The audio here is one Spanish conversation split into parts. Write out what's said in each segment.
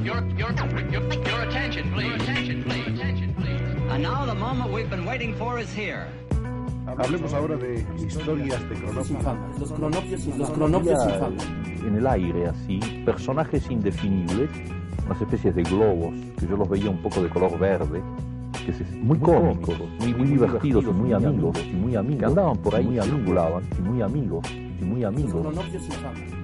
Your attention, please. Attention, please. And now the moment we've been waiting for is here. Hablemos ahora de historias de cronopios. Los cronopios infames. En el aire, así, personajes indefinibles, unas especies de globos, que yo los veía un poco de color verde, que muy cómicos, muy divertidos, y muy amigos, que andaban por ahí, circulaban, y muy amigos. Los cronopios infames.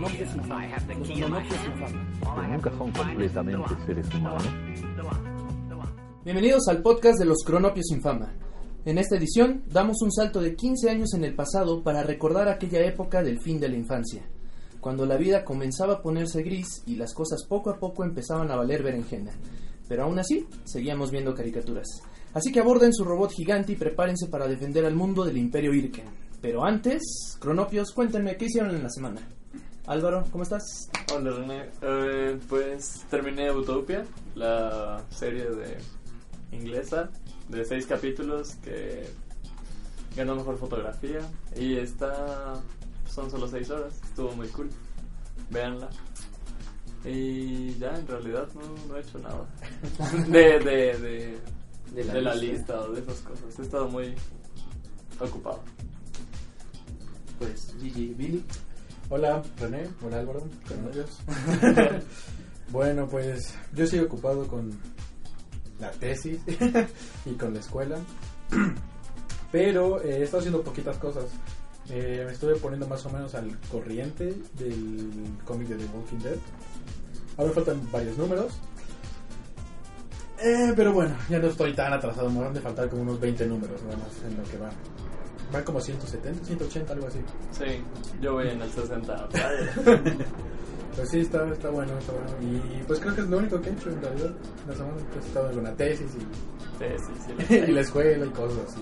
Pero nunca son completamente seres humanos. Bienvenidos al podcast de los cronopios infama. En esta edición damos un salto de 15 años en el pasado para recordar aquella época del fin de la infancia, cuando la vida comenzaba a ponerse gris y las cosas poco a poco empezaban a valer berenjena. Pero aún así, seguíamos viendo caricaturas. Así que aborden su robot gigante y prepárense para defender al mundo del Imperio Irken. Pero antes, cronopios, cuéntenme, ¿qué hicieron en la semana? Álvaro, ¿cómo estás? Hola René, pues terminé Utopia, la serie de inglesa de 6 capítulos que ganó mejor fotografía y son solo 6 horas, estuvo muy cool, véanla. Y ya en realidad no he hecho nada de la lista o de esas cosas, he estado muy ocupado. Pues Gigi, Billy. Hola René, hola Álvaro, cronopios. Bueno, pues yo sigo ocupado con la tesis y con la escuela, pero he estado haciendo poquitas cosas. Me estuve poniendo más o menos al corriente del cómic de The Walking Dead. Ahora me faltan varios números, pero bueno, ya no estoy tan atrasado, me van a faltar como unos 20 números nada más en lo que va. Van como 170, 180, algo así. Sí, yo voy en el 60. Pues sí, está bueno. Y pues creo que es lo único que he hecho en realidad. La semana he estado con la tesis y la escuela y cosas así.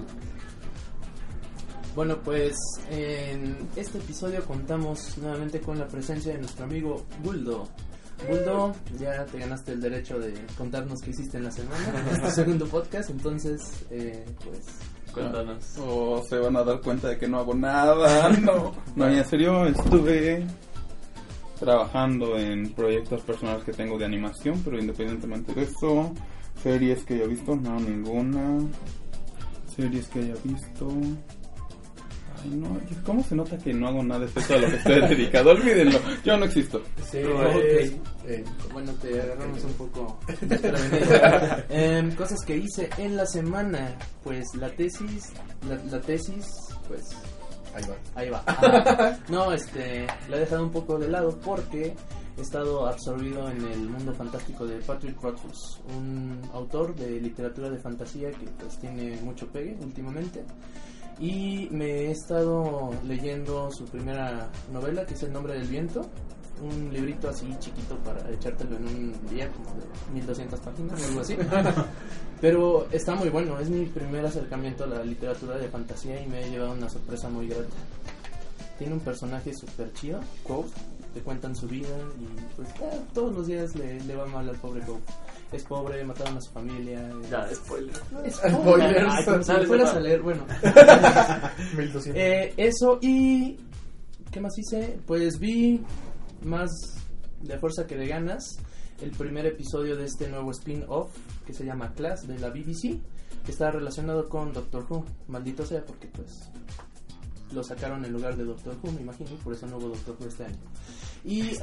Bueno, pues en este episodio contamos nuevamente con la presencia de nuestro amigo Guldo. Guldo, ya te ganaste el derecho de contarnos qué hiciste en la semana. Es tu segundo podcast, entonces, pues... Cuéntanos. Se van a dar cuenta de que no hago nada. No, en serio, estuve trabajando en proyectos personales que tengo de animación, pero independientemente de eso, series que haya visto, no, ninguna. Series que haya visto... Ay, no, ¿cómo se nota que no hago nada excepto a lo que estoy dedicado? Olvídenlo, yo no existo. Sí, bueno, te agarramos un poco. Cosas que hice en la semana, pues la tesis, pues ahí va. No, la he dejado un poco de lado porque he estado absorbido en el mundo fantástico de Patrick Rothfuss, un autor de literatura de fantasía que pues tiene mucho pegue últimamente. Y me he estado leyendo su primera novela, que es El nombre del viento, un librito así chiquito para echártelo en un día, como de 1200 páginas o algo así. Pero está muy bueno, es mi primer acercamiento a la literatura de fantasía y me he llevado una sorpresa muy grata. Tiene un personaje súper chido, Quoth, te cuentan su vida y pues todos los días le va mal al pobre Quoth. Es pobre, mataron a su familia. Ya, spoiler. Spoilers. Ay, como si me fueras a leer, bueno. 1200. Eso, y ¿qué más hice? Pues vi más de fuerza que de ganas el primer episodio de este nuevo spin-off que se llama Class de la BBC, que está relacionado con Doctor Who. Maldito sea, porque pues lo sacaron en lugar de Doctor Who, me imagino, y por eso no hubo Doctor Who este año. Y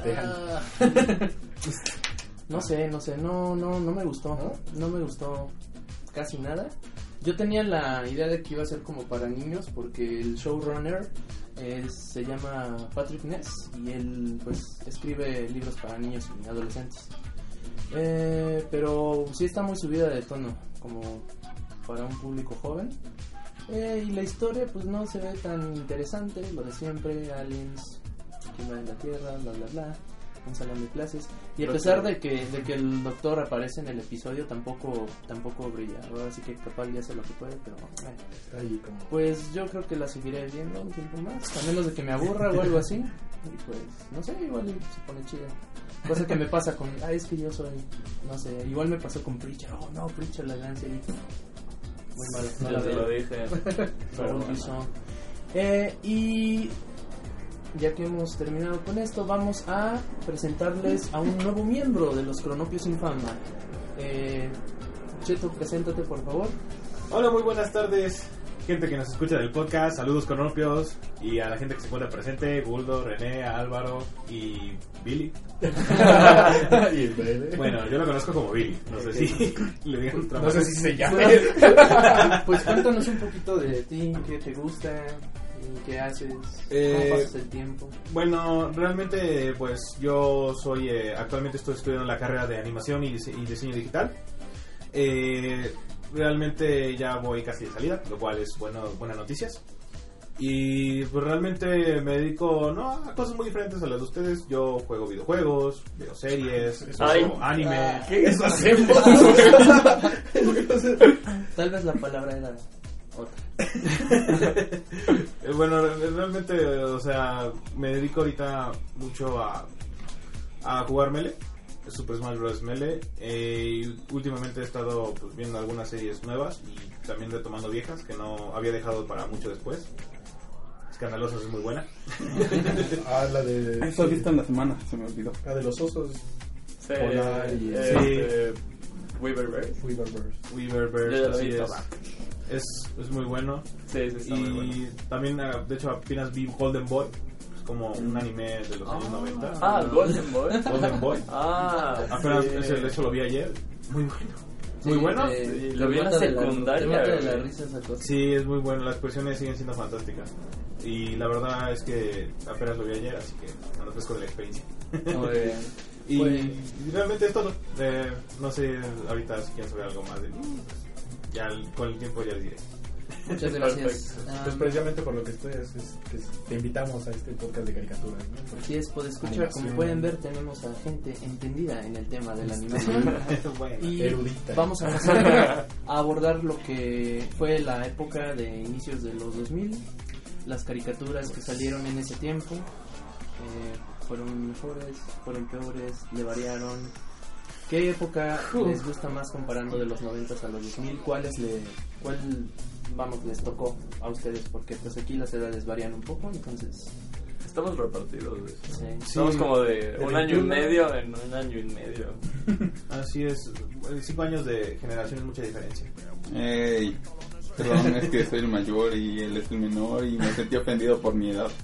no sé, no me gustó, no me gustó casi nada. Yo tenía la idea de que iba a ser como para niños porque el showrunner se llama Patrick Ness y él pues escribe libros para niños y adolescentes. Pero sí está muy subida de tono, como para un público joven. Y la historia pues no se ve tan interesante, lo de siempre, aliens que van en la Tierra, bla bla bla, un salón de clases, y a pesar de que el doctor aparece en el episodio tampoco brilla. Ahora sí que capaz ya hace lo que puede, pero pues yo creo que la seguiré viendo un tiempo más, a menos de que me aburra o algo así, y pues no sé, igual se pone chida. Cosa que me pasa con es que yo soy, no sé, igual me pasó con Preacher. Preacher, la gran serie muy mal, no ya la te veo. lo dije. Y ya que hemos terminado con esto, vamos a presentarles a un nuevo miembro de los Cronopios sin Fama. Cheto, preséntate por favor. Hola, muy buenas tardes, gente que nos escucha del podcast. Saludos Cronopios y a la gente que se encuentra presente, Buldo, René, Álvaro y Billy. Y el Bele. Bueno, yo lo conozco como Billy, no sé si le digan otra No sé manera. si se llama. Pues cuéntanos un poquito de ti, qué te gusta, qué haces, cómo pasas el tiempo. Bueno, realmente pues yo soy, actualmente estoy estudiando la carrera de animación y diseño digital. Realmente ya voy casi de salida, lo cual es buenas noticias. Y pues realmente me dedico a cosas muy diferentes a las de ustedes. Yo juego videojuegos, veo series, juego anime. Eso hacemos. Tal vez la palabra era otra. Bueno, realmente, o sea, me dedico ahorita mucho a jugar Melee, Super Smash Bros. Melee. Y últimamente he estado pues, viendo algunas series nuevas y también retomando viejas que no había dejado para mucho después. Escandalosos es muy buena. La de... Eso he visto en la semana, se me olvidó. La de los osos. Sí, Polar y... Weaververse. Weaververse, así es. Es muy bueno. Sí, está muy bueno. Y también, de hecho, apenas vi Golden Boy. Es como un anime de los años 90. Golden Boy. Golden Boy. Apenas, de hecho, lo vi ayer. Muy bueno. Muy bueno. Lo vi en la secundaria. Te mata de la güey. risa esa cosa. Sí, es muy bueno. Las expresiones siguen siendo fantásticas. Y la verdad es que apenas lo vi ayer, así que ando fresco de la experiencia. Muy bien. Y realmente es todo. No sé ahorita si quieren saber algo más de mí. Ya con el tiempo ya les diré. Muchas gracias. Pues precisamente por lo que estoy te invitamos a este podcast de caricaturas, ¿no? Así es, por escuchar, Animación. como pueden ver, tenemos a gente entendida en el tema de la animación. Bueno. Y Erudita. vamos a abordar lo que fue la época de inicios de los 2000, las caricaturas que salieron en ese tiempo. Fueron mejores, fueron peores, le variaron. ¿Qué época les gusta más comparando de los 90 a los 2000? ¿Cuál les tocó a ustedes? Porque pues aquí las edades varían un poco, entonces... Estamos repartidos. Sí. Estamos como de un año y 21. medio en un año y medio. Así es. 5 años de generación es mucha diferencia. Ey, perdón, es que soy el mayor y él es el menor y me sentí ofendido por mi edad.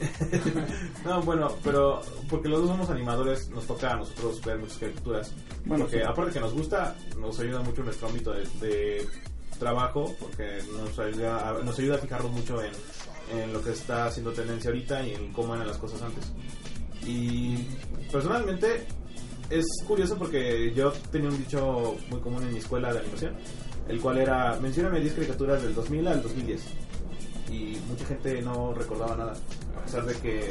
No, bueno, pero porque los dos somos animadores, nos toca a nosotros ver muchas caricaturas. Bueno, Porque sí. aparte que nos gusta, nos ayuda mucho en nuestro ámbito de trabajo, porque nos ayuda a fijarnos mucho en lo que está haciendo tendencia ahorita y en cómo eran las cosas antes. Y personalmente es curioso porque yo tenía un dicho muy común en mi escuela de animación, el cual era: mencióname 10 caricaturas del 2000 al 2010. Y mucha gente no recordaba nada, a pesar de que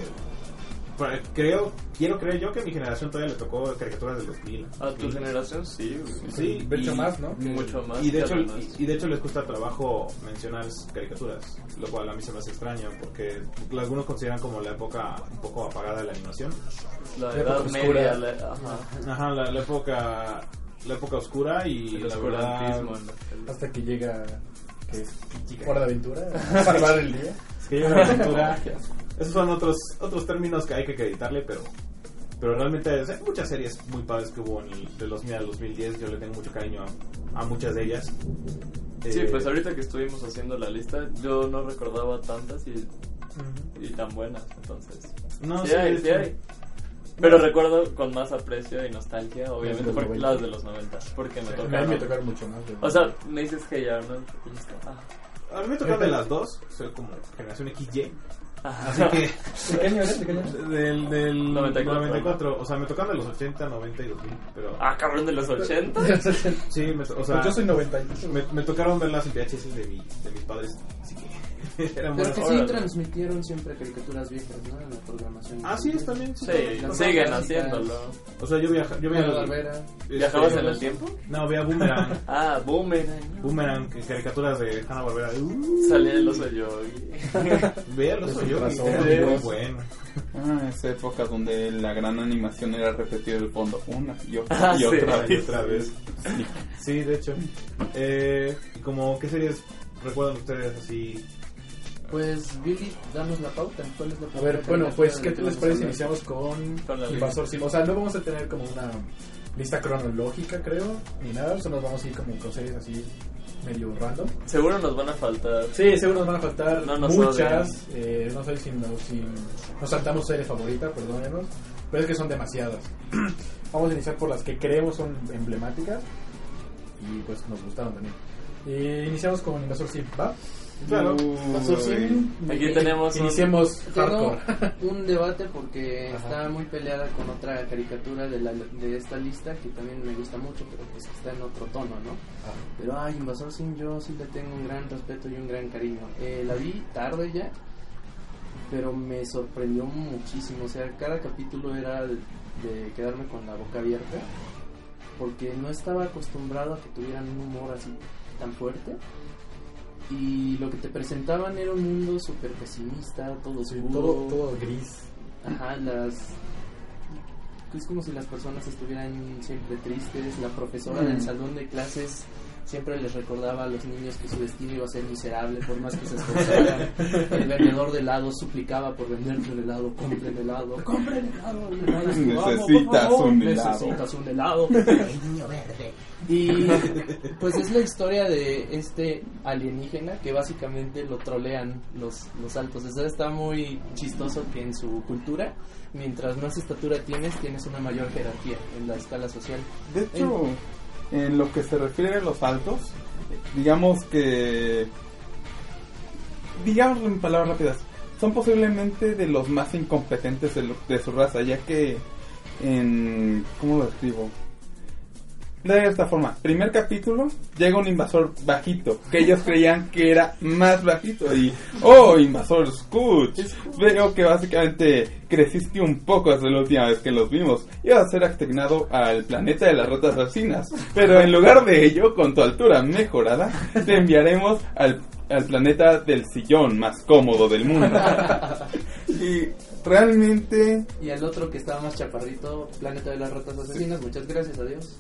quiero creer yo que a mi generación todavía le tocó caricaturas del 2000. A tu generación sí, güey. Sí, De hecho y- más, ¿no? Mucho más. Y de que hecho, a los demás. y de hecho les cuesta trabajo mencionar caricaturas, lo cual a mí se me hace extraño porque algunos consideran como la época un poco apagada de la animación. La La edad época media. oscura. Ajá. Ajá, la época oscura y El la verdad oscurantismo en la- Hasta que llega... que es Hora de Aventura, a salvar el día. es que llega la aventura. Esos son otros términos que hay que acreditarle, pero realmente hay muchas series muy padres que hubo del 2000 al 2010. Yo le tengo mucho cariño a muchas de ellas. Sí, pues ahorita que estuvimos haciendo la lista, yo no recordaba tantas y tan buenas, entonces. No, Sí hay, de sí hecho. hay. Pero recuerdo con más aprecio y nostalgia, obviamente, Las de los porque 90. las de los 90, porque me A mí tocaron. me tocaron mucho más. O sea, me dices que ya, ¿no? Y es como, A mí me tocaron de las dos. Soy como generación XY. ah. Así que ¿De qué año eres? ¿De qué año? del 94. 94. O sea, me tocaron de los 80, 90 y 2000. Pero Ah, cabrón, de los 80. sí, o sea, Yo soy 90. me tocaron ver las VHS de mis padres. Así que eran Pero buenas. que sí Órale. transmitieron siempre caricaturas viejas, ¿no? En la programación. Así es también. Sí, Las siguen clásicas. haciéndolo. O sea, yo veía Barbera. ¿Viajabas en el tiempo? No, veía Boomerang. Ah, Boomerang. Boomerang, caricaturas de Hanna-Barbera. Salía el oso Yogi. Veía los Con yo razón. era muy bueno. Esa época donde la gran animación era repetir el fondo una y otra Ah, y sí. otra Y otra vez. Sí, de hecho. ¿Y como qué series recuerdan ustedes así? Pues, Billy, danos la pauta. ¿Cuál es la pauta? A ver, bueno, pues, ¿qué les vamos a parece? hablar? Iniciamos con Con la Invasor Sim. O sea, no vamos a tener como una lista cronológica, creo, ni nada. Solo nos vamos a ir como con series así medio random. Seguro nos van a faltar. Sí, seguro nos van a faltar No nos muchas. No sé si nos saltamos serie favorita, perdónenos. Pero es que son demasiadas. Vamos a iniciar por las que creemos son emblemáticas. Y pues nos gustaron también. Iniciamos con Invasor Sim, ¿va? Claro. Invasor Sim. Aquí tenemos Iniciemos Tengo hardcore. un debate porque Ajá. está muy peleada con otra caricatura de esta lista que también me gusta mucho, pero pues está en otro tono, ¿no? Pero Invasor Sim yo sí le tengo un gran respeto y un gran cariño. La vi tarde ya, pero me sorprendió muchísimo. O sea, cada capítulo era de quedarme con la boca abierta, porque no estaba acostumbrado a que tuvieran un humor así tan fuerte. Y lo que te presentaban era un mundo súper pesimista, todo Sí, oscuro. todo gris. Ajá, es como si las personas estuvieran siempre tristes. La profesora del salón de clases siempre les recordaba a los niños que su destino iba a ser miserable por más que se esforzaran. El vendedor de helados suplicaba por venderte un helado. Compren helado, compren helado, el helado es tu amo, por Necesitas favor. un helado. Necesitas un helado. El niño verde. Y pues es la historia de este alienígena que básicamente lo trolean los altos. O sea, está muy chistoso que en su cultura, mientras más estatura tienes una mayor jerarquía en la escala social. De hecho, en lo que se refiere a los altos, digamos en palabras rápidas, son posiblemente de los más incompetentes de su raza, ya que ¿cómo lo describo? De esta forma, primer capítulo, llega un invasor bajito, que ellos creían que era más bajito, y invasor Scooch, veo que básicamente creciste un poco desde la última vez que los vimos, ibas a ser asignado al planeta de las ratas asesinas, pero en lugar de ello, con tu altura mejorada, te enviaremos al planeta del sillón más cómodo del mundo. Y realmente... Y al otro que estaba más chaparrito, Planeta de las Ratas Asesinas, muchas gracias a Dios.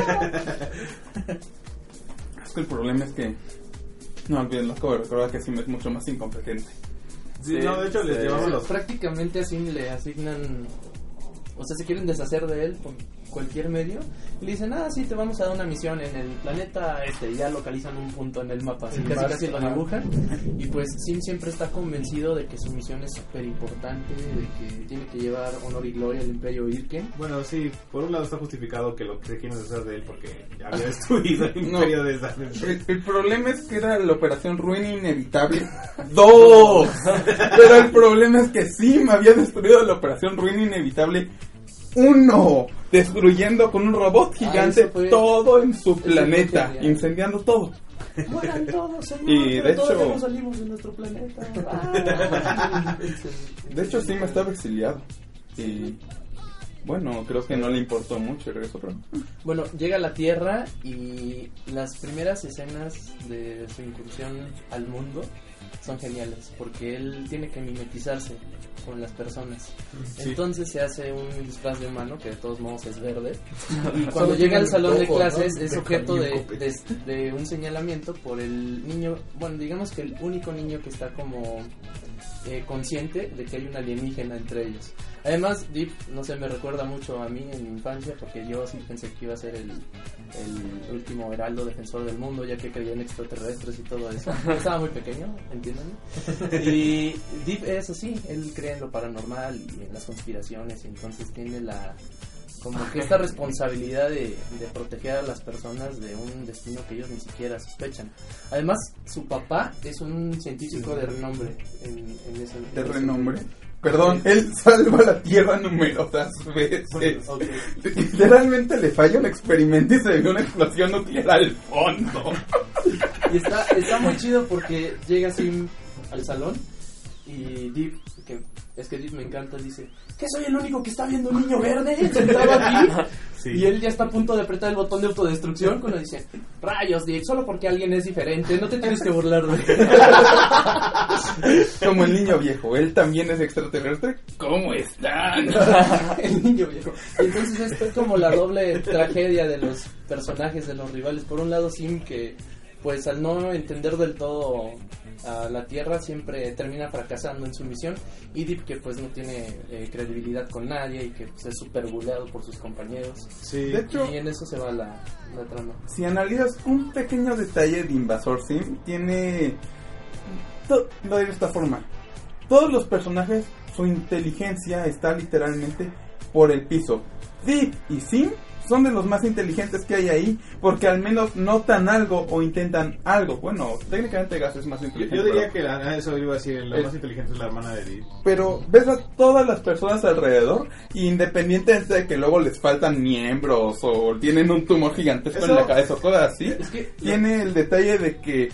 Es que el problema es que... No olviden, lo acabo de recordar que Sim es mucho más incompetente. Sí, no, de hecho les llevamos los... Prácticamente así le asignan... O sea, se quieren deshacer de él por cualquier medio. Y le dicen, sí, te vamos a dar una misión en el planeta y ya localizan un punto en el mapa. Así casi lo dibujan. Y pues Sim siempre está convencido de que su misión es súper importante, de que tiene que llevar honor y gloria al Imperio Irken. Bueno, sí, por un lado está justificado que lo que quieren hacer de él porque había destruido el Imperio de Salem. El problema es que era la operación Ruina Inevitable 2. Pero el problema es que Sim había destruido la operación Ruina Inevitable 1, destruyendo con un robot gigante todo en su planeta, incendiando todo. Mueran todos, señor, Y de todos hecho, ya no salimos de nuestro planeta. de hecho Sim estaba exiliado. Y bueno, creo que no le importó mucho el regreso, pero... Bueno, llega a la Tierra y las primeras escenas de su incursión al mundo son geniales, porque él tiene que mimetizarse con las personas. Sí. Entonces se hace un disfraz de humano, que de todos modos es verde, y cuando llega al salón de clases es objeto de un señalamiento por el niño, bueno, digamos que el único niño que está como consciente de que hay un alienígena entre ellos. Además, Deep, no sé, me recuerda mucho a mí en mi infancia, porque yo sí pensé que iba a ser el último heraldo defensor del mundo, ya que creía en extraterrestres y todo eso. Estaba muy pequeño, entiéndeme. Y Deep es así, él cree en lo paranormal y en las conspiraciones, y entonces tiene como que esta responsabilidad de proteger a las personas de un destino que ellos ni siquiera sospechan. Además, su papá es un científico de renombre en ese... ¿De renombre? Perdón, él salva la Tierra numerosas veces. Okay. Literalmente le falla un experimento y se ve una explosión nuclear al fondo. Y está muy chido porque llega así al salón y Deep, que Deep me encanta, dice: ¿qué soy el único que está viendo un niño verde sentado aquí? Sí. Y él ya está a punto de apretar el botón de autodestrucción cuando dice: rayos, Deep, solo porque alguien es diferente, no te tienes que burlar de él. Como el niño viejo, él también es extraterrestre. ¿Cómo están? El niño viejo. Y entonces esto es como la doble tragedia de los personajes, de los rivales. Por un lado, Sim, que pues al no entender del todo a la Tierra siempre termina fracasando en su misión. Y Deep, que pues no tiene credibilidad con nadie y que pues, es súper buleado por sus compañeros. Sí. De hecho, Y en eso se va la trama. si analizas un pequeño detalle de Invasor Sim, tiene... Lo diré de esta forma. Todos los personajes, su inteligencia está literalmente por el piso. Deep y Sim son de los más inteligentes que hay ahí, porque al menos notan algo o intentan algo. Bueno, técnicamente Gas es más inteligente. Yo diría que eso iba a decir, la más inteligente es la hermana de Deep. Pero ves a todas las personas alrededor, y independientemente de que luego les faltan miembros o tienen un tumor gigantesco en la cabeza o cosas así, tiene el detalle de que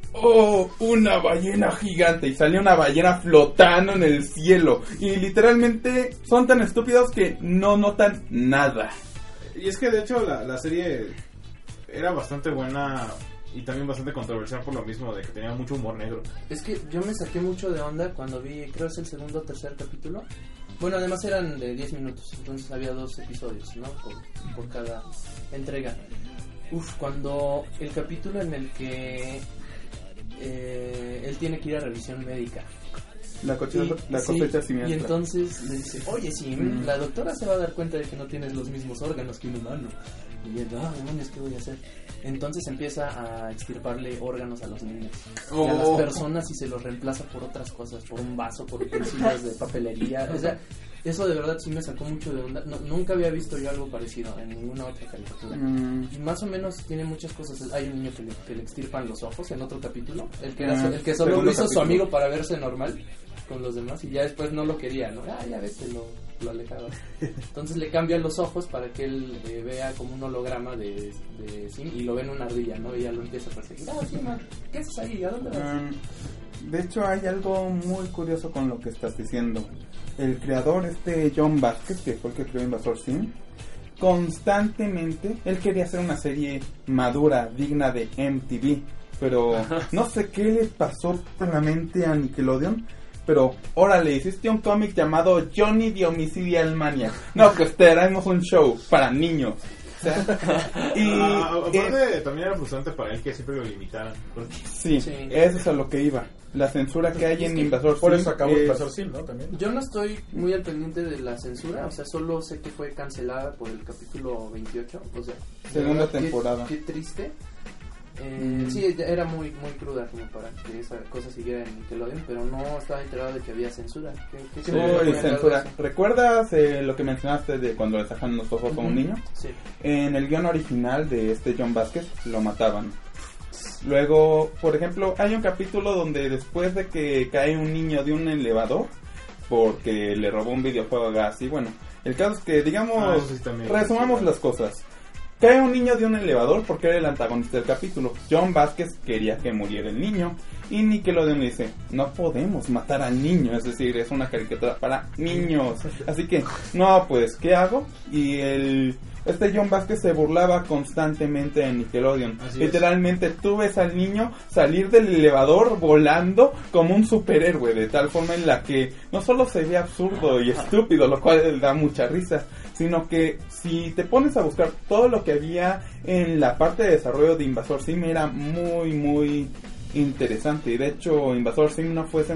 una ballena gigante, y sale una ballena flotando en el cielo, y literalmente son tan estúpidos que no notan nada. Y es que de hecho la serie era bastante buena y también bastante controversial por lo mismo de que tenía mucho humor negro. Es que yo me saqué mucho de onda cuando vi, creo es el segundo o tercer capítulo. Bueno, además eran de 10 minutos, entonces había 2 episodios, ¿no? Por cada entrega. Cuando el capítulo en el que él tiene que ir a revisión médica. La cosecha similar. Y entonces le dice, oye, sí, la doctora se va a dar cuenta de que no tienes los mismos órganos que un humano. Y él, demonios, ¿qué voy a hacer? Entonces empieza a extirparle órganos a los niños y a las personas, y se los reemplaza por otras cosas, por un vaso, por utensilios de papelería. O sea, eso de verdad sí me sacó mucho de onda. Nunca había visto yo algo parecido en ninguna otra caricatura. Y más o menos tiene muchas cosas. Hay un niño que le extirpan los ojos en otro capítulo, el que solo lo hizo su amigo para verse normal con los demás, y ya después no lo quería, ¿no? Ya ves, lo alejaba. Entonces le cambian los ojos para que él vea como un holograma de Sim, y lo ve en una ardilla, ¿no? Y ya lo empieza a perseguir. Sim, ¿qué haces ahí? ¿A dónde vas? De hecho, hay algo muy curioso con lo que estás diciendo. El creador, John Vasquez, que fue el que creó Invasor Sim, constantemente él quería hacer una serie madura, digna de MTV, pero no sé qué le pasó por la mente a Nickelodeon. Pero, órale, hiciste un cómic llamado Johnny the Homicidial Maniac. No, pues te haremos un show para niños. O sea, aparte, también era frustrante para él que siempre lo limitaran. Sí, eso es a lo que iba. La censura que hay en Invasor Sim. Por eso acabó Invasor Sim, ¿no? También. Yo no estoy muy al pendiente de la censura, o sea, solo sé que fue cancelada por el capítulo 28, o sea, segunda temporada. Qué triste. Sí, era muy cruda como para que esa cosa siguiera en Nickelodeon, pero no estaba enterado de que había censura. Censura. ¿Recuerdas lo que mencionaste de cuando le sacan los ojos a un niño? Sí. En el guión original de John Vasquez lo mataban. Luego, por ejemplo, hay un capítulo donde después de que cae un niño de un elevador porque le robó un videojuego a Gas, y bueno, el caso es que, digamos, resumamos las cosas. Cae un niño de un elevador porque era el antagonista del capítulo. John Vasquez quería que muriera el niño, y Nickelodeon dice, no podemos matar al niño, es decir, es una caricatura para niños, así que, no, pues, ¿qué hago? Y John Vasquez se burlaba constantemente de Nickelodeon. Así literalmente es. Tú ves al niño salir del elevador volando como un superhéroe, de tal forma en la que no solo se ve absurdo y estúpido, lo cual da mucha risa, sino que si te pones a buscar todo lo que había en la parte de desarrollo de Invasor Sim, era muy interesante. Y de hecho Invasor Sim no fue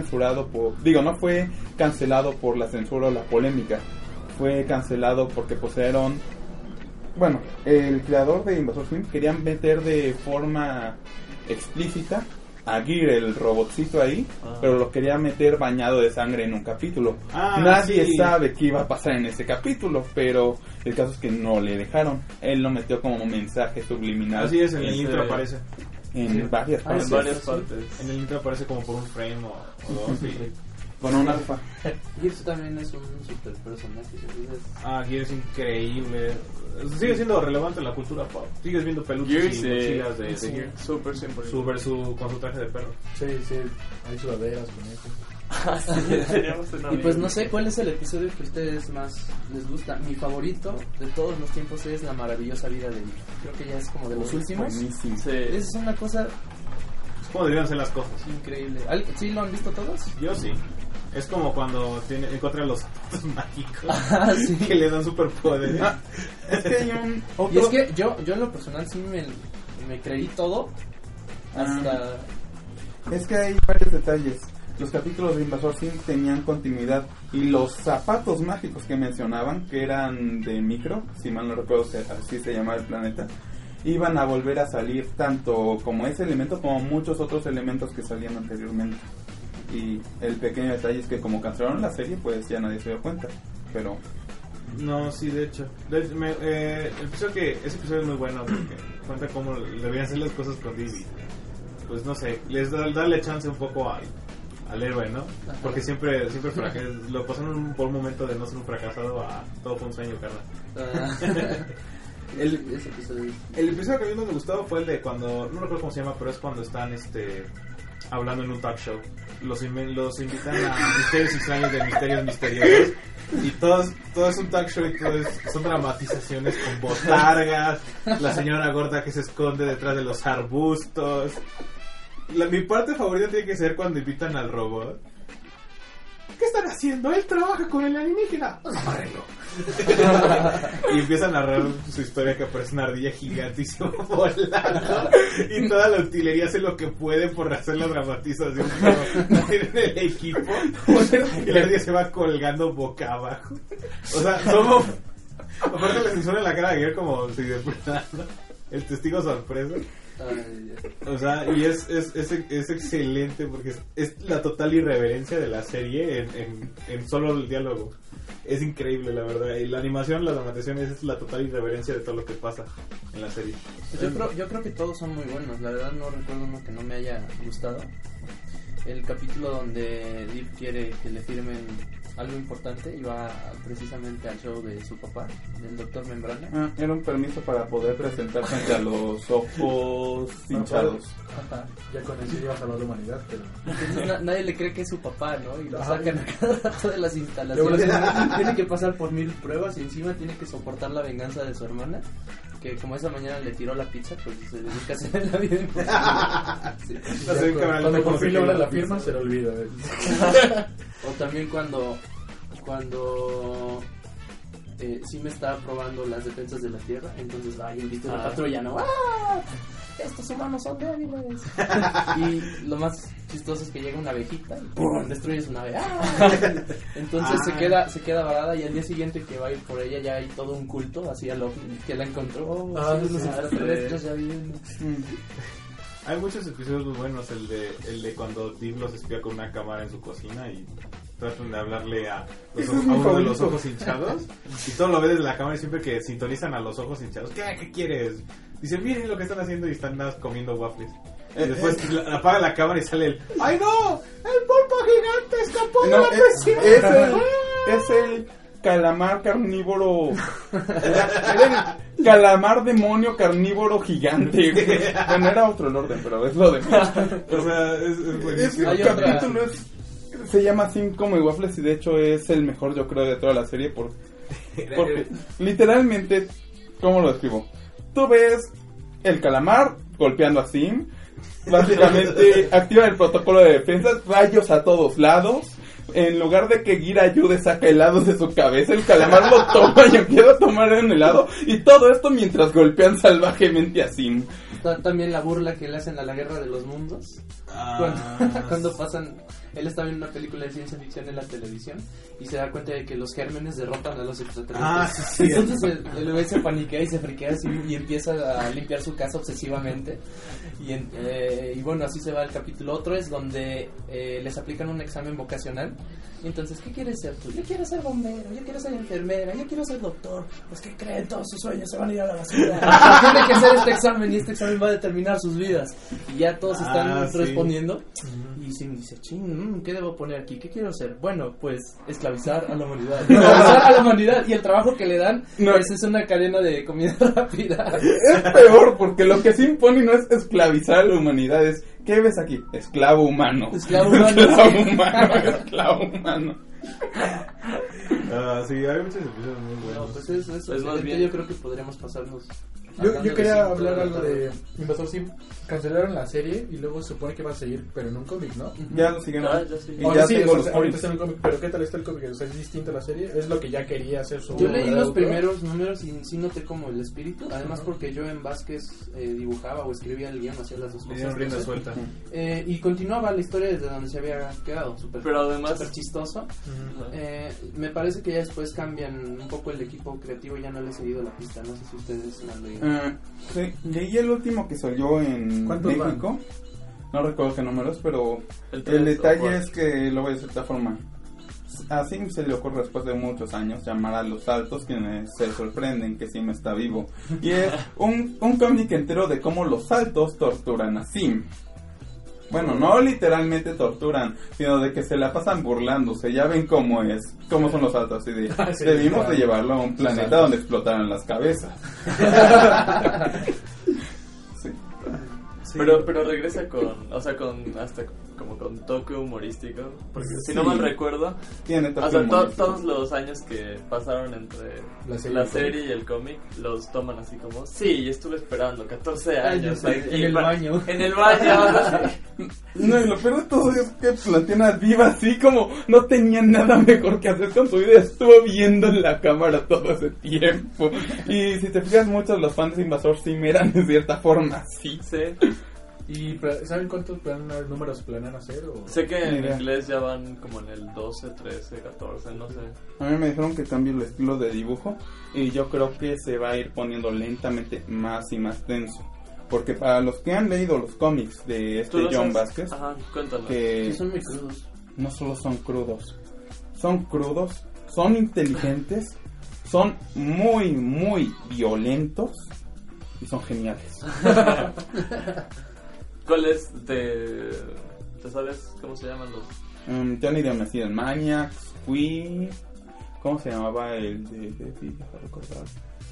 no fue cancelado por la censura o la polémica, fue cancelado porque poseyeron, bueno, el creador de Invasor Sim quería meter de forma explícita a Gear, el robotcito ahí, pero lo quería meter bañado de sangre en un capítulo. Nadie sabe qué iba a pasar en ese capítulo, pero el caso es que no le dejaron. Él lo metió como mensaje subliminal. Así es, en el intro aparece. En varias partes. En varias partes. En el intro aparece como por un frame o dos. Con un alfa. Gears también es un super personaje. Gears es increíble. Sigue siendo relevante en la cultura pop. Sigues viendo peluches y mochilas de Gears. Súper siempre. Con su traje de perro. Sí, hay sudaderas con eso. Y pues no sé cuál es el episodio que a ustedes más les gusta. Mi favorito de todos los tiempos es La maravillosa vida de Vic. Creo que ya es como de los últimos. Buenísimo. Sí. Es una cosa... Es como deberían ser las cosas. Increíble. ¿Sí lo han visto todos? Yo sí. Es como cuando encuentran los zapatos mágicos que le dan superpoderes. Es que hay Y es que yo en lo personal sí me creí todo hasta... Es que hay varios detalles. Los capítulos de Invasor Sim tenían continuidad y los zapatos mágicos que mencionaban, que eran de Micro, si mal no recuerdo así se llamaba el planeta, iban a volver a salir tanto como ese elemento como muchos otros elementos que salían anteriormente. Y el pequeño detalle es que como cancelaron la serie, pues ya nadie se dio cuenta. Pero no, sí, de hecho ese episodio es muy bueno porque cuenta cómo debían hacer las cosas con Dibby. Pues no sé, les darle chance un poco al héroe, ¿no? Porque siempre lo pasaron por un momento de no ser un fracasado a todo fue un sueño, carnal. El episodio que a mí no me gustó fue el de cuando, no recuerdo cómo se llama, pero es cuando están hablando en un talk show. Los invitan a misterios extraños de misterios misteriosos y todo es un talk show y son dramatizaciones con botargas, la señora gorda que se esconde detrás de los arbustos. Mi parte favorita tiene que ser cuando invitan al robot. ¿Qué están haciendo? Él trabaja con el alienígena. Amárrenlo. Y empieza a narrar su historia que aparece una ardilla gigantísima volando y toda la utilería hace lo que puede por hacer la dramatización en el equipo y la ardilla se va colgando boca abajo. O sea, somos... Aparte le censura la cara de Guillermo como si de verdad, ¿no? El testigo sorpresa. O sea, y es excelente porque es la total irreverencia de la serie en solo el diálogo. Es increíble, la verdad. Y la animación, las dramatizaciones es la total irreverencia de todo lo que pasa en la serie. Yo creo que todos son muy buenos. La verdad no recuerdo uno que no me haya gustado. El capítulo donde Deep quiere que le firmen algo importante y va precisamente al show de su papá, del Dr. Membrana. Era un permiso para poder presentar frente a los ojos hinchados. Ajá. Ya con eso iba a salvar la humanidad, pero... Entonces nadie le cree que es su papá, ¿no? Y lo sacan a cada rato de las instalaciones. Tiene que pasar por 1000 pruebas y encima tiene que soportar la venganza de su hermana, que como esa mañana le tiró la pizza, pues se dedica a hacer la vida imposible. Cuando por fin logra la firma, se lo olvida. O también cuando Sim está probando las defensas de la Tierra, entonces invita a la patrulla, ¿no? ¡Ah! Estos humanos son débiles. Y lo más chistoso es que llega una abejita y ¡pum! Destruye su nave. ¡Ah! Entonces se queda varada y al día siguiente que va a ir por ella ya hay todo un culto así al ovni que la encontró. Los extraterrestres ya vienen. Hay muchos episodios muy buenos, el de cuando Deep los espía con una cámara en su cocina y tratan de hablarle a uno de los ojos hinchados y todo lo ve desde la cámara y siempre que sintonizan a los ojos hinchados, ¿qué quieres? Dicen, miren lo que están haciendo y están nada comiendo waffles. Y después apaga la cámara y sale el ¡ay no! ¡El pulpo gigante escapó de la prisión! Es el calamar carnívoro. Era el calamar demonio carnívoro gigante. Bueno, era otro el orden, pero es lo de menos. O sea, es buenísimo. El capítulo se llama Sim como y Waffles y de hecho es el mejor, yo creo, de toda la serie porque literalmente, ¿cómo lo describo? Tú ves el calamar golpeando a Sim, básicamente activa el protocolo de defensa, rayos a todos lados. En lugar de que Gira ayude, saca helados de su cabeza, el calamar lo toma y empieza a tomar un helado. Y todo esto mientras golpean salvajemente a Sim. También la burla que le hacen a la Guerra de los Mundos. Cuando pasan... Él está viendo una película de ciencia ficción en la televisión y se da cuenta de que los gérmenes derrotan a los extraterrestres. Sí. Entonces el bebé se paniquea y se friquea así y empieza a limpiar su casa obsesivamente. Y bueno, así se va el capítulo. Otro es donde les aplican un examen vocacional. Y entonces, ¿qué quieres ser tú? Yo quiero ser bombero, yo quiero ser enfermera, yo quiero ser doctor. Pues que creen, todos sus sueños se van a ir a la basura. Tiene que hacer este examen y este examen va a determinar sus vidas. Y ya todos están respondiendo. Y Sim dice, ¿qué debo poner aquí? ¿Qué quiero hacer? Bueno, pues esclavizar a la humanidad. Esclavizar a la humanidad. Y el trabajo que le dan pues, es una cadena de comida rápida. Es peor, porque lo que Sim pone no es esclavizar a la humanidad, es ¿qué ves aquí? Esclavo humano. Esclavo humano. Esclavo humano. Sí, hay muchos episodios muy buenos. No, pues eso es más bien, yo creo que podríamos pasarnos Yo quería hablar algo de Invasor Sim. Cancelaron la serie y luego se supone que va a seguir, pero en un cómic, ¿no? Ya lo siguen. Ya sí. Y Ahora ya sí, tengo o los sea, ahorita cómics. está en un cómic, pero ¿qué tal está el cómic? O sea, ¿es distinto a la serie? Es lo que ya quería hacer su... Yo leí los autor. primeros números y sí noté como el espíritu, además porque yo en Vázquez dibujaba o escribía el guión, hacía las dos Le dieron cosas. rienda suelta. Y continuaba la historia desde donde se había quedado, Pero además- súper chistoso. Ujú. Me parece que ya después cambian un poco el equipo creativo, ya no le he seguido la pista, no sé si ustedes la han leído. Sí, leí el último que salió en ¿Cuántos México. No recuerdo qué números, pero El el detalle cuatro. es que lo voy a decir de esta forma. A Sim se le ocurre después de muchos años llamar a los altos quienes se sorprenden que Sim está vivo. Y es un cómic entero de cómo los altos torturan a Sim. Bueno, no literalmente torturan, sino de que se la pasan burlándose. Ya ven cómo son los altos. Así de, Sí, debimos claro. de llevarlo a un planeta donde explotaran las cabezas. Sí. Pero regresa con toque humorístico, porque si no Sí. mal recuerdo, Tiene o toque sea, humorístico. todos los años que pasaron entre La serie y el serie y el cómic los toman así como, sí, estuve esperando 14 años aquí en el baño. En el baño, algo así. No, y lo peor de todo es que Plantiana viva así como no tenía nada mejor que hacer con su vida. Estuvo viendo en la cámara todo ese tiempo. Y si te fijas, muchos de los fans de Invasor Sim eran de cierta forma así. Sí. ¿Y ¿saben cuántos números planean hacer? O... Sé que en Mira. inglés ya van como en el 12, 13, 14, no sé. A mí me dijeron que cambie el estilo de dibujo. Y yo creo que se va a ir poniendo lentamente más y más tenso. Porque para los que han leído los cómics de ¿Tú lo John sabes? Vázquez, Ajá, cuéntanos. que Sí, son muy crudos. no solo son crudos, son inteligentes, son muy, muy violentos y son geniales. ¿Cuál es ¿Te sabes cómo se llaman los? Johnny the Messiah Maniacs, Queen, ¿cómo se llamaba el de deja recordar?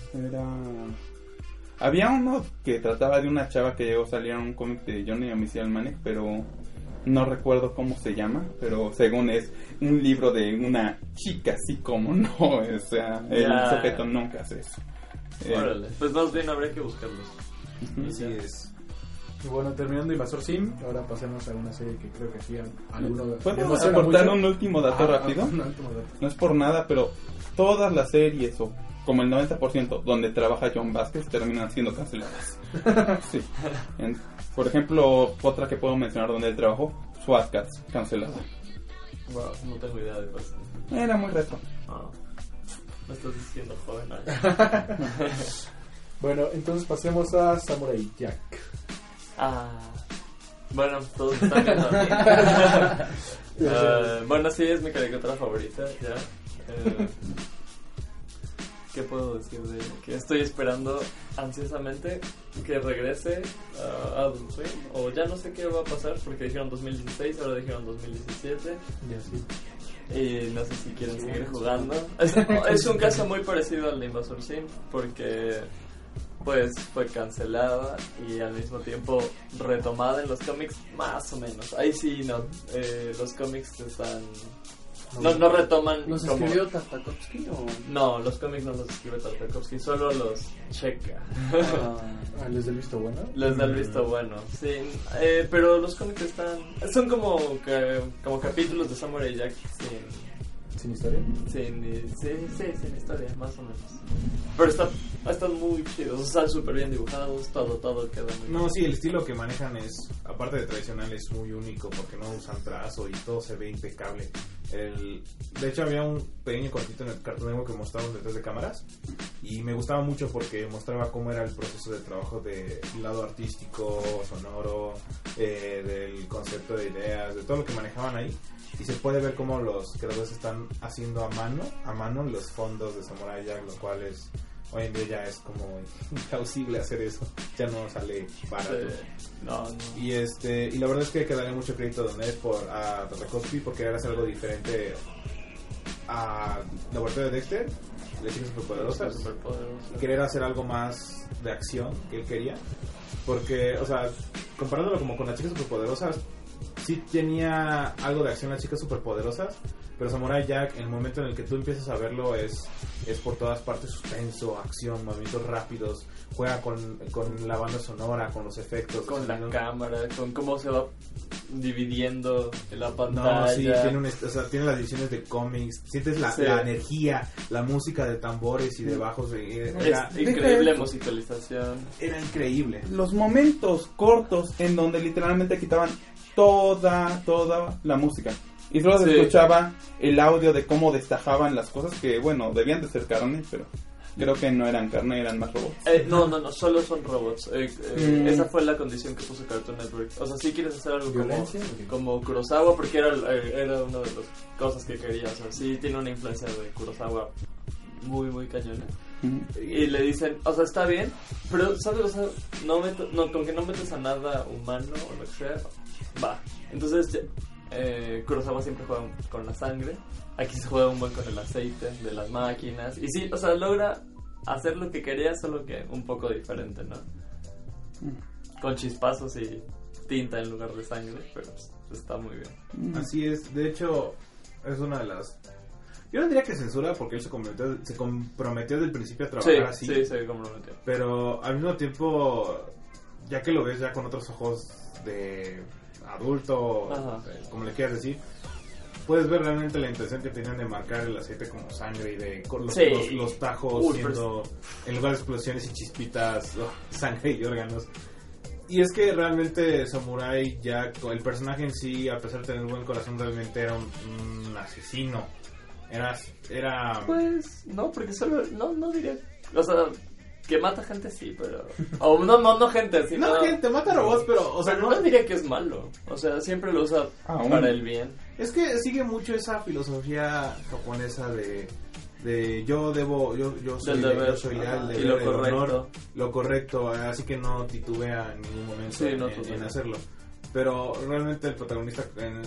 Había uno que trataba de una chava que llegó a salir en un cómic de Johnny the Messiah Maniac, pero no recuerdo cómo se llama, pero según es un libro de una chica, así como no, o sea, el Ya. sujeto nunca hace eso. Órale, pues más bien habría que buscarlos. Así es. Y bueno, terminando Invasor Sim, ahora pasemos a una serie que creo que aquí alguno... ¿Puedo emociona aportar mucho. un último dato rápido? Un último dato. No es por nada, pero todas las series, o como el 90% donde trabaja John Vázquez, terminan siendo canceladas. Sí. Por ejemplo, otra que puedo mencionar donde él trabajó, SWAT Cats, cancelada. Wow, no tengo idea de eso. Era muy retro. Me estás diciendo joven. ¿no? Bueno, entonces pasemos a Samurai Jack. Bueno, todos están viendo a mí. Bueno, sí, es mi caricatura favorita, ya. ¿Qué puedo decir de ella? Que estoy esperando ansiosamente que regrese a Adult Swim, o ya no sé qué va a pasar porque dijeron 2016, ahora dijeron 2017. Y así. Y no sé si quieren seguir jugando. Es un caso muy parecido al de Invasor Sim, porque pues fue cancelada y al mismo tiempo retomada en los cómics, más o menos. Ahí sí, no, los cómics están... No retoman ¿Los como... escribió Tartakovsky o...? No, los cómics no los escribe Tartakovsky, solo los checa. ¿Les del visto bueno? Les da el visto bueno, sí. Pero los cómics son como capítulos de Samurai Jack ¿Sin historia? sin historia, más o menos. Pero están muy chidos, están súper bien dibujados, todo queda muy No, sí, el estilo que manejan es, aparte de tradicional, es muy único porque no usan trazo y todo se ve impecable. De hecho, había un pequeño cortito en el Cartoon Network que mostraban detrás de cámaras y me gustaba mucho porque mostraba cómo era el proceso de trabajo del lado artístico, sonoro, del concepto de ideas, de todo lo que manejaban ahí. Y se puede ver cómo los creadores están haciendo a mano los fondos de Samurai Jack, lo cual es... Hoy en día ya es como implausible hacer eso, ya no sale barato. No. Y la verdad es que hay que darle mucho crédito a Tartakovsky porque era hacer algo diferente a Laboratorio de Dexter, las chicas superpoderosas, y querer hacer algo más de acción que él quería, porque, o sea, comparándolo como con las chicas superpoderosas, sí tenía algo de acción las chicas superpoderosas, Pero Samurai Jack, en el momento en el que tú empiezas a verlo, es por todas partes suspenso, acción, movimientos rápidos, juega con la banda sonora, con los efectos, con la cámara, con cómo se va dividiendo la pantalla. No, sí, tiene las ediciones de cómics, sientes la energía, la música de tambores y de bajos. Es increíble musicalización. Era increíble. Los momentos cortos en donde literalmente quitaban toda la música. Y solo se escuchaba el audio de cómo destajaban las cosas que, bueno, debían de ser carne, pero creo que no eran carne, eran más robots. No, solo son robots. Esa fue la condición que puso Cartoon Network. O sea, si quieres hacer algo como Kurosawa, porque era una de las cosas que quería. O sea, sí tiene una influencia de Kurosawa muy, muy cañona. Y le dicen, o sea, está bien, pero, ¿sabes? O sea, con que no metes a nada humano o lo que sea, va. Entonces, Kurosawa siempre juega con la sangre. Aquí se juega un buen con el aceite de las máquinas. Y sí, o sea, logra hacer lo que quería, solo que un poco diferente, ¿no? Con chispazos y tinta en lugar de sangre, pero está muy bien. Así es, de hecho, es una de las... Yo no diría que censura, porque él se comprometió desde el principio a trabajar así. Sí, se comprometió. Pero al mismo tiempo, ya que lo ves ya con otros ojos de adulto, como le quieras decir, puedes ver realmente la intención que tenían de marcar el aceite como sangre y de los tajos siendo, en lugar de explosiones y chispitas, sangre y órganos. Y es que realmente Samurai Jack, el personaje en sí, a pesar de tener un buen corazón, realmente era un asesino. Era... Pues, no, porque solo... No diría... O sea, que mata gente sí, pero... O no gente, sino... No gente, mata robots, pero... O sea, no diría que es malo. O sea, siempre lo usa para el bien. Es que sigue mucho esa filosofía japonesa de yo soy leal, y lo correcto. Lo correcto, así que no titubea en ningún momento en hacerlo. Pero realmente el protagonista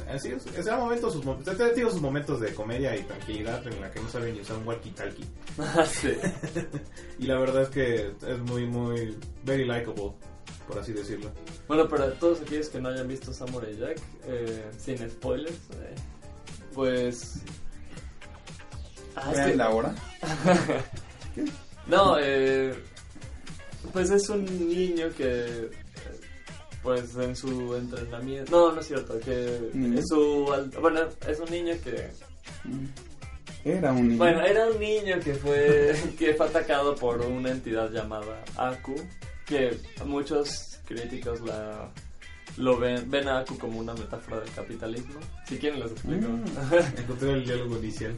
tiene sus momentos de comedia y tranquilidad en la que no sabe ni usar un walkie-talkie. Sí. Y la verdad es que es muy, muy very likable, por así decirlo. Bueno, para todos aquellos que no hayan visto Samurai Jack, sin spoilers, pues... ¿Es la hora? No, pues es un niño que... Pues en su entrenamiento... No es cierto, que es es un niño que... Era un niño. Bueno, era un niño que fue atacado por una entidad llamada Aku, que muchos críticos ven a Aku como una metáfora del capitalismo. Si quieren les explico. Encontré el diálogo inicial.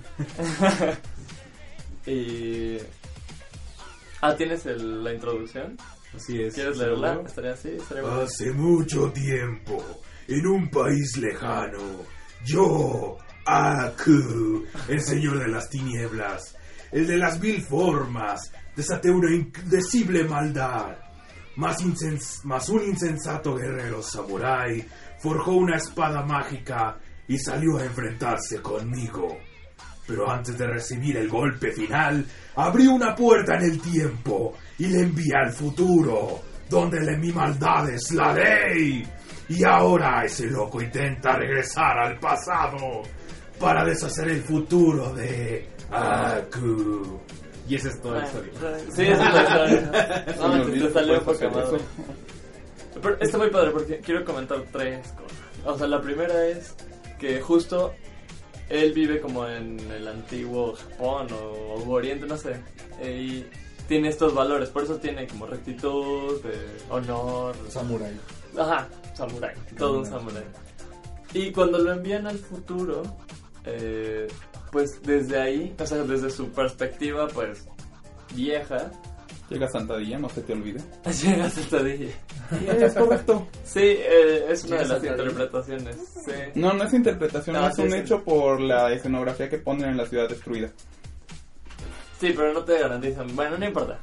Y... ¿tienes la introducción? Así es. ¿Quieres leerla? Estaría bueno. Hace mucho tiempo, en un país lejano, yo, Aku, el señor de las tinieblas, el de las mil formas, desaté una indecible maldad. Más un insensato guerrero samurái forjó una espada mágica y salió a enfrentarse conmigo. Pero antes de recibir el golpe final, abrí una puerta en el tiempo y le envié al futuro, donde mi maldad es la ley. Y ahora ese loco intenta regresar al pasado para deshacer el futuro de Aku. Y esa es toda la historia. Sí, esa es la historia. No, te salió poca madre. Pero está muy padre porque quiero comentar 3 cosas. O sea, la primera es que justo él vive como en el antiguo Japón o Oriente, no sé. Y tiene estos valores, por eso tiene como rectitud, honor. Samurai. Ajá, samurai, todo un samurai. Y cuando lo envían al futuro, pues desde ahí, o sea, desde su perspectiva, pues, vieja. Llega Santadilla, no se te olvide. Llega Santadilla. Es correcto. Sí, es una de las interpretaciones. Sí. No es interpretación, es un hecho por la escenografía que ponen en la ciudad destruida. Sí, pero no te garantizan. Bueno, no importa.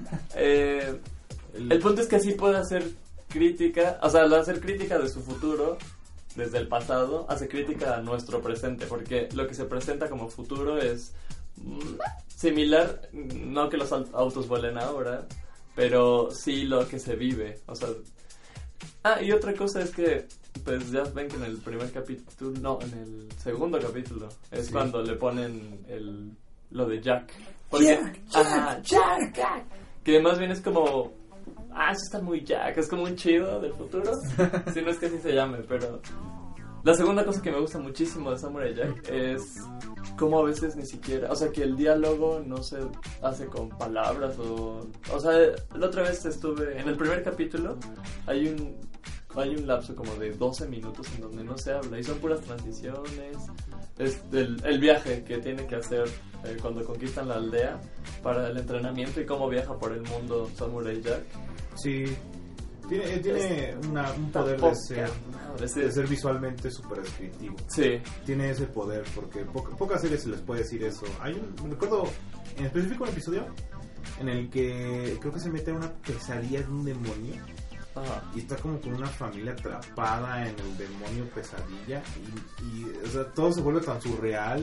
El punto es que sí puede hacer crítica, o sea, al hacer crítica de su futuro, desde el pasado, hace crítica a nuestro presente, porque lo que se presenta como futuro es similar, no que los autos vuelen ahora, pero sí lo que se vive, o sea... y otra cosa es que pues ya ven que en el primer capítulo, no, en el segundo capítulo, es cuando le ponen lo de Jack. Porque, Jack. Que más bien es como, eso está muy Jack, es como un chido del futuro. Si no es que así se llame, pero... La segunda cosa que me gusta muchísimo de Samurai Jack es cómo a veces ni siquiera, o sea, que el diálogo no se hace con palabras o sea, la otra vez estuve en el primer capítulo, hay un lapso como de 12 minutos en donde no se habla y son puras transiciones. Es el viaje que tiene que hacer cuando conquistan la aldea para el entrenamiento y cómo viaja por el mundo Samurai Jack. Sí. Tiene un poder de ser visualmente súper descriptivo. Sí. Tiene ese poder, porque pocas series se les puede decir eso. Recuerdo en específico un episodio en el que creo que se mete a una pesadilla de un demonio. Ajá. Y está como con una familia atrapada en el demonio pesadilla. Y o sea, todo se vuelve tan surreal.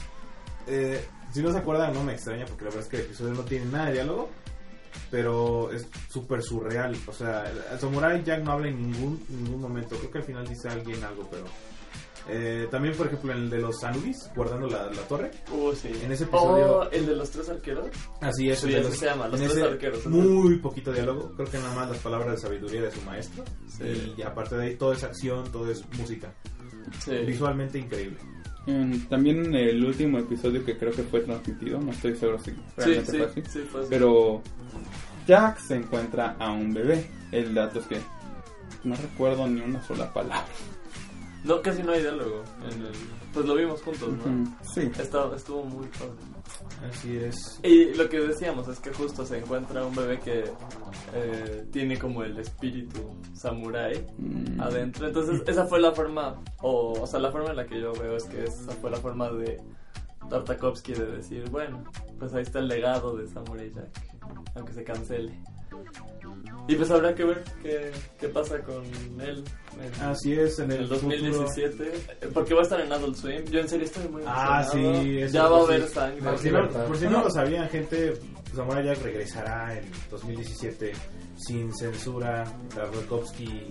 Si no se acuerdan, no me extraña, porque la verdad es que el episodio no tiene nada de diálogo. Pero es súper surreal. O sea, el Samurai Jack no habla en ningún momento. Creo que al final dice alguien algo, pero... también, por ejemplo, en el de los Anubis, guardando la torre. Sí. En ese episodio... ¿El de los 3 arqueros? Así es. Sí, así se llama, los 3 arqueros. Muy poquito diálogo. Creo que nada más las palabras de sabiduría de su maestro. Sí. Y aparte de ahí, todo es acción, todo es música. Sí. Visualmente increíble. También el último episodio que creo que fue transmitido, no estoy seguro si realmente fue así, sí, fue así. Pero Jack se encuentra a un bebé. El dato es que no recuerdo ni una sola palabra. No, casi no hay diálogo. Pues lo vimos juntos, ¿no? Sí. Estuvo muy padre. Así es. Y lo que decíamos es que justo se encuentra un bebé que tiene como el espíritu samurái adentro. Entonces esa fue la forma, o sea, la forma en la que yo veo es que esa fue la forma de Tartakovsky de decir, bueno, pues ahí está el legado de Samurai Jack, aunque se cancele. Y pues habrá que ver qué pasa con él. Así es, en el 2017, porque va a estar en Adult Swim. Yo en serio estoy muy emocionado. Sí, ya va a haber sangre. Por si no lo sabían, gente, Samurai Jack regresará en 2017 sin censura. Tartakovsky,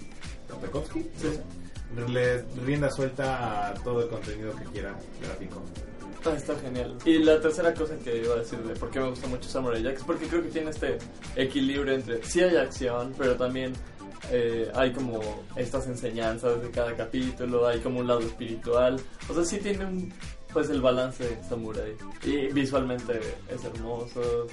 sí, le rienda suelta a todo el contenido que quiera gráfico. Está genial. Y la tercera cosa que iba a decir de por qué me gusta mucho Samurai Jack es porque creo que tiene este equilibrio entre sí hay acción, pero también hay como estas enseñanzas de cada capítulo, hay como un lado espiritual. O sea, sí tiene pues el balance de Samurai. Y visualmente es hermoso.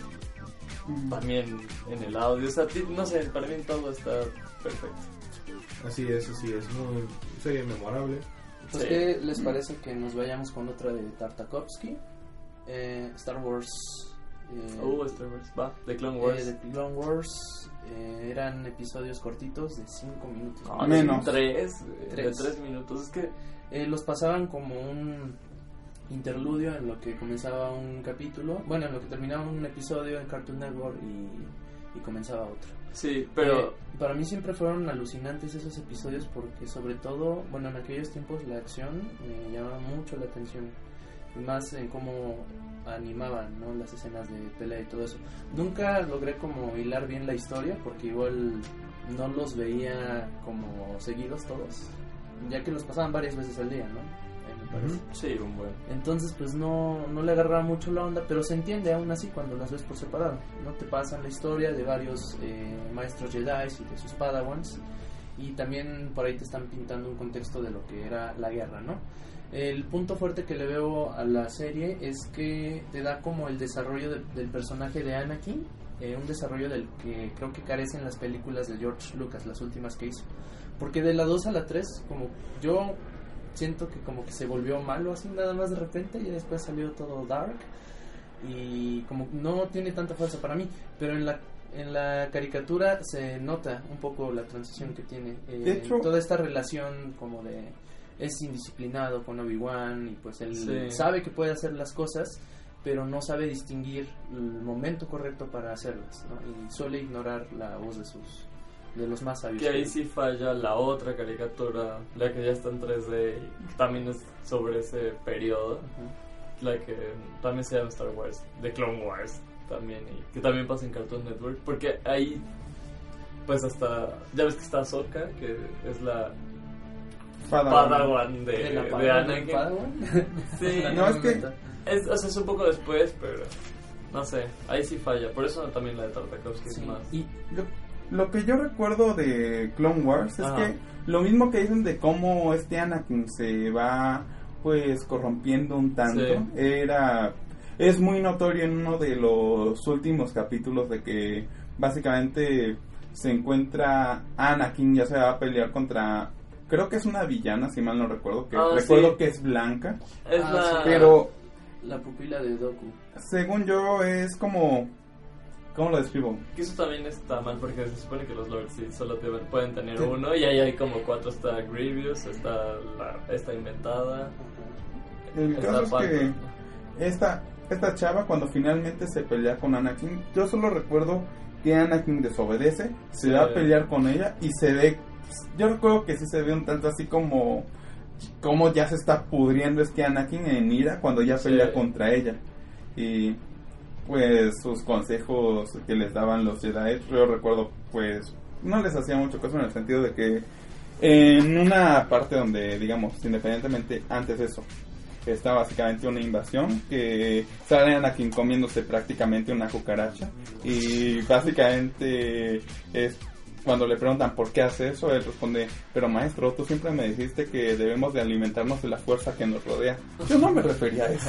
También en el audio. O sea, no sé, para mí todo está perfecto. Así es, muy serie memorable. Pues, ¿qué les parece que nos vayamos con otra de Tartakovsky? Star Wars. Star Wars, va, The Clone Wars. The Clone Wars eran episodios cortitos de 5 minutos. No, menos. 3 de 3 minutos. Es que los pasaban como un interludio en lo que comenzaba un capítulo. Bueno, en lo que terminaba un episodio en Cartoon Network y comenzaba otro. Sí, pero para mí siempre fueron alucinantes esos episodios porque sobre todo, bueno, en aquellos tiempos la acción me llamaba mucho la atención, y más en cómo animaban, ¿no?, las escenas de pelea y todo eso. Nunca logré como hilar bien la historia porque igual no los veía como seguidos todos, ya que los pasaban varias veces al día, ¿no? Me parece. Sí, un buen. Entonces pues no le agarraba mucho la onda, pero se entiende aún así cuando las ves por separado, ¿no? Te pasan la historia de varios maestros Jedi y de sus Padawans, y también por ahí te están pintando un contexto de lo que era la guerra, ¿no? El punto fuerte que le veo a la serie es que te da como el desarrollo del personaje de Anakin, un desarrollo del que creo que carecen las películas de George Lucas, las últimas que hizo, porque de la 2 a la 3 como yo siento que como que se volvió malo así nada más de repente, y después salió todo dark y como no tiene tanta fuerza para mí, pero en la caricatura se nota un poco la transición que tiene, de hecho, toda esta relación como de es indisciplinado con Obi-Wan y pues él sabe que puede hacer las cosas pero no sabe distinguir el momento correcto para hacerlas, ¿no? Y suele ignorar la voz de los más sabios. Que ahí sí falla la otra caricatura, la que ya está en 3D, y también es sobre ese periodo, la que también se llama Star Wars, The Clone Wars también, y que también pasa en Cartoon Network, porque ahí pues hasta, ya ves que está Ahsoka, que es la Padawan de Anakin. Padawan. Sí, No, es que o sea, es un poco después, pero no sé, ahí sí falla. Por eso también la de Tartakovsky es más. Y lo que yo recuerdo de Clone Wars es que lo mismo que dicen de cómo este Anakin se va pues corrompiendo un tanto, es muy notorio en uno de los últimos capítulos de que básicamente se encuentra Anakin, ya se va a pelear contra, creo que es una villana, si mal no recuerdo, recuerdo que es blanca, pero la pupila de Dooku. Según yo es como, ¿cómo lo describo? Que eso también está mal porque se supone que los Lords sí solo pueden tener uno y ahí hay como 4. Está Grievous, está inventada. El caso es que esta chava cuando finalmente se pelea con Anakin, yo solo recuerdo que Anakin desobedece, se va a pelear con ella y se ve, yo recuerdo que sí se ve un tanto así como ya se está pudriendo Anakin en ira cuando ya pelea contra ella. Y pues sus consejos que les daban los Jedi, yo recuerdo pues no les hacía mucho caso en el sentido de que en una parte donde digamos independientemente antes de eso está básicamente una invasión que sale Anakin comiéndose prácticamente una cucaracha y básicamente es cuando le preguntan por qué hace eso, él responde, pero maestro, tú siempre me dijiste que debemos de alimentarnos de la fuerza que nos rodea. Yo no me refería a eso.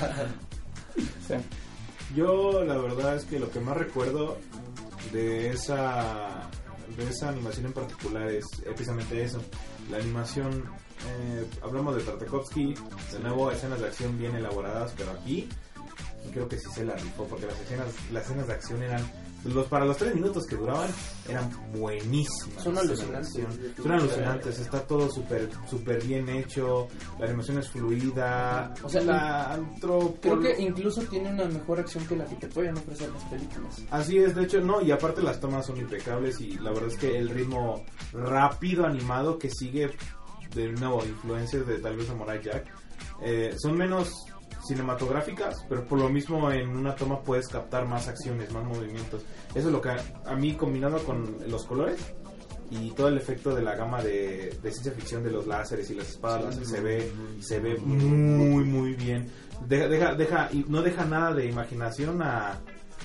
Sí. Yo la verdad es que lo que más recuerdo de esa animación en particular es precisamente eso, la animación. Hablamos de Tartakovsky, de nuevo escenas de acción bien elaboradas, pero aquí creo que sí se la rifó porque las escenas de acción eran para los 3 minutos que duraban eran buenísimas. Son alucinantes. Está todo súper bien hecho, la animación es fluida, o sea, creo que incluso tiene una mejor acción que la que te pueden ofrecer las películas. Así es, de hecho, no, y aparte las tomas son impecables y la verdad es que el ritmo rápido animado que sigue, de nuevo, influencias de tal vez Samurai Jack, son menos cinematográficas, pero por lo mismo en una toma puedes captar más acciones, más movimientos. Eso es lo que a mí, combinado con los colores y todo el efecto de la gama de ciencia ficción de los láseres y las espadas láser, se ve muy muy bien. Y no deja nada de imaginación a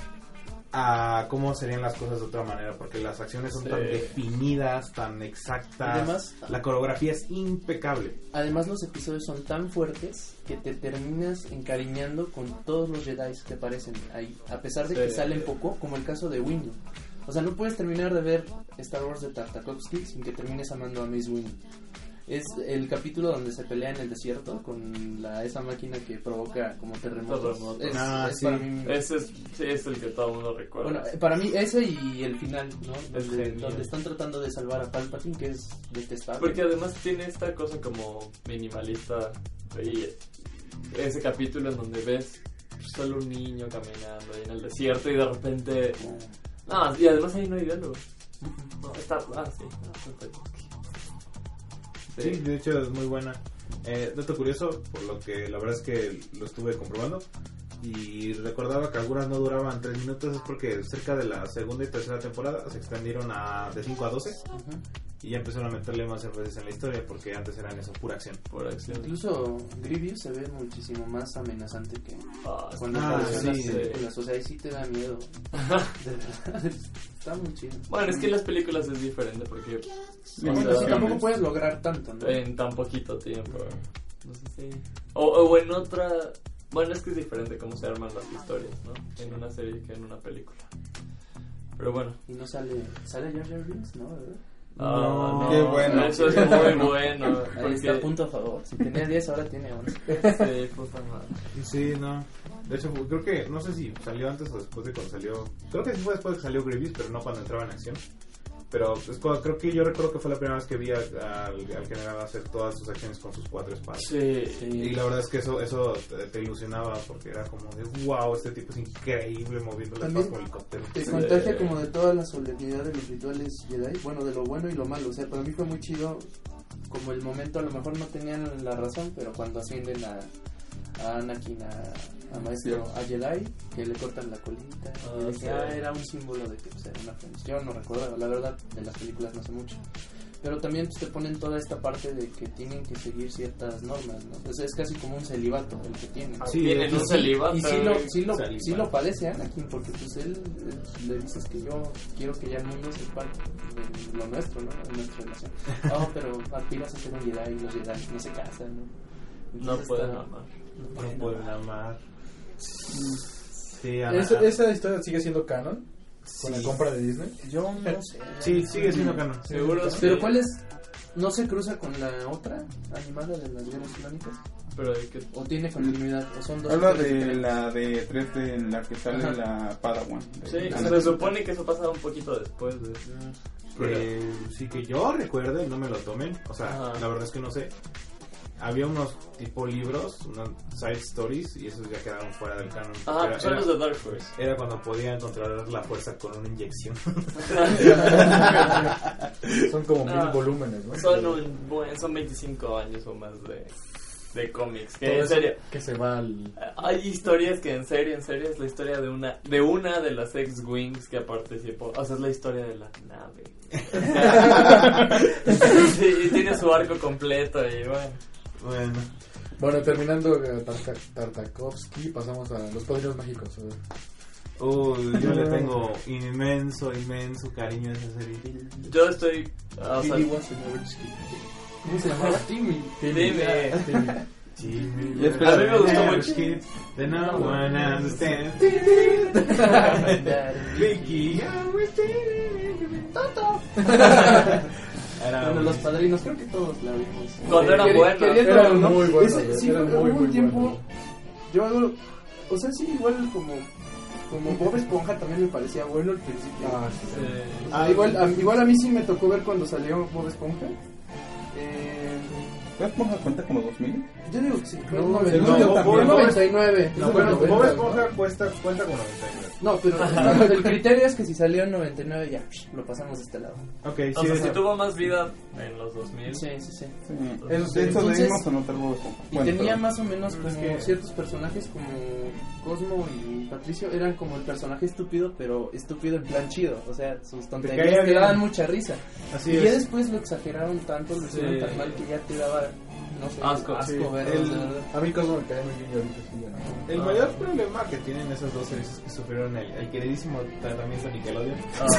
cómo serían las cosas de otra manera, porque las acciones son tan definidas, tan exactas. Además, la coreografía es impecable. Además, los episodios son tan fuertes que te terminas encariñando con todos los Jedi que aparecen ahí, a pesar de que salen poco, como el caso de Windu. O sea, no puedes terminar de ver Star Wars de Tartakovsky sin que termines amando a Mace Windu. Es el capítulo donde se pelea en el desierto con esa máquina que provoca como terremotos. Para mí, ese es el que todo el mundo recuerda. Bueno, para mí ese y el final, ¿no? Donde están tratando de salvar a Palpatine, que es detestable. Porque además tiene esta cosa como minimalista. Y ese capítulo en donde ves solo un niño caminando ahí en el desierto y de repente... y además ahí no hay diálogo. No, está... perfecto. Sí, de hecho es muy buena. Dato curioso, por lo que la verdad es que lo estuve comprobando y recordaba que algunas no duraban 3 minutos, es porque cerca de la segunda y tercera temporada se extendieron de 5 a 12 y ya empezaron a meterle más énfasis en la historia, porque antes eran eso, pura acción. Incluso Grievous se ve muchísimo más amenazante que cuando apareció en las películas. O sea, ahí sí te da miedo. De verdad, está muy chido. Bueno, es que en las películas es diferente porque tampoco puedes lograr tanto, ¿no? En tan poquito tiempo. No sé si... o en otra... Bueno, es que es diferente cómo se arman las historias, ¿no? En una serie que en una película. Pero bueno. Y no sale Jar Jar Binks, ¿no? ¿Verdad? No, qué bueno. Eso es muy bueno. Ahí está a punto a favor. Si tenía 10, ahora tiene 11. Sí, puta madre. Sí, no. De hecho, creo que, no sé si salió antes o después de cuando salió. Creo que sí fue después de que salió Grievous, pero no cuando entraba en acción. Pero creo que yo recuerdo que fue la primera vez que vi al general hacer todas sus acciones con sus 4 espadas. Sí. Y la verdad es que eso te ilusionaba, porque era como de wow, este tipo es increíble moviendo las espadas como helicóptero. Te contagia como de toda la solemnidad de los rituales Jedi, bueno, de lo bueno y lo malo. O sea, para mí fue muy chido como el momento, a lo mejor no tenían la razón, pero cuando ascienden a Anakin a maestro, a Jedi, que le cortan la colita y era un símbolo de que pues, era una feliz. Yo no recuerdo, la verdad, de las películas no sé mucho, Pero también pues, te ponen toda esta parte de que tienen que seguir ciertas normas, ¿no? Entonces es casi como un celibato el que tienen. Sí, tienen un celibato. Y sí lo padece Anakin, porque pues él le dices que yo quiero que ya el mundo se parte de lo nuestro, ¿no? De nuestra relación. Oh, pero aspiras a ser un Jedi y los Jedi no se casan, ¿no? No pueden amar. No pueden amar. Sí, ¿Esa historia sigue siendo canon? ¿Con la compra de Disney? Yo no sé. Sí, sigue siendo canon. Seguro. Pero sí. ¿cuál es? ¿No se cruza con la otra animada de las guerras clónicas? Pero hay que... ¿O tiene continuidad? ¿O son dos? Habla historias de diferentes? la de 3D en la que sale Ajá. la Padawan. Sí, se supone que eso pasa un poquito después de... Sí, que yo recuerde, no me lo tomen. O sea, Ajá. la verdad es que no sé. Había unos tipo libros, unos side stories, y esos ya quedaron fuera del canon. Ah, son los de Dark Horse. Era cuando podían controlar la fuerza con una inyección. Son como No. 1000 volúmenes, ¿no? Son 25 años o más de cómics. Que Todo en eso serio, que se va al... hay historias que en serio es la historia de una de las X-Wings que participó. O sea, es la historia de la nave. Sí, y tiene su arco completo y bueno. Bueno, terminando Tartakovsky, pasamos a Los Padrinos Mágicos. A ver. Yo le tengo inmenso cariño a esa serie. Yo estoy... o sea, Billy Wazowski. ¿Cómo se llamaba? Timmy. dime. Jimmy, Y espera, a mí me gustó mucho. Kids, the no one understands. Vicky, Bueno, Los Padrinos, creo que todos la vimos. Cuando eran buenos. Eran ¿no? muy buenos, Sí, eran hubo muy, un muy tiempo. buenos. Yo hago. O sea, sí, igual como Bob Esponja también me parecía bueno al principio. Igual a mí sí me tocó ver cuando salió Bob Esponja. ¿Vamos a cuenta como 2000? Yo digo que sí, fue No, el no, yo también. 99. No, Es bueno, de los Bob 90, Esponja ¿no? cuenta como 99. No, pero el criterio es que si salió en 99 ya lo pasamos de este lado. Ok, O sea, si tuvo más vida en los 2000. Sí. Sí. Entonces- Eso debimos anotar Bob Esponja. Y Bueno, tenía pero- más o menos como Es que- ciertos personajes como Cosmo y Patricio eran como el personaje estúpido, pero estúpido en plan chido. O sea, sus caía tonterías te bien. daban mucha risa. Así Y es. ya después lo exageraron tanto, lo hicieron Sí. tan mal que ya te daba, no sé, Asco, sí. verlos, El- de verdad. A mí Cosmo me cae muy bien y ahorita sí ya no. El mayor problema que tienen esas dos series es que sufrieron el queridísimo tratamiento Nickelodeon.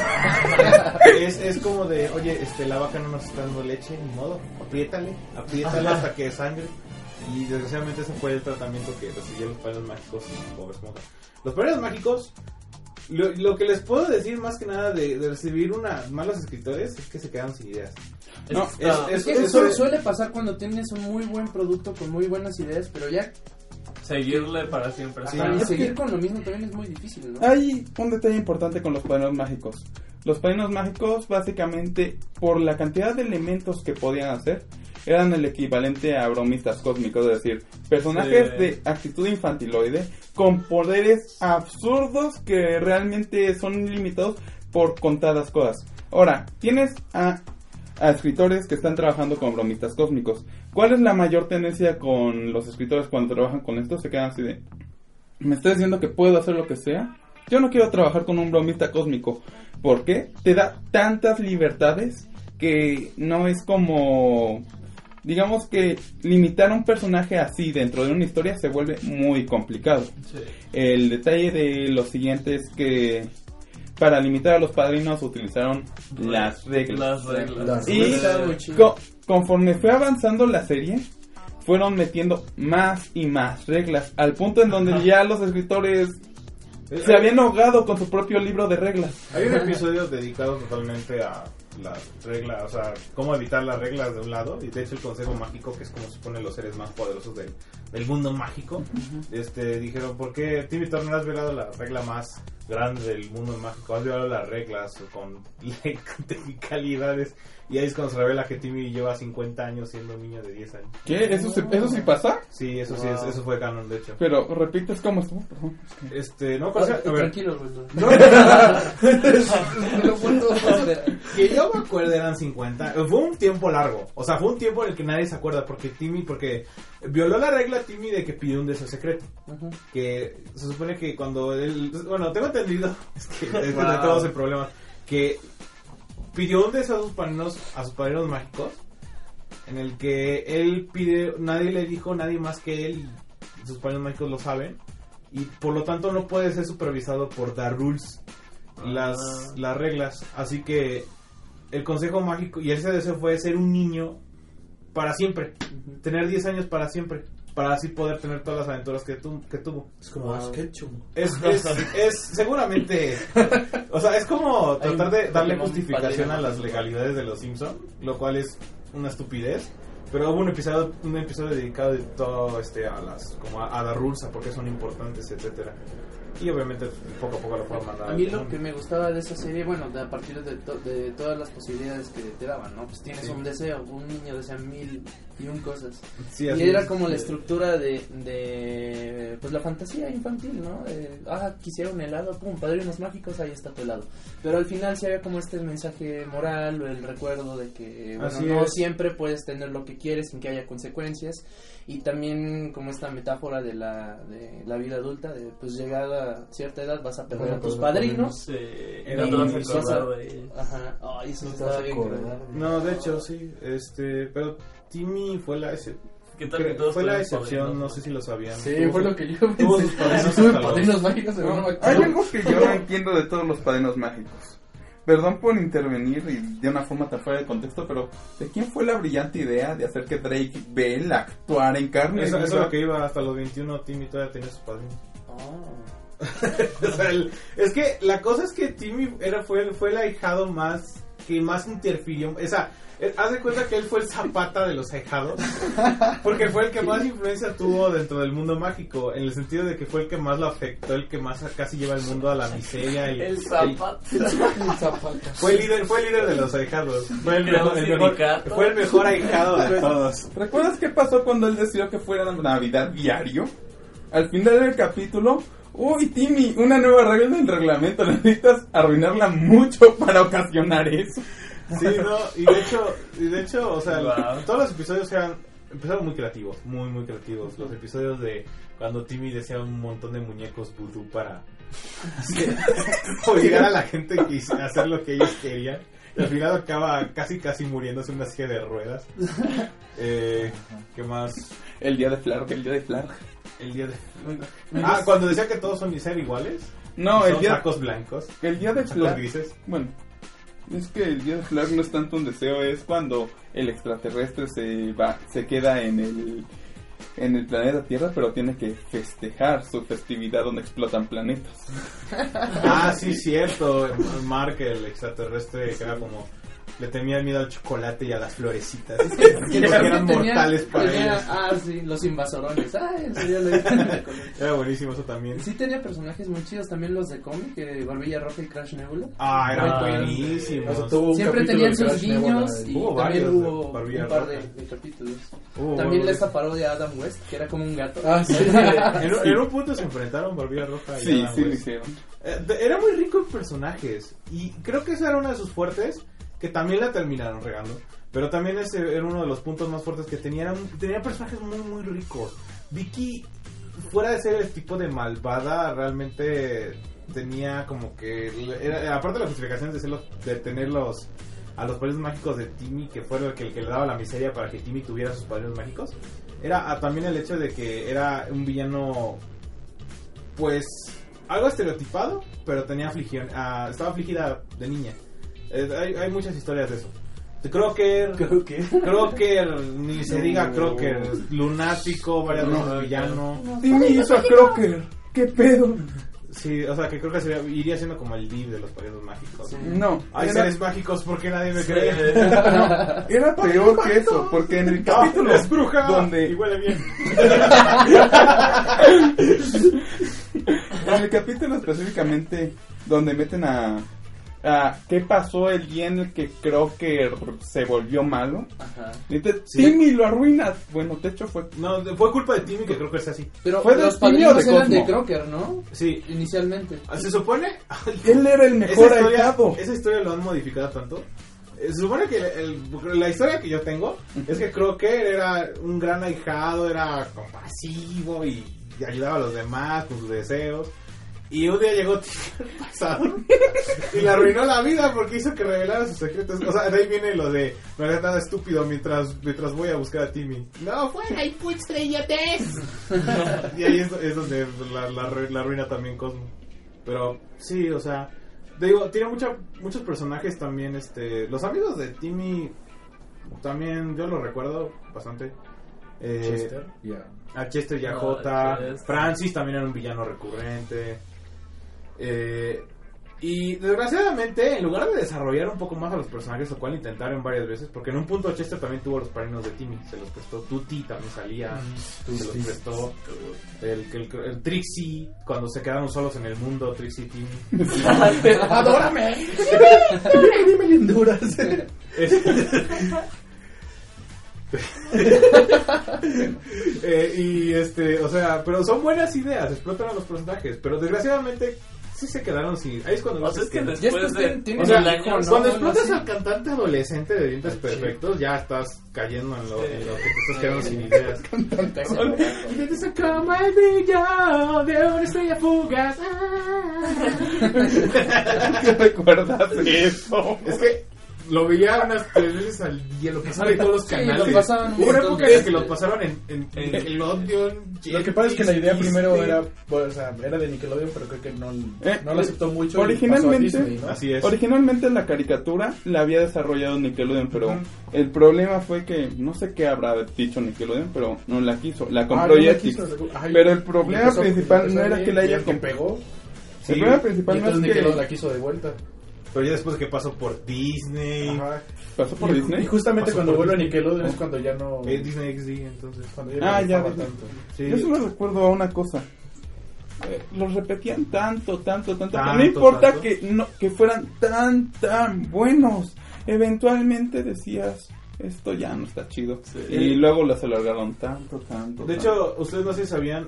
Es como de, oye, la vaca no nos está dando leche, ni modo, apriétale hasta que sangre. Y desgraciadamente ese fue el tratamiento que recibieron los Padrinos Mágicos y Bob Esponja. Los Padrinos Mágicos, lo que les puedo decir más que nada de recibir malos escritores es que se quedan sin ideas. No, Es que eso suele pasar cuando tienes un muy buen producto con muy buenas ideas, pero ya Seguirle para siempre. Sí. y es seguir que- con lo mismo también es muy difícil, ¿no? Hay un detalle importante con los Padrinos Mágicos. Los Padrinos Mágicos, básicamente, por la cantidad de elementos que podían hacer, eran el equivalente a bromistas cósmicos, es decir, personajes Sí. de actitud infantiloide con poderes absurdos que realmente son limitados por contadas cosas. Ahora, tienes a escritores que están trabajando con bromistas cósmicos. ¿Cuál es la mayor tendencia con los escritores cuando trabajan con esto? Se quedan así de... ¿Me estás diciendo que puedo hacer lo que sea? Yo no quiero trabajar con un bromista cósmico. ¿Por qué? Te da tantas libertades que no es como... Digamos que limitar a un personaje así dentro de una historia se vuelve muy complicado. Sí. El detalle de lo siguiente es que para limitar a los padrinos utilizaron las reglas. Las reglas. Las Y Está muy chido. conforme fue avanzando la serie, fueron metiendo más y más reglas, al punto en donde ya los escritores se habían ahogado con su propio libro de reglas. Hay un episodio dedicado totalmente a las reglas, o sea, cómo evitar las reglas de un lado, y de hecho el consejo mágico, que es como se ponen los seres más poderosos del mundo mágico, dijeron, ¿por qué, Timmy Turner, has violado la regla más grande del mundo mágico? Has violado las reglas con technicalidades. Y ahí es cuando se revela que Timmy lleva 50 años siendo un niño de 10 años. ¿Qué? ¿Eso sí pasa? Sí, eso sí, eso fue canon, de hecho. Pero repites cómo estuvo, por favor. No, pero, a ver, Tranquilo, güey. que yo me acuerdo eran 50. Fue un tiempo largo. O sea, fue un tiempo en el que nadie se acuerda. Porque violó la regla Timmy de que pidió un deseo secreto. Que se supone que cuando él... Bueno, tengo entendido. Es que es donde todo ese problema. Que pidió un deseo a sus padrinos mágicos, en el que él pide, nadie le dijo, nadie más que él, y sus padrinos mágicos lo saben, y por lo tanto no puede ser supervisado por The Rules, las reglas. Así que el consejo mágico, y ese deseo fue ser un niño para siempre, tener 10 años para siempre, para así poder tener todas las aventuras que tuvo. Es como Ash Ketchum. Es seguramente, o sea, es como tratar de darle justificación a las legalidades de los Simpson, lo cual es una estupidez. Pero hubo un episodio dedicado de todo a The Rules, a por qué son importantes, etcétera. Y obviamente poco a poco lo fueron mandando. A mí lo que me gustaba de esa serie, bueno, a partir de todas las posibilidades que te daban, ¿no? Pues tienes un deseo, un niño desea 1001 cosas. Sí, y era como la estructura de pues la fantasía infantil, ¿no? Quisiera un helado, pum, padrinos mágicos, ahí está tu helado. Pero al final sí había como este mensaje moral, o el recuerdo de que, bueno, no siempre puedes tener lo que quieres sin que haya consecuencias. Y también como esta metáfora de la vida adulta, de pues llegada a cierta edad vas a perder a tus padrinos. Sí, no te vas a acordar de ellos. Ajá, eso no estaba bien. No, de hecho sí, pero Timmy fue la excepción. ¿Qué tal que todos Fue la tuvieron excepción, padrinos? no sé si lo sabían. Sí, fue lo que yo pensé. Tuvo sus padrinos Tuve hasta los- padrinos mágicos, pero no me Hay acuerdo. algo que yo no entiendo de todos los padrinos mágicos. Perdón por intervenir y de una forma tan fuera de contexto, pero ¿de quién fue la brillante idea de hacer que Drake Bell actuara en carne? Eso es lo que iba hasta los 21, Timmy todavía tenía sus padrinos. O sea, es que la cosa es que Timmy fue el ahijado que más interfirió. O sea, haz de cuenta que él fue el Zapata de los ahijados, porque fue el que más influencia tuvo dentro del mundo mágico, en el sentido de que fue el que más lo afectó, el que más casi lleva el mundo a la miseria. El Zapata. Fue el líder de los ahijados. Fue el Creó un mejor sindicato. fue el mejor ahijado de todos. ¿Recuerdas qué pasó cuando él decidió que fuera Navidad diario? Al final del capítulo, uy, Timmy, una nueva regla del reglamento, necesitas arruinarla mucho para ocasionar eso. Sí, no, y de hecho, o sea, Wow. todos los episodios empezaron muy creativos, muy creativos. Los episodios de cuando Timmy desea un montón de muñecos vudú para obligar a la gente a hacer lo que ellos querían. Y al final acaba casi muriéndose en una silla de ruedas. ¿Qué más? El día de Flark. El día de... cuando decía que todos son ser iguales. No, son sacos blancos. El día de Sacos Flark. grises. Bueno, es que el día de Flark no es tanto un deseo, es cuando el extraterrestre se queda en el planeta Tierra, pero tiene que festejar su festividad donde explotan planetas. Sí, cierto. Mark, el extraterrestre, que era como... Le temía miedo al chocolate y a las florecitas. Porque eran mortales para ellos. Sí, los invasorones. En serio, Era buenísimo eso también. sí tenía personajes muy chidos también los de cómic, Barbilla Roja y Crash Nebula. Eran buenísimos. O sea, tuvo un Siempre capítulo tenían de sus Crash Nebula guiños y- y Hubo también varios de hubo Barbilla un par Roja. de capítulos. Hubo También varios. esta parodia de Adam West, que era como un gato. Sí. En un punto se enfrentaron Barbilla Roja y Sí, Adam sí lo West. hicieron. Era muy rico en personajes. Y creo que esa era una de sus fuertes, que también la terminaron regando. Pero también ese era uno de los puntos más fuertes que tenía. Tenía personajes muy ricos. Vicky, fuera de ser el tipo de malvada, realmente tenía como que... aparte de las justificaciones de tener a los padrinos mágicos de Timmy, que fue el que le daba la miseria para que Timmy tuviera sus padrinos mágicos, era también el hecho de que era un villano, pues, algo estereotipado, pero tenía aflicción, estaba afligida de niña. Hay muchas historias de eso. Crocker, ni se diga Crocker, lunático, varias veces villano. Timmy hizo a Crocker. ¿Qué pedo? Sí, o sea que creo que iría siendo como el div de los padrinos mágicos. No, Hay era, seres mágicos porque nadie me cree. era peor que eso, porque en el capítulo es bruja y donde huele bien. en el capítulo específicamente donde meten a ¿qué pasó el día en el que Crocker se volvió malo? Ajá. Entonces, Sí. Timmy lo arruina. Bueno, de hecho fue... No, fue culpa de Timmy que creo que sea así. Pero ¿Fue de los Timmy o padrinos de eran Cosmo? de Crocker, ¿no? Sí. Inicialmente. Se supone... Él era el mejor ahijado. Esa historia lo han modificado tanto. Se supone que la historia que yo tengo es que Crocker era un gran ahijado, era compasivo y ayudaba a los demás con sus deseos. Y un día llegó Timmy al pasado y le arruinó la vida porque hizo que revelara sus secretos. O sea, de ahí viene lo de no eres nada estúpido mientras voy a buscar a Timmy. No, fuera y puts idiotez. Y ahí es donde la arruina también Cosmo. Pero sí, o sea, digo, tiene muchos personajes también. Los amigos de Timmy también yo los recuerdo bastante. Chester, a Chester y a Jota. Francis también era un villano recurrente. Y desgraciadamente, en lugar de desarrollar un poco más a los personajes, lo cual intentaron varias veces, porque en un punto Chester también tuvo los padrinos de Timmy, se los prestó. Tutti también salía, se los prestó. El Trixie, cuando se quedaron solos en el mundo, Trixie y Timmy. ¡Adórame! Dime linduras. O sea, pero son buenas ideas, explotan a los personajes, pero desgraciadamente sí se quedaron sin. Ahí es cuando O sea, es que después después de o sea, años, cuando explotas al cantante adolescente de dientes perfectos, ya estás cayendo en lo que te estás quedando sin ideas. Y te dice como el brillo de una estrella fugaz. ¿Qué recuerdas eso? Es que lo veía unas 3 veces al día, lo pasaban en todos los canales. Lo pasaban Hubo una época en que lo pasaron en Nickelodeon. Lo que pasa es que la idea primero era, bueno, o sea, era de Nickelodeon, pero creo que no lo aceptó mucho. Originalmente, y pasó a Disney, ¿no? Así es. Originalmente la caricatura la había desarrollado Nickelodeon, pero el problema fue que no sé qué habrá dicho Nickelodeon, pero no la quiso, la compró Jetix. Pero el problema principal no era que la haya pegó. Sí. El problema principal Y no entonces es Nickelodeon que la quiso de vuelta. Pero ya después que pasó por Disney. Ajá. pasó por Y Disney. justamente Pasó cuando por vuelve a Disney. Nickelodeon es cuando ya no. Disney XD, entonces. Cuando ya no ya gustaba Disney. tanto. Sí. Yo solo recuerdo a una cosa. Los repetían tanto, que no Tanto, importa tanto. que fueran tan buenos. Eventualmente decías, esto ya no está chido. Sí. Y luego las alargaron tanto. De hecho, ustedes no sé si sabían,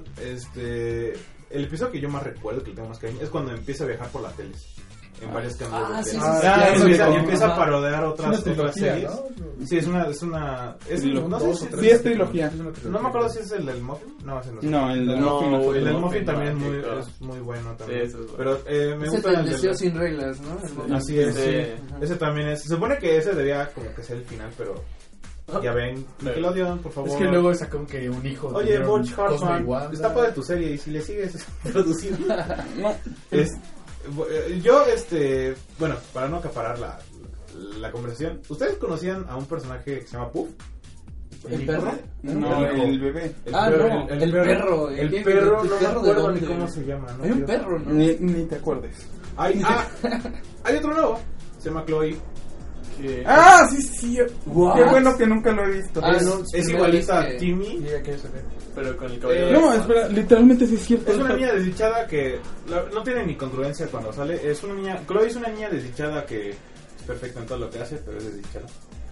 el episodio que yo más recuerdo, que le tengo más cariño, es cuando empieza a viajar por las teles. En varios canales de sí, tele. sí, Y empieza a parodiar otras series. ¿no? Sí, es una no sé si Sí, es trilogía. no me acuerdo si es el del Muffin. No, ese no es. No, el del No, Muffin no. El del Muffin Muffin también mágico. es muy bueno también. Sí, eso es bueno. Pero me Es gusta el el deseo del... sin reglas, ¿no? Así es, Sí. sí. Ese también es. Se supone que ese debía como que ser el final, pero ya ven, Nickelodeon, por favor. Es que luego sacó que un hijo. Oye, tuvieron Butch Cosmo y Hartman, Wanda. está padre tu serie y si le sigues produciendo. No. Yo, bueno, para no acaparar la conversación, ¿ustedes conocían a un personaje que se llama Puff? ¿El perro? No, el bebé. El perro. El perro, no me acuerdo ni cómo se llama, ¿no? Hay un perro, ¿no? Ni te acuerdes. Hay otro nuevo, se llama Chloe. Ah, sí. What? Qué bueno que nunca lo he visto. Es igualita a Timmy. Diga que se ve. Pero con el cabello. No, espera, literalmente sí es cierto. Es una niña desdichada que no tiene ni congruencia cuando sale. Chloe es una niña desdichada que es perfecta en todo lo que hace, pero es desdichada.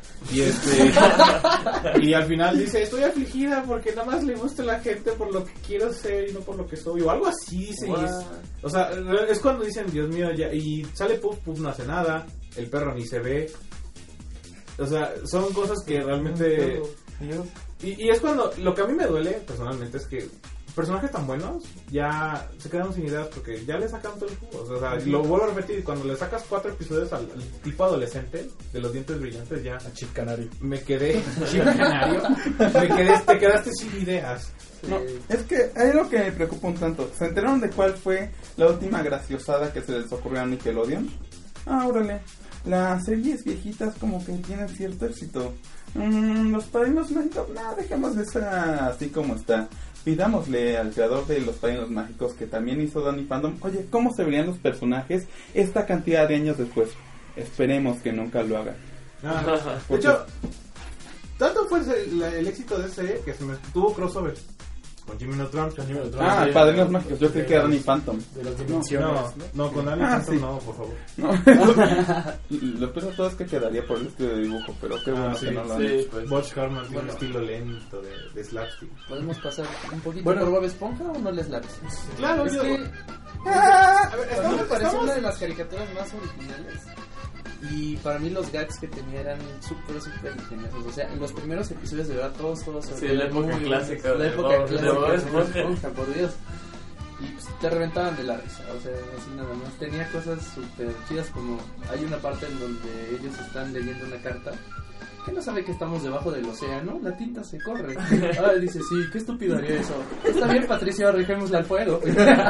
Y y al final dice, estoy afligida porque nada más le gusta a la gente por lo que quiero ser y no por lo que soy, o algo así dice. O sea, es cuando dicen, Dios mío, ya. Y sale Puff no hace nada, el perro ni se ve. O sea, son cosas que realmente... Y es cuando, lo que a mí me duele personalmente es que personajes tan bueos ya se quedaron sin ideas porque ya le sacan todo el jugo. O sea, lo vuelvo a repetir, cuando le sacas 4 episodios al tipo adolescente de los dientes brillantes, ya A Chip Canario. me quedé Chip Canario, te quedaste sin ideas. No, es que hay algo que me preocupa un tanto. ¿Se enteraron de cuál fue la última graciosada que se les ocurrió a Nickelodeon? Órale. Las series viejitas como que tienen cierto éxito. Los Padrinos Mágicos, no, dejemos esa así como está. Pidámosle al creador de Los Padrinos Mágicos, que también hizo Danny Phantom, oye, ¿cómo se verían los personajes esta cantidad de años después? Esperemos que nunca lo haga. De hecho, tanto fue el éxito de esa serie que se me tuvo crossover con Jimmy Neutron. Padrinos Mágicos, yo creí que era Danny Phantom. De las dimensiones. No, con Danny Phantom no, por favor. No, lo peor de todo es que quedaría por el estilo de dibujo, pero qué bueno que no lo han hecho. Pues, Butch Hartman tiene un estilo lento de slapstick. ¿Podemos pasar un poquito Bueno. por Bob Esponja o no les late? Claro, Es yo- que A ver, a mí me pareció estamos- una de las caricaturas más originales. Y para mí los gags que tenía eran súper ingeniosos. O sea, en los primeros episodios de verdad todos Sí, la época clásica La de época Bob- clásica de Bob de Bob Esponja. Esponja, por Dios. y pues, te reventaban de la risa, o sea, así nada más. Tenía cosas súper chidas, como hay una parte en donde ellos están leyendo una carta que no sabe que estamos debajo del océano, la tinta se corre. Ah, dice, sí, qué estúpido haría eso. Está bien, Patricio, arrejémosla al fuego.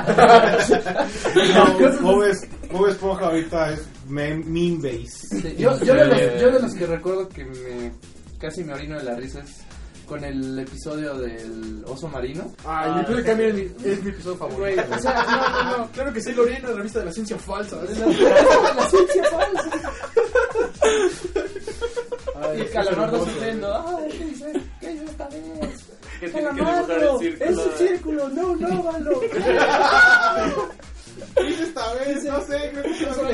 Bob Esponja ahorita es meme base. Sí, yo de los que recuerdo que casi me orino de la risa es con el episodio del oso marino. Ay, el episodio de Camila es mi episodio favorito. Güey, o sea, no. Claro que sí, lo orino en la revista de la ciencia falsa. La ciencia falsa. Y el calamardo sufriendo. Ay, ¿qué dice esta vez? Que tiene que dibujar el círculo. Es un círculo, no, malo. Esta vez, no sé, creo que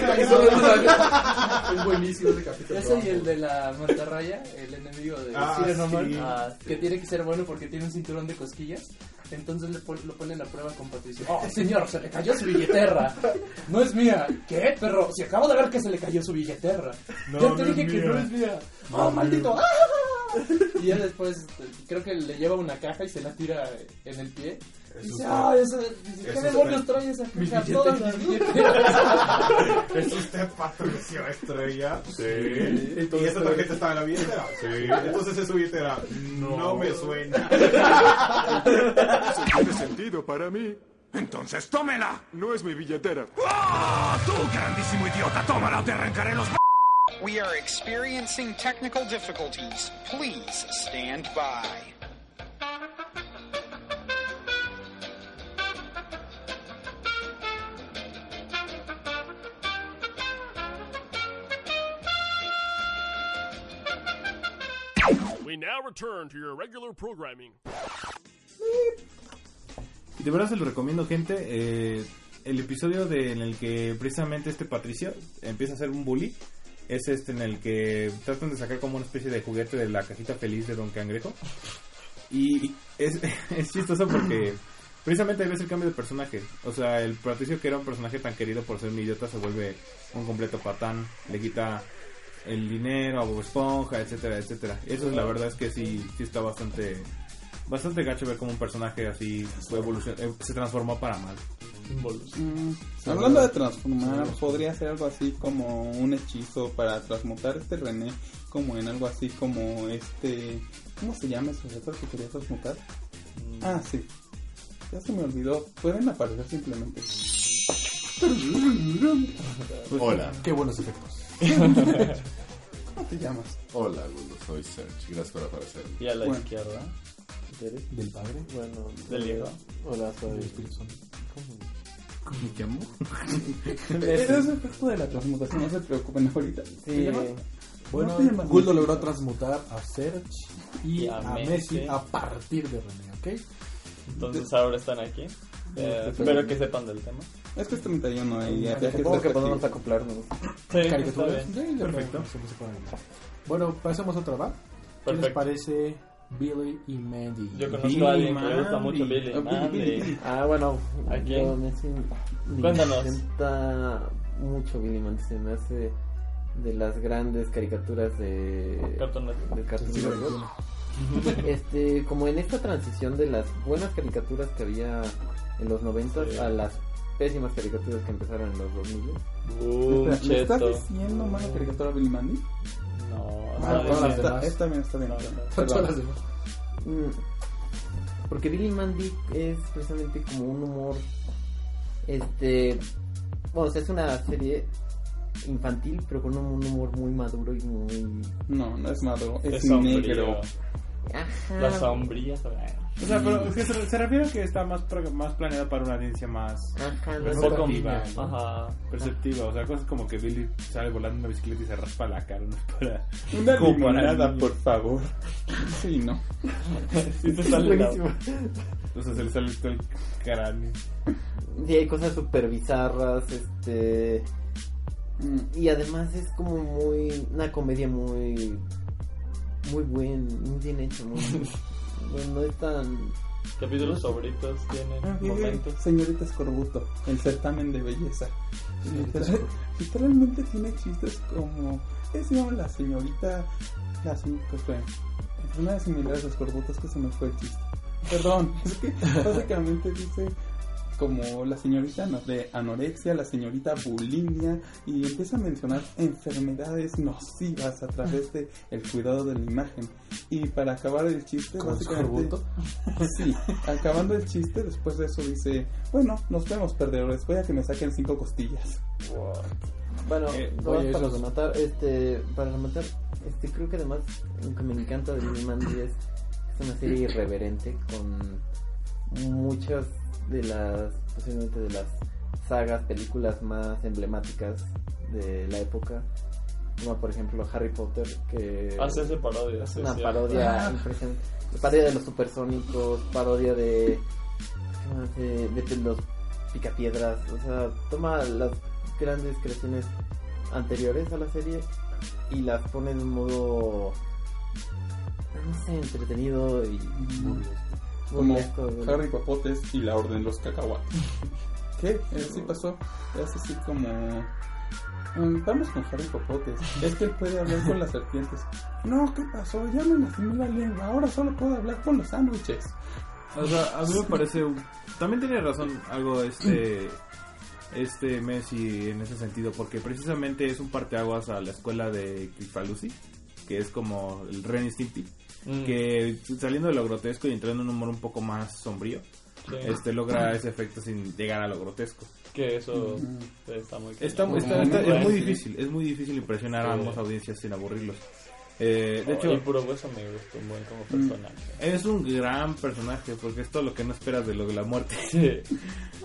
Es buenísimo ese capítulo. Ese y el de la mantarraya, el enemigo de Sirenoman, sí. que tiene que ser bueno porque tiene un cinturón de cosquillas. Entonces lo ponen a prueba con Patricio. Oh, señor, se le cayó su billetera. No es mía. ¿Qué, perro? Si acabo de ver que se le cayó su billetera. Ya te dije que no es mía. Oh, maldito. Y ya después creo que le lleva una caja y se la tira en el pie. Y dice, ¿qué demonios trae esa caja? Todas las billeteras. ¿Es usted Patricio Estrella? Sí. ¿Y esta tarjeta estaba en la billetera? Sí. Entonces es su billetera. No me suena. Si tiene sentido para mí, entonces tómela. No es mi billetera. ¡Ah! ¡Tú, grandísimo idiota! ¡Tómala o te arrancaré los... We are experiencing technical difficulties. Please stand by. We now return to your regular programming. De verdad se lo recomiendo, gente. El episodio en el que precisamente Patricio empieza a ser un bully es en el que tratan de sacar como una especie de juguete de la cajita feliz de Don Cangrejo. Y es chistoso porque precisamente ahí ves el cambio de personaje. O sea, el Patricio, que era un personaje tan querido por ser un idiota, se vuelve un completo patán. Le quita el dinero a Bob Esponja, etcétera, etcétera. Eso la verdad es que sí está bastante gacho ver cómo un personaje así fue se transformó para mal. Hablando de transformar, podría ser algo así como un hechizo para transmutar René como en algo así como ¿cómo se llama ese sujeto que quería transmutar? Ah, sí, ya se me olvidó. Pueden aparecer simplemente. Hola. Qué buenos efectos. ¿Cómo te llamas? Hola, Gundo, soy Serge. Gracias por aparecer. Y a la izquierda. ¿Del padre? Bueno, del hijo. Hola, soy el Espíritu Santo. ¿Cómo me llamo? Es el efecto de la transmutación, no se preocupen ahorita. Sí. Bueno, Guldo logró transmutar a Serge y a Messi a partir de René, ¿ok? Entonces ahora están aquí. Espero que sepan del tema. Es que es 31 y ya supongo que podemos acoplarnos. Sí, ¿Caricaturas? está Sí, perfecto. Bueno, pasemos a otra, ¿va? ¿Qué les parece Billy y Mandy? Yo conozco a alguien que le gusta mucho Billy y Mandy. Bueno, ¿a quién? Cuéntanos. Me gusta mucho Billy y Mandy, se me hace de las grandes caricaturas de Cartoon Network. Como en esta transición de las buenas caricaturas que había en los 90 a las pésimas caricaturas que empezaron en los 2000. ¿Le estás diciendo mala caricatura Billy Mandy? No, está bien. Todas las demás. Porque Billy Mandy es precisamente como un humor, bueno, o sea, es una serie infantil, pero con un humor muy maduro y muy... No es maduro, es negro. Ajá. La sombría. O sea, pero se refiere a que está más planeado para una audiencia más perceptiva, perceptiva. O sea, cosas como que Billy sale volando en una bicicleta y se raspa la cara. No es para una limonada, por favor. Sí, no. Sí, te sale buenísimo. O sea, se le sale todo el cráneo. Sí, hay cosas súper bizarras, y además es como una comedia muy bien hecha, no es tan... Capítulos favoritos tienen momentos. Señorita Escorbuto, el certamen de belleza. Literalmente tiene chistes como la señorita, una de similares a Escorbuto, es que se me fue el chiste. Perdón, es que básicamente dice como la señorita de anorexia, la señorita bulimia, y empieza a mencionar enfermedades nocivas a través de el cuidado de la imagen. Y para acabar el chiste, básicamente, sí, acabando el chiste, después de eso dice, bueno, nos vemos perdedores, voy a que me saquen 5 costillas. Bueno, para rematar, creo que además lo que me encanta de Billy Mandy es una serie irreverente con muchas de las, posiblemente de las sagas, películas más emblemáticas de la época, como por ejemplo Harry Potter, que hace esa parodia, es una parodia impresionante, parodia de los supersónicos, parodia de los picapiedras, o sea, toma las grandes creaciones anteriores a la serie y las pone de un modo, no sé, entretenido y como Harry Popotes y la Orden de los Cacahuates. ¿Qué? Sí pasó. Es así como... vamos con Harry Popotes. Es que él puede hablar con las serpientes. No, ¿qué pasó? Ya me lastimé la lengua. Ahora solo puedo hablar con los sándwiches. O sea, a mí me parece... También tiene razón algo Messi en ese sentido, porque precisamente es un parteaguas a la escuela de Crifalusi, que es como el Ren y Stimpy, que saliendo de lo grotesco y entrando en un humor un poco más sombrío, logra ese efecto sin llegar a lo grotesco. Que eso está muy es muy difícil impresionar a ambas audiencias sin aburrirlos. De hecho, y Puro Hueso me gustó un buen como personaje. Es un gran personaje porque es todo lo que no esperas de lo de la muerte. Sí.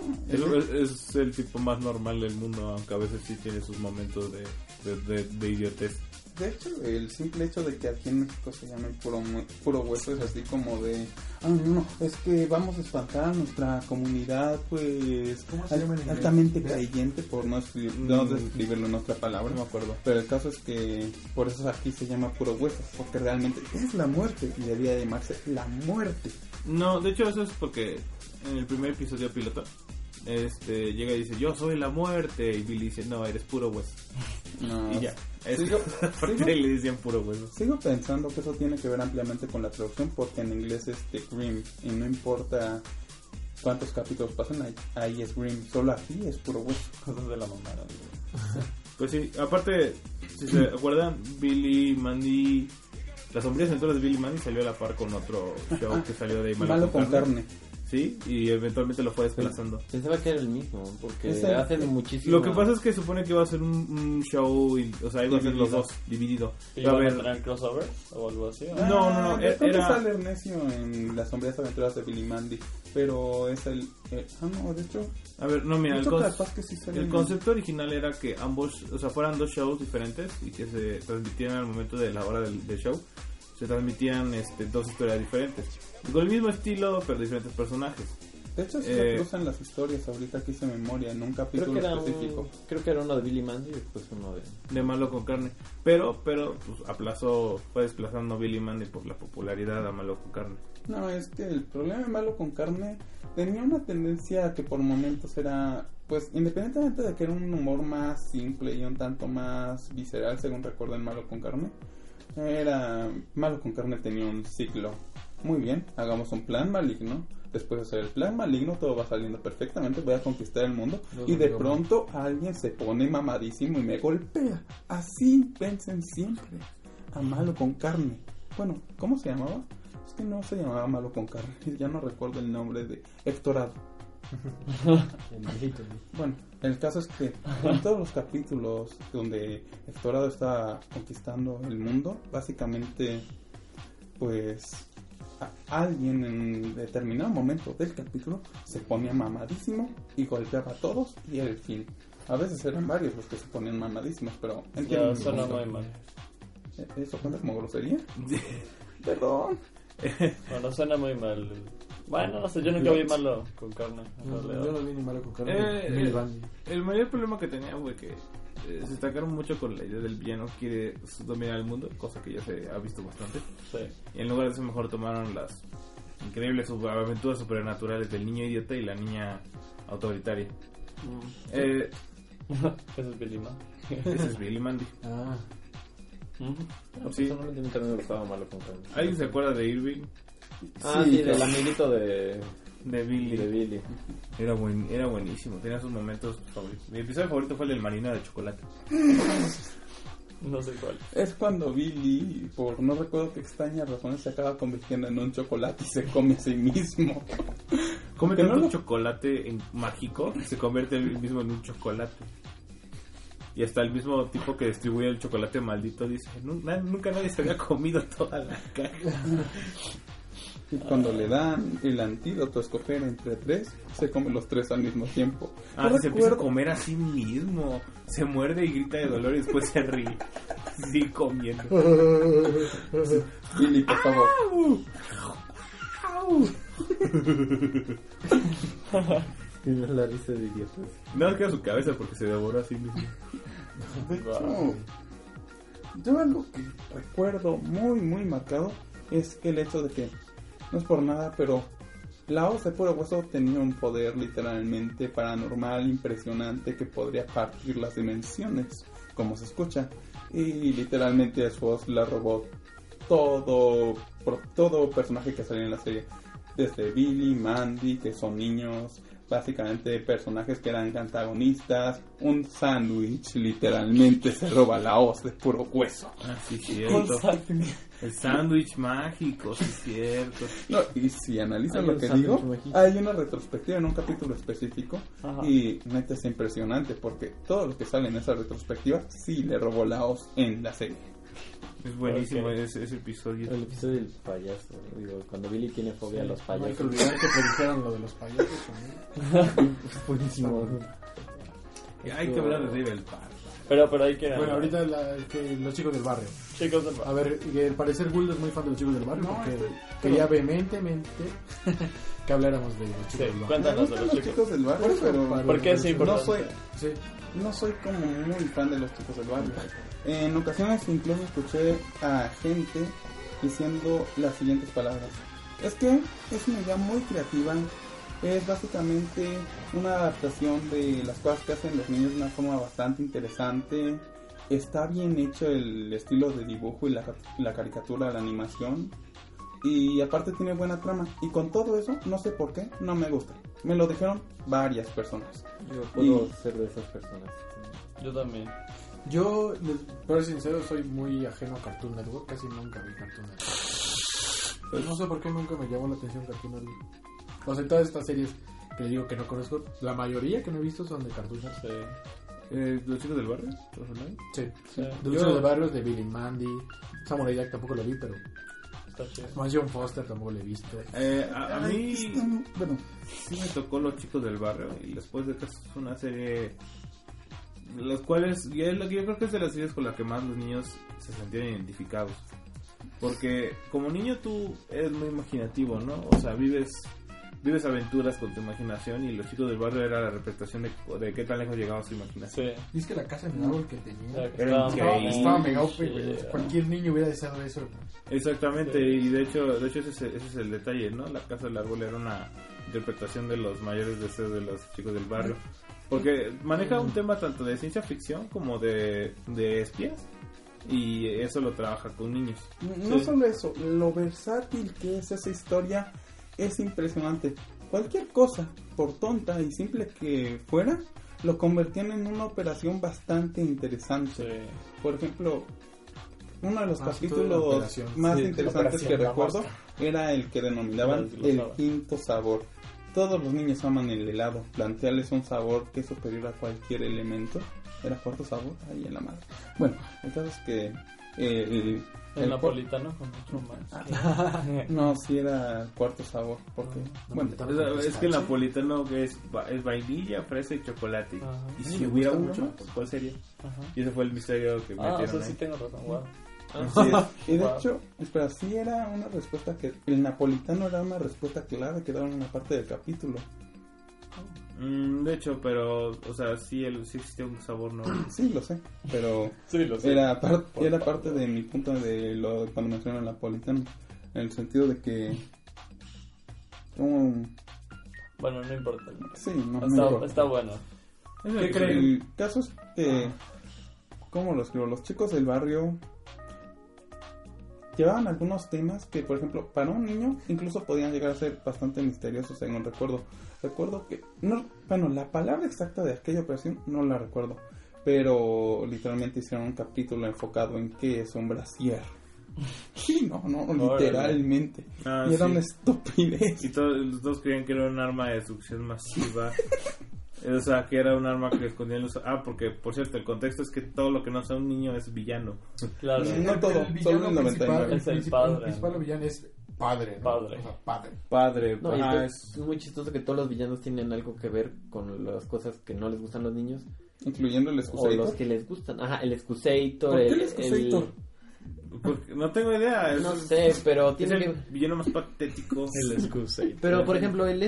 Es el tipo más normal del mundo, aunque a veces sí tiene sus momentos de idiotez. De hecho, el simple hecho de que aquí en México se llame puro hueso es así como de... no, es que vamos a espantar a nuestra comunidad, pues... altamente creyente, por no describirlo en otra palabra. No me acuerdo. Pero el caso es que por eso aquí se llama puro hueso, porque realmente es la muerte y debía llamarse la muerte. No, de hecho eso es porque en el primer episodio piloto llega y dice, yo soy la muerte, y Billy dice, no, eres puro hueso. No, y ya. Le decían puro hueso. Sigo pensando que eso tiene que ver ampliamente con la traducción, porque en inglés es The Grimm, y no importa cuántos capítulos pasan, ahí es Grimm, solo aquí es puro hueso. Cosas de la mamada. Pues sí, aparte, si se acuerdan, Billy Mandy, Las sombrías aventuras de Billy Mandy salió a la par con otro show que salió de Malo con carne. Sí, y eventualmente lo fue desplazando. Pensaba que era el mismo, porque hacen muchísimo. Lo que pasa es que supone que iba a ser un show, o sea, iba a ser los dos, dividido. ¿Y iba a tener crossover o algo así? No, era... sale Ernesio en Las sombrías aventuras de Billy Mandy, pero es el... no, de hecho... A ver, no, mira, el concepto original era que ambos, o sea, fueran dos shows diferentes y que se transmitieran al momento de la hora del show. Se transmitían dos historias diferentes con el mismo estilo pero diferentes personajes. De hecho se cruzan las historias ahorita aquí se memoria en un capítulo específico. Creo que era uno de Billy Mandy y después uno de Malo con carne, pero pues fue desplazando Billy Mandy por la popularidad a Malo con carne. No, es que el problema de Malo con carne tenía una tendencia que por momentos era, pues independientemente de que era un humor más simple y un tanto más visceral, según recuerdo en Malo con carne, Malo con carne tenía un ciclo. Muy bien, hagamos un plan maligno. Después de hacer el plan maligno, todo va saliendo perfectamente. Voy a conquistar el mundo. Y de pronto alguien se pone mamadísimo y me golpea. Así pensen siempre a Malo con carne. Bueno, ¿cómo se llamaba? Es que no se llamaba Malo con carne. Ya no recuerdo el nombre de Hectorado. Bueno, el caso es que en todos los capítulos donde Hectorado está conquistando el mundo, básicamente pues alguien en determinado momento del capítulo se ponía mamadísimo y golpeaba a todos y era el fin. A veces eran varios los que se ponían mamadísimos, pero ya suena muy mal. ¿Eso cuenta como grosería? Perdón. Bueno, suena muy mal. Bueno, no sé, yo nunca vi Malo con carne. Yo no vi ni Malo con carne. El mayor problema que tenía fue que se destacaron mucho con la idea del villano que quiere dominar el mundo, cosa que ya se ha visto bastante. Sí. Y en lugar de eso mejor tomaron las increíbles aventuras sobrenaturales del niño idiota y la niña autoritaria. Ese es Billy Mandy. Ese es Billy Mandy. Sí. Personalmente me gustaba Malo con carne. ¿Alguien se acuerda de Irving? Sí, del amiguito de De Billy. Era buenísimo, tenía sus momentos favoritos. Mi episodio favorito fue el del marino de chocolate. No sé cuál. Es cuando Billy, por no recuerdo qué extraña razón, se acaba convirtiendo en un chocolate y se come a sí mismo. Come tanto chocolate mágico que se convierte él mismo en un chocolate. Y hasta el mismo tipo que distribuye el chocolate maldito dice, nunca nadie se había comido toda la caja. Y cuando le dan el antídoto a escoger entre 3, se come los 3 al mismo tiempo. Se empieza a comer a sí mismo. Se muerde y grita de dolor y después se ríe. Sigue comiendo. Billy, por favor. Y no la risa de idiotas. No, queda su cabeza porque se devoró a sí mismo. De hecho, yo algo que recuerdo muy, muy marcado es el hecho de que, no es por nada, pero la hoz de puro hueso tenía un poder literalmente paranormal impresionante que podría partir las dimensiones, como se escucha. Y literalmente a su hoz la robó todo personaje que salía en la serie. Desde Billy, Mandy, que son niños, básicamente personajes que eran antagonistas. Un sándwich literalmente se roba la hoz de puro hueso. Sí, cierto. El sándwich mágico, sí, cierto. No, y si analizan lo que digo, hay una retrospectiva en un capítulo específico. Ajá. Y neta es impresionante porque todo lo que sale en esa retrospectiva sí le robó la hoz en la serie. Es buenísimo ese episodio. El episodio del payaso, digo, cuando Billy tiene fobia a los payasos. No hay que olvidar que predijeron lo de los payasos. Es buenísimo. Hay que hablar de David Park. Pero hay que... Bueno, ahorita los chicos del barrio. A ver, al parecer Guld es muy fan de los chicos del barrio porque quería vehementemente que habláramos de los chicos del barrio. Cuéntanos de los chicos del barrio, pero ¿por qué es importante? No soy como muy fan de los chicos del barrio. En ocasiones incluso escuché a gente diciendo las siguientes palabras: es que es una idea muy creativa, es básicamente una adaptación de las cosas que hacen los niños de una forma bastante interesante, está bien hecho el estilo de dibujo y la caricatura, la animación, y aparte tiene buena trama, y con todo eso no sé por qué no me gusta. Me lo dijeron varias personas. Yo puedo ser de esas personas. Yo también. Yo, para ser sincero, soy muy ajeno a Cartoon Network. Casi nunca vi Cartoon Network. Pero no sé por qué nunca me llamó la atención Cartoon Network. O sea, todas estas series que digo que no conozco, la mayoría que no he visto son de Cartoon Network. ¿Los chicos del barrio? Sí. Los chicos del barrio, de Billy Mandy. Samurai Jack tampoco lo vi, pero... Mansion Foster tampoco lo he visto. A mí, bueno, sí me tocó Los chicos del barrio. Y después de que es una serie... Los cuales, yo creo que es de las series con las que más los niños se sentían identificados. Porque como niño tú eres muy imaginativo, ¿no? O sea, vives aventuras con tu imaginación, y Los chicos del barrio era la representación de qué tan lejos llegaba su imaginación. Sí. Y es que la casa de árbol que tenía estaba mega OP, cualquier niño hubiera deseado eso. Exactamente, sí. Y de hecho ese es el detalle, ¿no? La casa del árbol era una interpretación de los mayores deseos de los chicos del barrio. Porque maneja un tema tanto de ciencia ficción como de espías, y eso lo trabaja con niños. No solo eso, lo versátil que es esa historia es impresionante. Cualquier cosa, por tonta y simple que fuera, lo convertían en una operación bastante interesante. Sí. Por ejemplo, uno de los capítulos más interesantes que recuerdo era el que denominaban el quinto sabor. Todos los niños aman el helado. Plantearles un sabor que es superior a cualquier elemento. ¿Era cuarto sabor? Ahí en la madre. Bueno, el caso es que... el napolitano con mucho más. No, sí era cuarto sabor. Porque, bueno, es que el napolitano es vainilla, fresa y chocolate. Ajá. Y si hubiera uno, ¿cuál sería? Ajá. Y ese fue el misterio que metieron. O sea, sí tengo razón, wow. Y de hecho, espera, sí era una respuesta que... El napolitano era una respuesta clave que daba en una parte del capítulo. De hecho, pero, o sea, sí existía un sabor, ¿no? Sí, lo sé, pero sí, lo sé. Era parte de mi punto de lo cuando mencioné el napolitano, en el sentido de que... Bueno, no importa. Sí, no importa. Está bueno. ¿Qué creen? El caso es que... ¿Cómo lo escribo? Los chicos del barrio... llevaban algunos temas que, por ejemplo, para un niño incluso podían llegar a ser bastante misteriosos, según recuerdo. Recuerdo que, la palabra exacta de aquella operación no la recuerdo, pero literalmente hicieron un capítulo enfocado en qué es un brasier. Sí, no, literalmente. Y era una estupidez. Y todos creían que era un arma de destrucción masiva. O sea, que era un arma que escondían los... porque, por cierto, el contexto es que todo lo que no sea un niño es villano. Claro. No todo, el villano principal, es el padre. El principal villano es padre, ¿no? Padre. O sea, padre. Padre. No, es muy chistoso que todos los villanos tienen algo que ver con las cosas que no les gustan a los niños. Incluyendo el Excusator. O los que les gustan. Ajá, el Excusator. ¿Por qué el Excusator? Porque no tengo idea. No sé, pero tiene el villano más patético. El Excusator. Pero, por ejemplo, el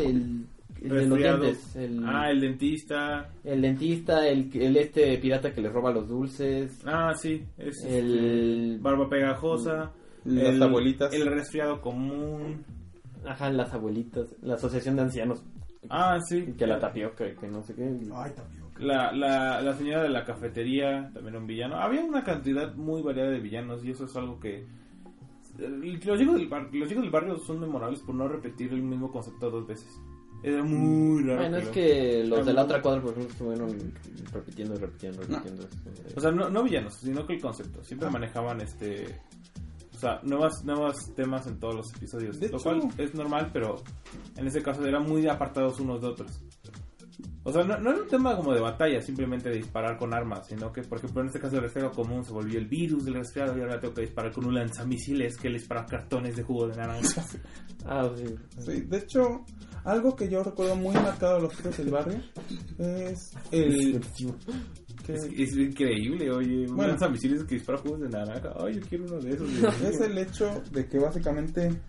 de los dientes. El dentista. El dentista, el pirata que le roba los dulces. Sí. El barba pegajosa. Las abuelitas. El resfriado común. Ajá, las abuelitas. La asociación de ancianos. Sí. Que la tapioca, que no sé qué. Ay, tapioca. La señora de la cafetería, también un villano. Había una cantidad muy variada de villanos y eso es algo que... Los chicos del barrio son memorables por no repetir el mismo concepto 2 veces. Era muy raro. Bueno, es que los de la otra cuadra, por ejemplo, estuvieron repitiendo. No. O sea, no villanos, sino que el concepto. Siempre manejaban o sea, nuevos temas en todos los episodios. Lo cual es normal, pero en ese caso eran muy apartados unos de otros. O sea, no era un tema como de batalla, simplemente de disparar con armas, sino que, por ejemplo, en este caso el resfriado común se volvió el virus del resfriado y ahora tengo que disparar con un lanzamisiles que le dispara cartones de jugo de naranja. Sí, de hecho, algo que yo recuerdo muy marcado de los chicos del barrio es el... Es increíble, oye, un lanzamisiles que dispara jugos de naranja. Ay, yo quiero uno de esos. Es el hecho de que básicamente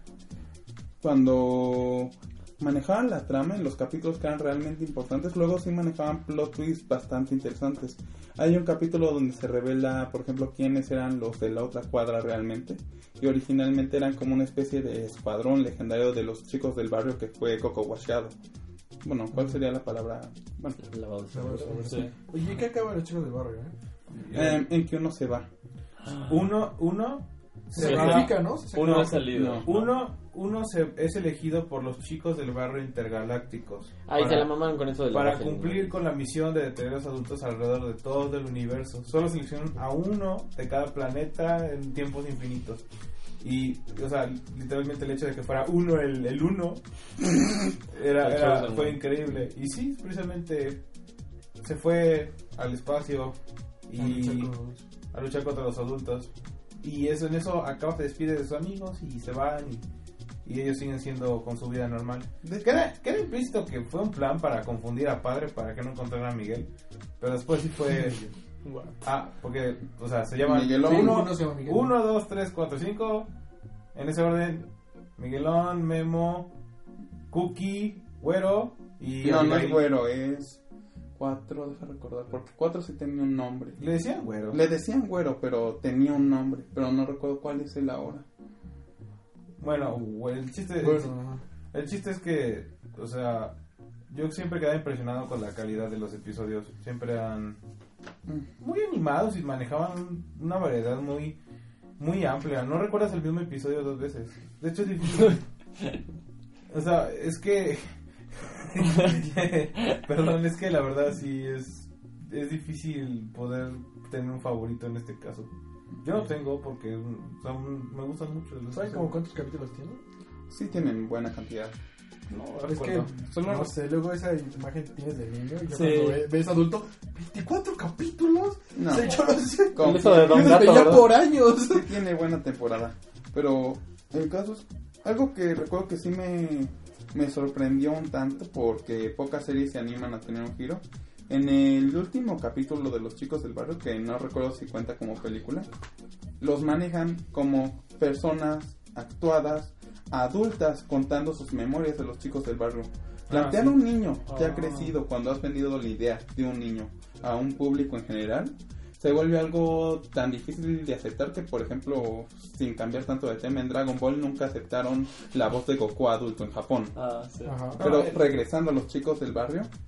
cuando manejaban la trama en los capítulos que eran realmente importantes, luego sí manejaban plot twists bastante interesantes. Hay un capítulo donde se revela, por ejemplo, quiénes eran los de la otra cuadra realmente, y originalmente eran como una especie de escuadrón legendario de los chicos del barrio que fue Coco Washeado. Bueno, ¿cuál sería la palabra? Bueno, sí. Oye, ¿qué acaban los chicos del barrio? En que uno se va. Uno se ratifica, ¿no? Uno ha salido. Uno es elegido por los chicos del barrio intergalácticos. Se la mamaron con eso de la para cumplir con la misión de detener a los adultos alrededor de todo el universo. Solo seleccionan a uno de cada planeta en tiempos infinitos. Y, o sea, literalmente el hecho de que fuera uno el uno fue increíble. Y sí, precisamente se fue al espacio y a luchar contra los adultos. Y en eso acaba, se despide de sus amigos y se van y ellos siguen siendo con su vida normal. Queda implícito que fue un plan para confundir a padre para que no encontraran a Miguel, pero después sí fue... porque, o sea, se llaman Miguelón. 1, 2, 3, 4, 5 en ese orden: Miguelón, Memo, Cookie, Güero y... No es Güero, es 4, deja recordar, porque 4 sí tenía un nombre. Le decían Güero. Le decían Güero, pero tenía un nombre, pero no recuerdo cuál es el ahora. Bueno, el chiste es que, o sea, yo siempre quedaba impresionado con la calidad de los episodios. Siempre eran muy animados y manejaban una variedad muy muy amplia. No recuerdas el mismo episodio 2 veces. De hecho es difícil. O sea, es que perdón, es que la verdad sí es difícil poder tener un favorito en este caso. Yo no tengo porque me gustan mucho. ¿Saben como cuántos capítulos tienen? Sí tienen buena cantidad. No, es que no sé, luego esa imagen que tienes de niño y cuando ves adulto, 24 capítulos. No, yo no sé. Eso de Don Gato, veía por años. Sí tiene buena temporada, pero el caso es algo que recuerdo que sí me sorprendió un tanto, porque pocas series se animan a tener un giro. En el último capítulo de Los Chicos del Barrio, que no recuerdo si cuenta como película, los manejan como personas actuadas, adultas, contando sus memorias de los chicos del barrio. Plantear a un niño ya crecido, cuando has vendido la idea de un niño a un público en general, se vuelve algo tan difícil de aceptar que, por ejemplo, sin cambiar tanto de tema, en Dragon Ball nunca aceptaron la voz de Goku adulto en Japón. Sí. Pero regresando a Los Chicos del Barrio,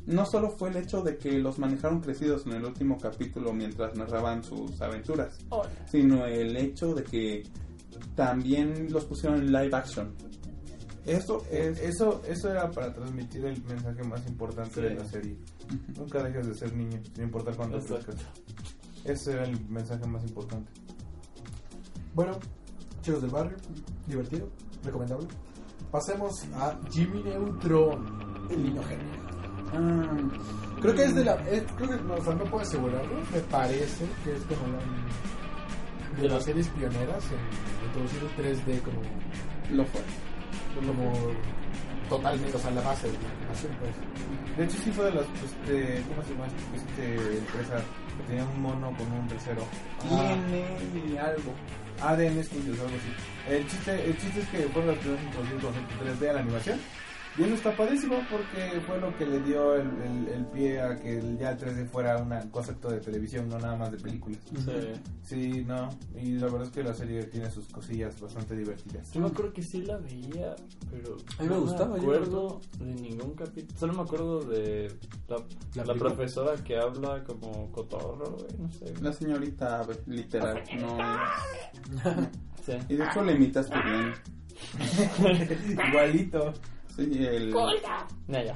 no solo fue el hecho de que los manejaron crecidos en el último capítulo mientras narraban sus aventuras, sino el hecho de que también los pusieron en live action. Eso era para transmitir el mensaje más importante de la serie. Nunca dejes de ser niño, sin importar cuánto crezcas. Ese era el mensaje más importante. Bueno, chicos del barrio, divertido, recomendable. Pasemos a Jimmy Neutron, el niño genio. Creo que es de la... creo que no puedo asegurarlo. Me parece que es como de las series pioneras en introducir el 3D como... Lo fue. Como totalmente, o sea, la base de la animación, pues. De hecho, sí fue de las... ¿cómo se llama? Empresa que tenía un mono con un tercero. Tiene algo. ADN Studios, algo así. El chiste es que fueron las primeras introducir concepto 3D a la animación. Y eso está padrísimo porque fue lo que le dio el pie a que ya el 3D fuera un concepto de televisión, no nada más de películas. Sí, no. Y la verdad es que la serie tiene sus cosillas bastante divertidas. Yo me acuerdo que sí la veía, pero a mí me gustaba. No me acuerdo de ningún capítulo. Solo me acuerdo de la profesora que habla como cotorro, no sé. La señorita, literal, no es... Sí. Y de hecho le imitaste bien. Igualito. Sí, ¡Colga!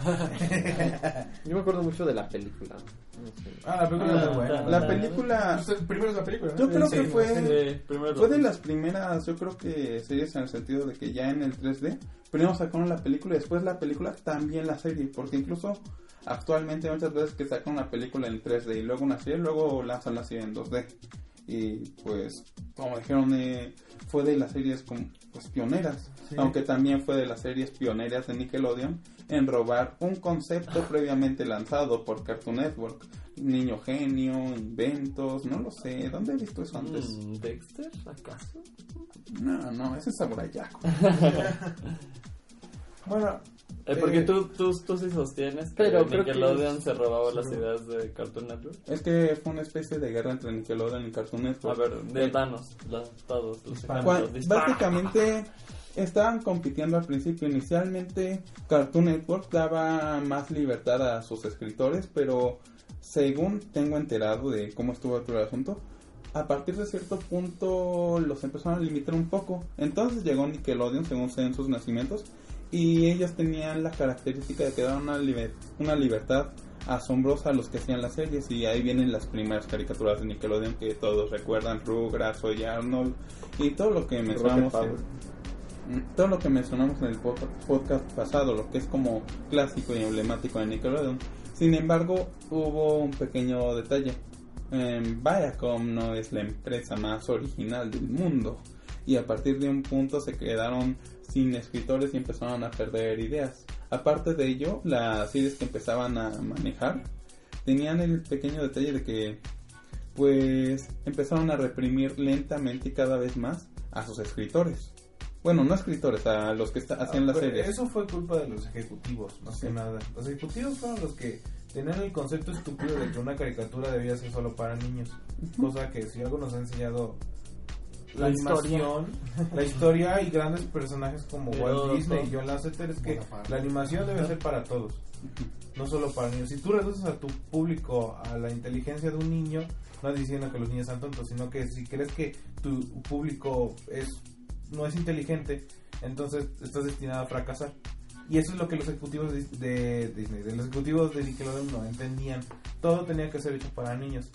Yo me acuerdo mucho de la película. La película es buena. La película... Primero es la película, ¿no? Yo creo que fue fue de las primeras, yo creo que series en el sentido de que ya en el 3D, primero sacaron la película y después la película también la serie, porque incluso actualmente muchas veces que sacan una película en 3D y luego una serie, luego lanzan la serie en 2D. Y pues, como dijeron, fue de las series pues, pioneras, aunque también fue de las series pioneras de Nickelodeon en robar un concepto previamente lanzado por Cartoon Network. Niño genio, inventos, no lo sé, ¿dónde he visto eso antes? ¿Dexter, acaso? No, ese es Samurai Jack. Bueno, porque tú sí sostienes que Nickelodeon se robaba las ideas de Cartoon Network. Es que fue una especie de guerra entre Nickelodeon y Cartoon Network. A ver, de Thanos, todos los básicamente estaban compitiendo al principio. Inicialmente Cartoon Network daba más libertad a sus escritores, pero según tengo enterado de cómo estuvo todo el asunto, a partir de cierto punto los empezaron a limitar un poco. Entonces llegó Nickelodeon, según sé en sus nacimientos, y ellos tenían la característica de que daban una libertad asombrosa a los que hacían las series, y ahí vienen las primeras caricaturas de Nickelodeon que todos recuerdan, Rugrats, Soy Arnold y todo lo que mencionamos en el podcast pasado, lo que es como clásico y emblemático de Nickelodeon. Sin embargo, hubo un pequeño detalle. Viacom no es la empresa más original del mundo, y a partir de un punto se quedaron sin escritores y empezaron a perder ideas. Aparte de ello, las series que empezaban a manejar tenían el pequeño detalle de que pues empezaron a reprimir lentamente y cada vez más a sus escritores. Bueno, no escritores, a los que hacían las series. Eso fue culpa de los ejecutivos, más que nada. Los ejecutivos fueron los que tenían el concepto estúpido de que una caricatura debía ser solo para niños. Cosa que si algo nos ha enseñado la animación, la historia y grandes personajes como Walt Disney y John Lasseter, es que la animación debe ser para todos, no solo para niños. Si tú reduces a tu público a la inteligencia de un niño, no estás diciendo que los niños sean tontos, sino que si crees que tu público no es inteligente, entonces estás destinado a fracasar. Y eso es lo que los ejecutivos de Disney, los ejecutivos de Nickelodeon no entendían. Todo tenía que ser hecho para niños.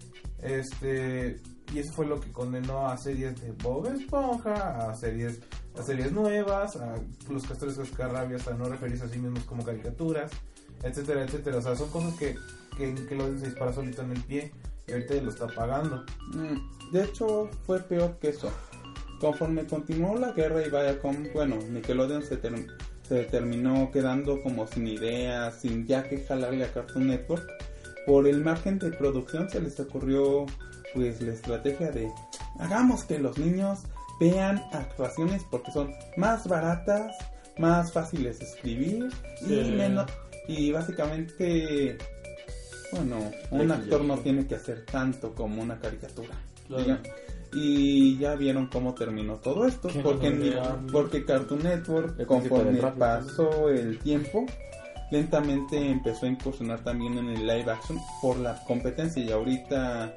Y eso fue lo que condenó a series de Bob Esponja, a series nuevas, a los Castores Cascarrabias a no referirse a sí mismos como caricaturas, etcétera, etcétera. O sea, son cosas que Nickelodeon se dispara solito en el pie y ahorita lo está pagando. De hecho, fue peor que eso. Conforme continuó la guerra y Viacom, Nickelodeon se terminó quedando como sin ideas, sin ya que jalarle a Cartoon Network. Por el margen de producción se les ocurrió pues la estrategia de hagamos que los niños vean actuaciones porque son más baratas, más fáciles de escribir y básicamente un actor no tiene que hacer tanto como una caricatura. Claro. Y ya vieron cómo terminó todo esto, porque Cartoon Network, conforme pasó el tiempo, lentamente empezó a incursionar también en el live action por la competencia y ahorita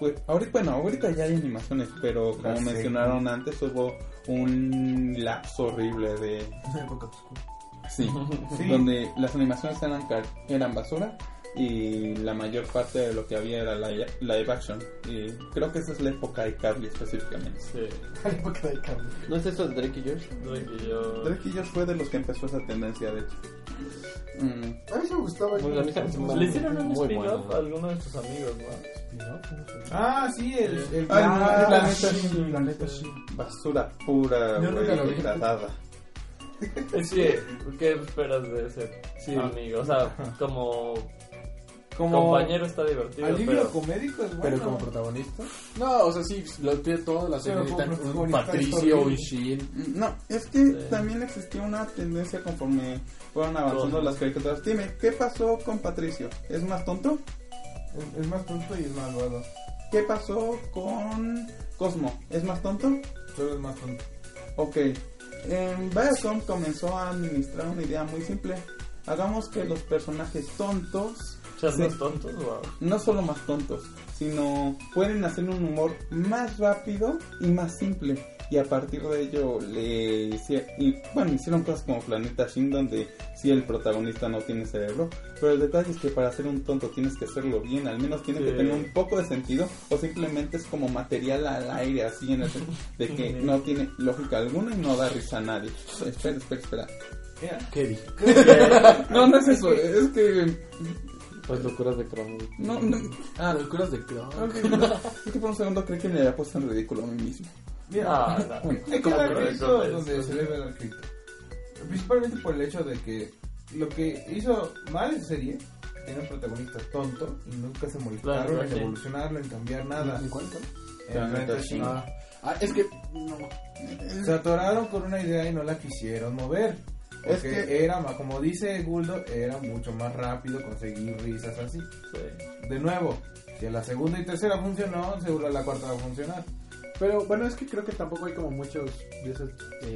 ya hay animaciones, pero como mencionaron antes hubo un lapso horrible de sí, donde las animaciones eran basura y la mayor parte de lo que había era live action, y creo que esa es la época de iCarly específicamente. La época de iCarly. ¿No es eso de Drake y Josh? Drake y Josh fue de los que empezó esa tendencia, de hecho. A mí me gustaba. Le hicieron un spin-off a alguno de tus amigos, ¿no? Sí, el planeta sí. Basura pura, degradada. Sí, ¿qué esperas de ese amigo? O sea, como compañero está divertido. Alivio comédico es bueno. Pero como protagonista. No, o sea, sí, lo tiene todo la serie. Un Patricio, un Shin. No, es que también existía una tendencia conforme fueron avanzando las caricaturas. Dime, ¿qué pasó con Patricio? ¿Es más tonto? Es más tonto y es malvado. ¿Qué pasó con Cosmo? ¿Es más tonto? Solo es más tonto. Ok. Viacom comenzó a administrar una idea muy simple. Hagamos que los personajes tontos más tontos, wow. No solo más tontos, sino pueden hacer un humor más rápido y más simple. Y a partir de ello hicieron cosas como Planeta Shin, donde sí el protagonista no tiene cerebro, pero el detalle es que para hacer un tonto tienes que hacerlo bien, al menos tiene que tener un poco de sentido, o simplemente es como material al aire, así en el de que no tiene lógica alguna y no da risa a nadie. Espera. ¿Qué dije? No es eso, es que... Pues locuras de Chrome. Locuras de Chrome. Es que por un segundo creí que me había puesto en ridículo a mí mismo. Mira, hay cada caso donde se debe dar crédito. Principalmente por el hecho de que lo que hizo mal esa serie tenía un protagonista tonto y nunca se molestaron en evolucionarlo, en cambiar nada. ¿En cuál? En Planeta Shin. Es que se atoraron con una idea y no la quisieron mover. Porque es que era, como dice Guldo, era mucho más rápido conseguir risas así. De nuevo, si a la segunda y tercera funcionó, seguro a la cuarta va a funcionar. Pero bueno, es que creo que tampoco hay como muchos de esos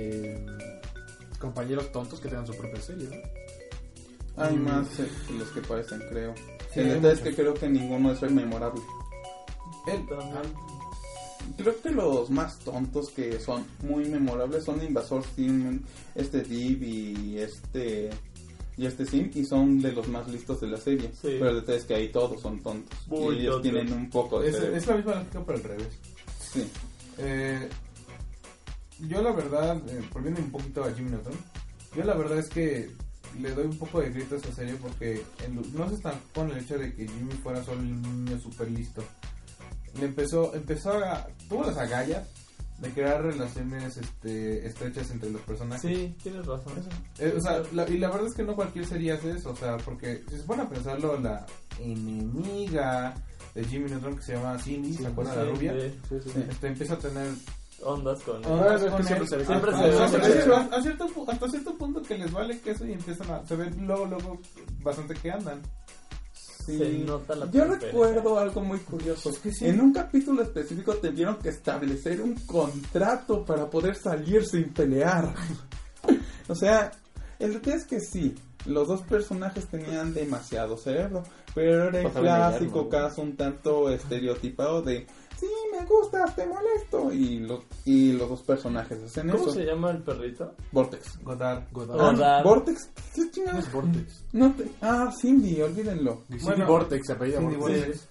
compañeros tontos que tengan su propia serie, ¿no? Hay más los que parecen, creo. Sí, el detalle es que creo que ninguno es memorable. Creo que los más tontos que son muy memorables son Invasor Sim, Div y Sim, y son de los más listos de la serie. Sí. Pero el detalle es que ahí todos son tontos. Y ellos tienen un poco de cerebro. Es la misma lógica, pero al revés. Sí. Yo la verdad, volviendo un poquito a Jimmy Neutron, yo la verdad es que le doy un poco de grito a esta serie porque no se estancó con el hecho de que Jimmy fuera solo un niño súper listo. Tuvo las agallas de crear relaciones estrechas entre los personajes. Sí, tienes razón. Y la verdad es que no cualquier serie hace eso, o sea, porque si se pone a pensarlo, la enemiga de Jimmy Neutron, que se llama Cindy, ¿se acuerdan de la rubia? Sí. Empieza a tener ondas con él. Siempre hasta cierto punto que les vale queso y empiezan se ve luego bastante que andan. Sí. Yo recuerdo algo muy curioso. Es que sí. En un capítulo específico tuvieron que establecer un contrato para poder salir sin pelear. O sea, el detalle es que sí, los dos personajes tenían demasiado cerebro, pero era el clásico caso un tanto estereotipado de sí, me gustas, te molesto, y los dos personajes hacen eso. ¿Cómo se llama el perrito? Vortex. Godard. ¿Vortex? ¿Qué chingados? Vortex. Cindy, olvídenlo. Bueno, Vortex, se apellida Vortex.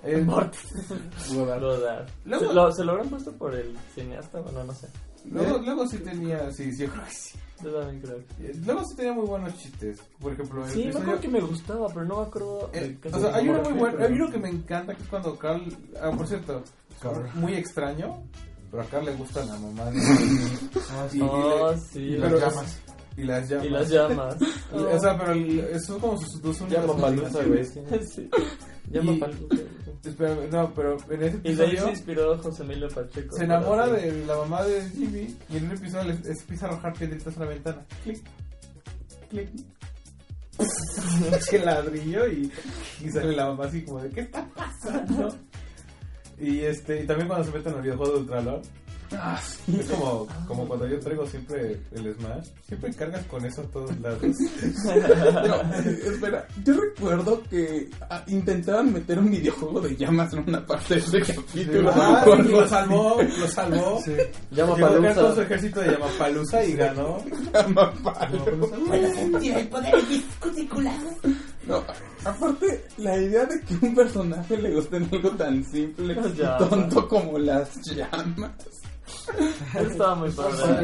Godard. ¿Se lo habrán puesto por el cineasta? Bueno, no sé. Luego sí tenía, sí, yo creo que sí. Yo también creo. Luego sí tenía muy buenos chistes. Por ejemplo, sí, me acuerdo que me gustaba, pero no me acuerdo. O sea, hay uno muy bueno. Hay uno que me encanta, que es cuando Carl. Por cierto, muy extraño. Pero a Carl le gusta la mamá de sí. Y las llamas. Y las llamas. O sea, pero eso es como sus dos únicas. Llama palusa, güey. Sí. Llama palusa. Espera, no, pero en ese episodio. Y de ahí se inspiró José Emilio Pacheco. Se enamora de la mamá de Jimmy. Y en un episodio les empieza a arrojar piedritas a la ventana. Clic, clic. Es que ladrillo y sale la mamá así como de ¿qué está pasando? Y también cuando se meten en el videojuego de Ultralord, Es como cuando yo traigo siempre el Smash, siempre cargas con eso a todos lados. Espera, yo recuerdo que intentaban meter un videojuego de llamas en una parte de ese capítulo. Sí, lo salvó. Sí. Llamapalusa. Llegó con su ejército de Llamapalusa y ganó. Llamapalusa. El poder discuticulado. No, aparte, la idea de que un personaje le guste algo tan simple y tonto como las llamas. Estaba muy padre.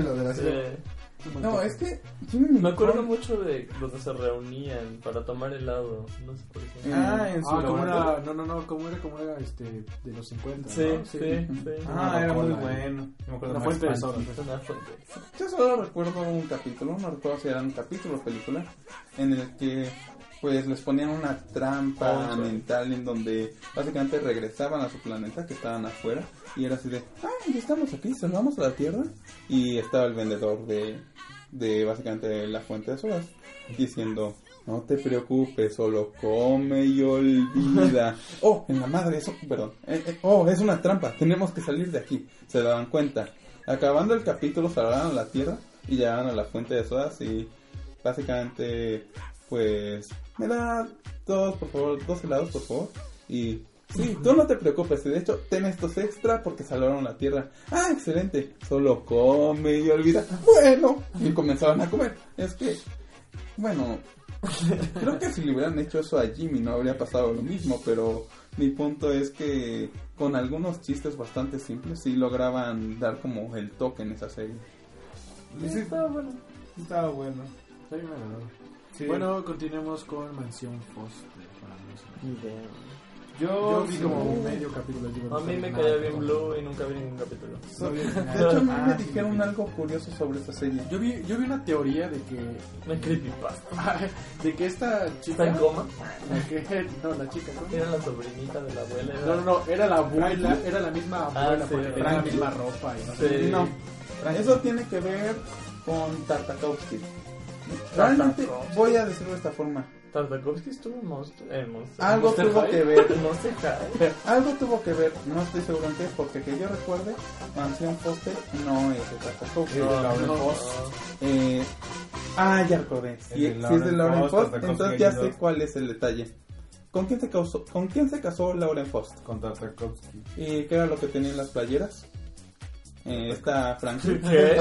No, es que me acuerdo mucho de donde se reunían para tomar helado. No sé por qué. En su como era, ¿cómo era de los 50? Sí, ¿no? sí. Era muy bueno. Una fuente de soda. Yo solo recuerdo un capítulo, no recuerdo si era un capítulo o película, en el que pues les ponían una trampa mental en donde básicamente regresaban a su planeta, que estaban afuera, y era así de, ya estamos aquí, salvamos a la Tierra, y estaba el vendedor de básicamente la fuente de sodas diciendo, no te preocupes, solo come y olvida. En la madre, eso, perdón, es una trampa, tenemos que salir de aquí. Se daban cuenta, acabando el capítulo salvaron a la Tierra y llegaban a la fuente de sodas y básicamente pues me da dos helados por favor, y sí, tú no te preocupes, y de hecho ten estos extra porque salvaron la Tierra. Excelente, solo come y olvida. Bueno, y comenzaron a comer. Es que, bueno, creo que si le hubieran hecho eso a Jimmy no habría pasado lo mismo, pero mi punto es que con algunos chistes bastante simples sí lograban dar como el toque en esa serie. Sí, estaba bueno. Estaba bueno. Está bien agradable. Sí. Bueno, continuemos con Mansión Foster. Yo vi como medio capítulo. A mí me caía bien Blue y nunca vi ningún capítulo. De hecho, a mí me dijeron algo curioso sobre esta serie. Yo vi una teoría de que... Una creepypasta. De que esta chica... ¿Está en coma? La chica, ¿no? Era la sobrinita de la abuela. No, era la abuela. Era la misma abuela porque tenía la misma ropa. Y no, eso tiene que ver con Tartakovsky. Realmente voy a decirlo de esta forma. Tartakovsky estuvo en Monster. Algo tuvo que ver. Pero algo tuvo que ver. No estoy seguro en qué, porque que yo recuerde, Mansión Foster no es de Tartakovsky. Ya recordé. Si es de Lauren Faust, entonces ya sé cuál es el detalle. ¿Con quién se casó Lauren Faust? Con Tartakovsky. ¿Y qué era lo que tenía en las playeras? Esta Frankie. ¿Qué?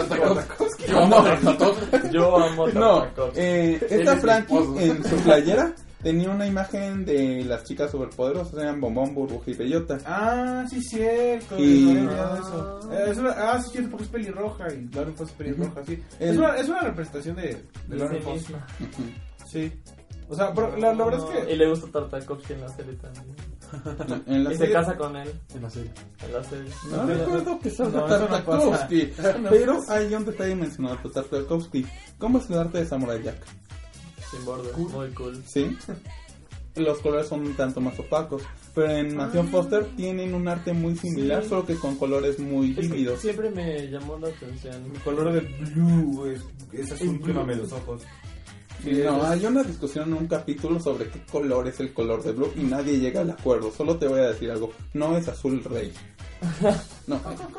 Yo amo Tartakovsky. Esta Frankie en su playera tenía una imagen de las chicas superpoderosas, eran Bombón, Burbuja y Bellota. Sí, cierto. Y... no había olvidado eso. Sí, cierto, porque es pelirroja y Lauren Faust es pelirroja, sí. Es una representación de Lauren Faust. Sí. O sea, pero la verdad es que... Y le gusta Tartakovsky en la serie también. Y se casa con él. En la serie. No recuerdo que salga Tartakovsky. Pero hay un detalle mencionado por Tartakovsky. ¿Cómo es el arte de Samurai Jack? Sin borde, muy cool. Sí. Los colores son un tanto más opacos. Pero en Mansión Foster tienen un arte muy similar, solo que con colores muy vívidos. Siempre me llamó la atención. El color del blue es azul, quémame los ojos. Sí, hay una discusión en un capítulo sobre qué color es el color de Blue y nadie llega al acuerdo. Solo te voy a decir algo, no es azul rey. No.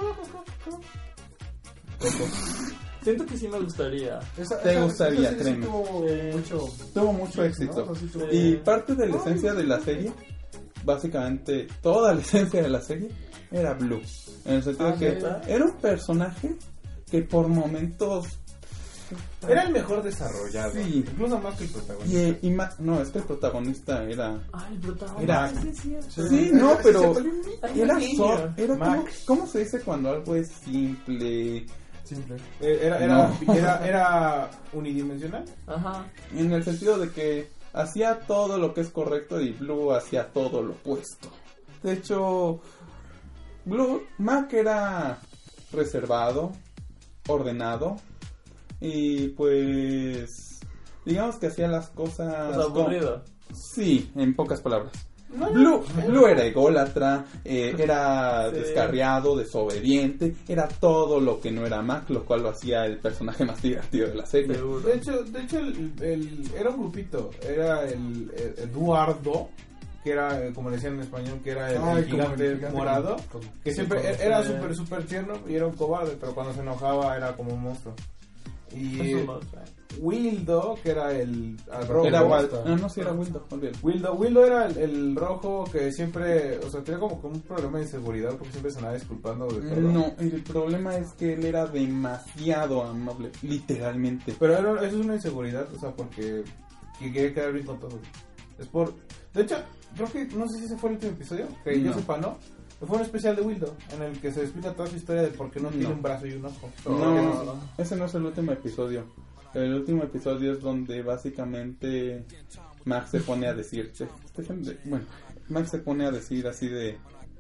Siento que sí me gustaría. Te gustaría, créeme. Tuvo mucho éxito. Y parte de la esencia de la serie, básicamente toda la esencia de la serie, era Blue. En el sentido de que era un personaje que por momentos... Era el mejor desarrollado. Sí. Incluso más que el protagonista. No, es que el protagonista era... el protagonista. Sí, no, pero... Era ¿cómo se dice cuando algo es simple? Era unidimensional. Ajá. En el sentido de que hacía todo lo que es correcto y Blue hacía todo lo opuesto. De hecho, Mac era reservado, ordenado. Y pues digamos que hacía las cosas aburrido. Sí, en pocas palabras. Blue era ególatra, era descarriado, desobediente, era todo lo que no era Mac, lo cual lo hacía el personaje más divertido de la serie. De hecho era un grupito, era el Eduardo, que era, como le decían en español, que era el Ay, gigante, el gigante morado, que sí, siempre con- era súper tierno y era un cobarde, pero cuando se enojaba era como un monstruo. Y Es un monstruo. Wildo, que era el rojo. Era Waldo. No, sí era Wildo. olvídalo. Wildo era el rojo que siempre, o sea, tenía como un problema de inseguridad porque siempre se andaba disculpando de todo. No, el problema es que él era demasiado amable, literalmente. Pero eso es una inseguridad, o sea, porque quería quedar bien con todos. Es por... De hecho, creo que, no sé si ese fue el último episodio, que yo No. sepa, ¿no? Fue un especial de Wildo, en el que se explica toda su historia de por qué no tiene un brazo y un ojo. No, ese no es el último episodio. El último episodio es donde básicamente Max se pone a decir, Max se pone a decir así de,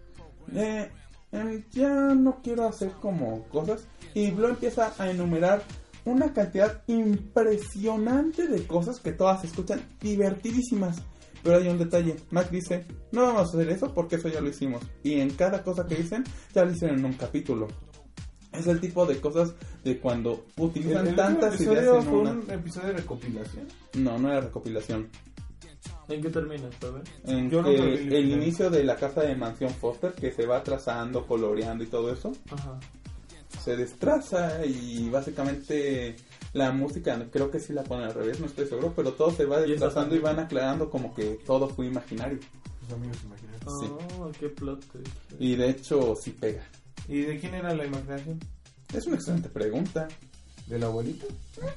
ya no quiero hacer como cosas, y Blue empieza a enumerar una cantidad impresionante de cosas que todas se escuchan divertidísimas. Pero hay un detalle, Max dice, no vamos a hacer eso porque eso ya lo hicimos. Y en cada cosa que dicen, ya lo hicieron en un capítulo. Es el tipo de cosas de cuando utilizan tantas ideas en fue una... un episodio de recopilación. No, no era recopilación. ¿En qué termina, sabes? En Yo que nunca vi el el final. inicio de la casa de Mansión Foster, que se va trazando, coloreando y todo eso, Ajá. se destraza y básicamente la música, creo que sí la ponen al revés, no estoy seguro, pero todo se va desplazando y van aclarando como que todo fue imaginario. Sus amigos imaginarios. Sí. Oh, qué plot twist. Y de hecho sí pega. ¿Y de quién era la imaginación? Es una excelente pregunta. ¿Del abuelito?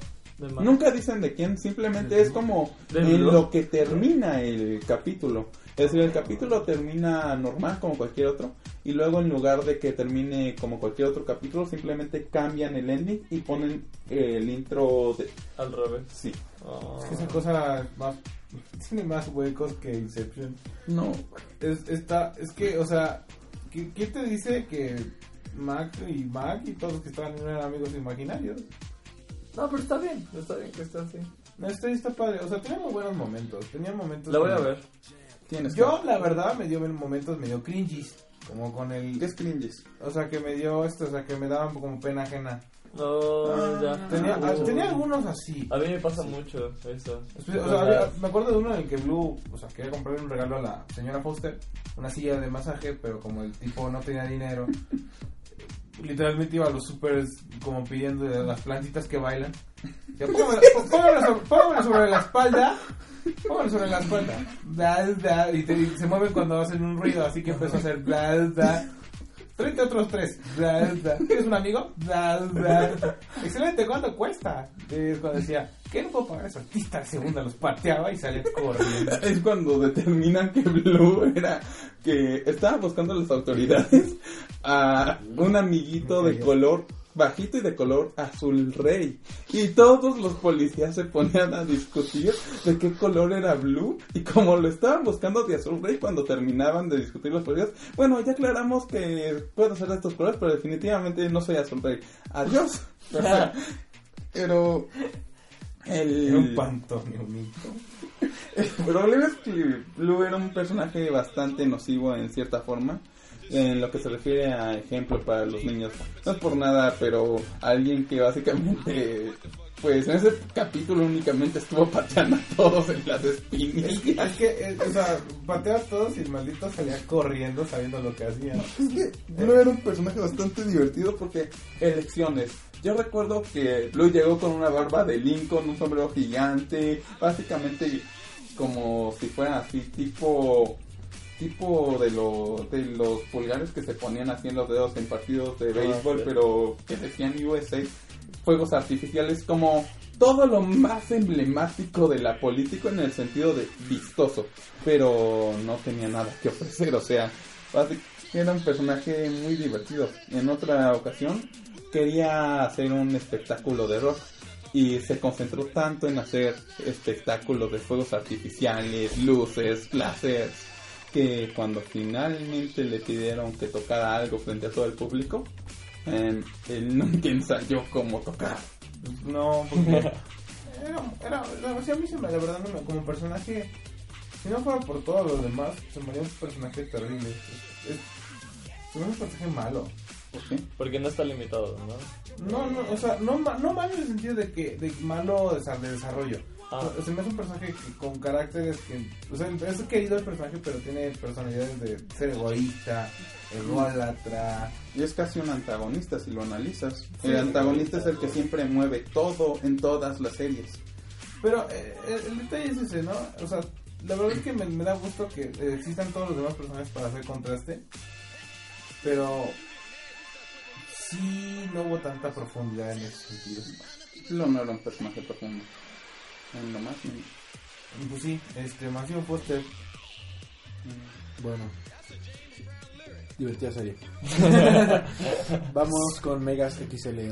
Nunca dicen de quién, simplemente es como en lo que termina el capítulo. Es decir, el capítulo termina normal como cualquier otro, y luego en lugar de que termine como cualquier otro capítulo, simplemente cambian el ending y ponen el intro de... Al revés. Sí. Es que esa cosa más... tiene más huecos que Inception. No. Es que, o sea, ¿quién te dice que Mac y todos los que estaban no eran amigos imaginarios? No, pero está bien que está así. No, está padre, o sea, tenía muy buenos momentos. Tenía momentos... La voy a ver. Yo, la verdad, me dio momentos medio cringies. Como con el... ¿Qué es cringies? O sea, que me dio esto, o sea, que me daban como pena ajena. No, ya. Tenía algunos así. A mí me pasa mucho eso. O sea, me acuerdo de uno en el que Blue, o sea, quería comprarle un regalo a la señora Foster, una silla de masaje, pero como el tipo no tenía dinero, literalmente iba a los supers como pidiendo de las plantitas que bailan. Ya, póngamela sobre la espalda. Póngamela sobre la espalda. Bla, bla, y se mueven cuando hacen un ruido, así que empezó a hacer bla, bla. Tráete otros 3. Bla, bla. ¿Tienes un amigo? Bla, bla. Excelente, ¿cuánto cuesta? Y cuando decía, ¿qué no puedo pagar a ese artista? El segundo los pateaba y salía corriendo. Es cuando determinan que Blue era que estaba buscando a las autoridades a un amiguito de color bajito y de color azul rey, y todos los policías se ponían a discutir de qué color era Blue, y como lo estaban buscando de azul rey, cuando terminaban de discutir los policías, bueno, ya aclaramos que puedo ser de estos colores, pero definitivamente no soy azul rey, adiós. Pero era un pantomimito. El problema es que Blue era un personaje bastante nocivo en cierta forma, en lo que se refiere a ejemplo para los niños. No es por nada, pero alguien que básicamente, pues en ese capítulo únicamente estuvo pateando a todos en las espinas. Es que, o sea, pateaba a todos y el maldito salía corriendo sabiendo lo que hacía. Es que Blue era un personaje bastante divertido porque elecciones. Yo recuerdo que Blue llegó con una barba de Lincoln, un sombrero gigante, básicamente como si fuera así tipo de los pulgares que se ponían así en los dedos en partidos de béisbol, sí. Pero que decían USA, fuegos artificiales, como todo lo más emblemático de la política en el sentido de vistoso, pero no tenía nada que ofrecer, o sea, era un personaje muy divertido. En otra ocasión quería hacer un espectáculo de rock y se concentró tanto en hacer espectáculos de fuegos artificiales, luces, láseres, que cuando finalmente le pidieron que tocara algo frente a todo el público, él nunca ensayó cómo tocar. No, porque o sea, a mí se me, la verdad, no me, como personaje, si no fuera por todos los demás, se me haría un personaje terrible. Es un personaje malo. ¿Por qué? Porque no está limitado, ¿no? No, o sea, no malo en el sentido de malo de desarrollo, Se me hace un personaje con caracteres que... O sea, es querido el personaje, pero tiene personalidades de ser egoísta, ególatra. Y es casi un antagonista si lo analizas. Sí, el antagonista es el que siempre mueve todo en todas las series. Pero el detalle es ese, ¿no? O sea, la verdad es que me da gusto que existan todos los demás personajes para hacer contraste. Pero sí no hubo tanta profundidad en ese sentido. Lo no era un personaje profundo. En lo más. Pues sí, Máximo Foster. Bueno, divertida serie. Vamos con Megas XLR.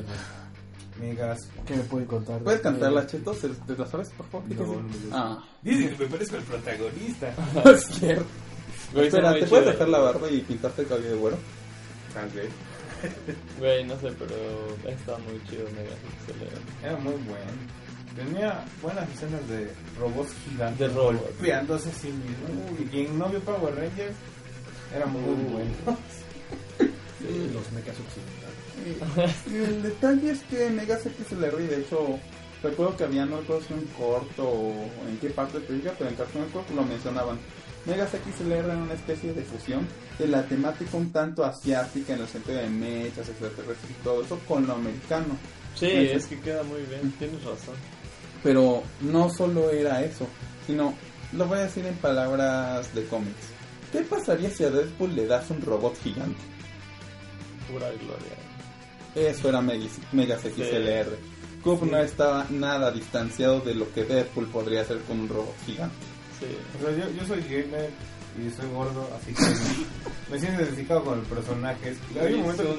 Megas, ¿qué me pueden contar? ¿Puedes cantar la Cheto? ¿Te la sabes, por favor? No. Dice que me parezco el protagonista. Es cierto. Güey, Espera, ¿te chido, puedes dejar la barba y pintarte el cabello de güero? Tal vez. Güey, no sé, pero estaba muy chido Megas XLR. Era muy bueno. Tenía buenas escenas de robots gigantes. De robots. Golpeándose a sí mismo. Y quien no vio Power Rangers era muy bueno. Sí, los mechas occidentales. Y el detalle es que Megas XLR, de hecho, recuerdo que había, no recuerdo si un corto o en qué parte de película, pero en Cartoon Network lo mencionaban. Megas XLR era una especie de fusión de la temática un tanto asiática en el sentido de mechas, extraterrestres y todo eso con lo americano. Sí, es que queda muy bien, tienes razón. Pero no solo era eso, sino, lo voy a decir en palabras de cómics. ¿Qué pasaría si a Deadpool le das un robot gigante? Pura gloria. Eso era Megas XLR. Coop no estaba nada distanciado de lo que Deadpool podría hacer con un robot gigante. Sí. O sea, yo soy gamer y soy gordo, así que me siento identificado con el personaje. Hay un momento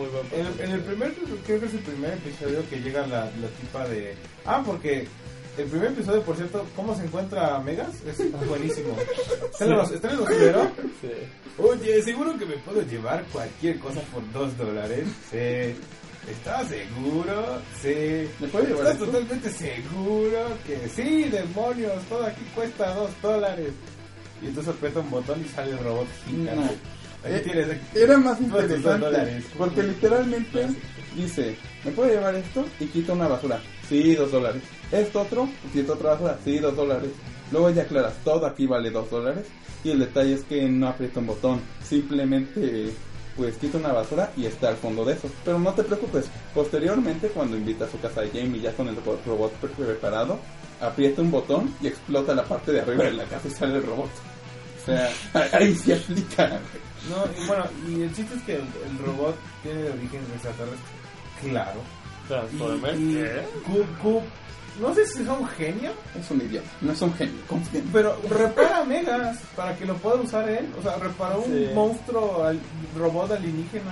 en el primer, creo que es el primer episodio que llega la tipa de... porque el primer episodio, por cierto, ¿cómo se encuentra Megas? Es buenísimo. ¿Está en el basurero? Sí. Oye, seguro que me puedo llevar cualquier cosa por $2. Sí. ¿Estás seguro? Sí. ¿Me puedo llevar ¿Estás esto? totalmente seguro que sí, demonios? Todo aquí cuesta $2. Y entonces aprieta un botón y sale el robot gigante. No. Ahí tienes, Era más $2. interesante porque literalmente dice, ¿me puedo llevar esto? Y quita una basura. Sí, $2. Esto otro, quita otra basura. Sí, $2. Luego ya aclaras, todo aquí vale $2. Y el detalle es que no aprieta un botón, simplemente pues quita una basura y está al fondo de eso. Pero no te preocupes, posteriormente cuando invita a su casa a Jamie ya con el robot preparado, aprieta un botón y explota la parte de arriba de la casa y sale el robot. O sea, ahí se aplica. No, y bueno, y el chiste es que el robot tiene de origen extraterrestre. Claro. Transformers. Y Coop, no sé si es un genio. Es un idiota, no es un genio. Pero repara Megas para que lo pueda usar él. O sea, reparó un monstruo robot alienígena.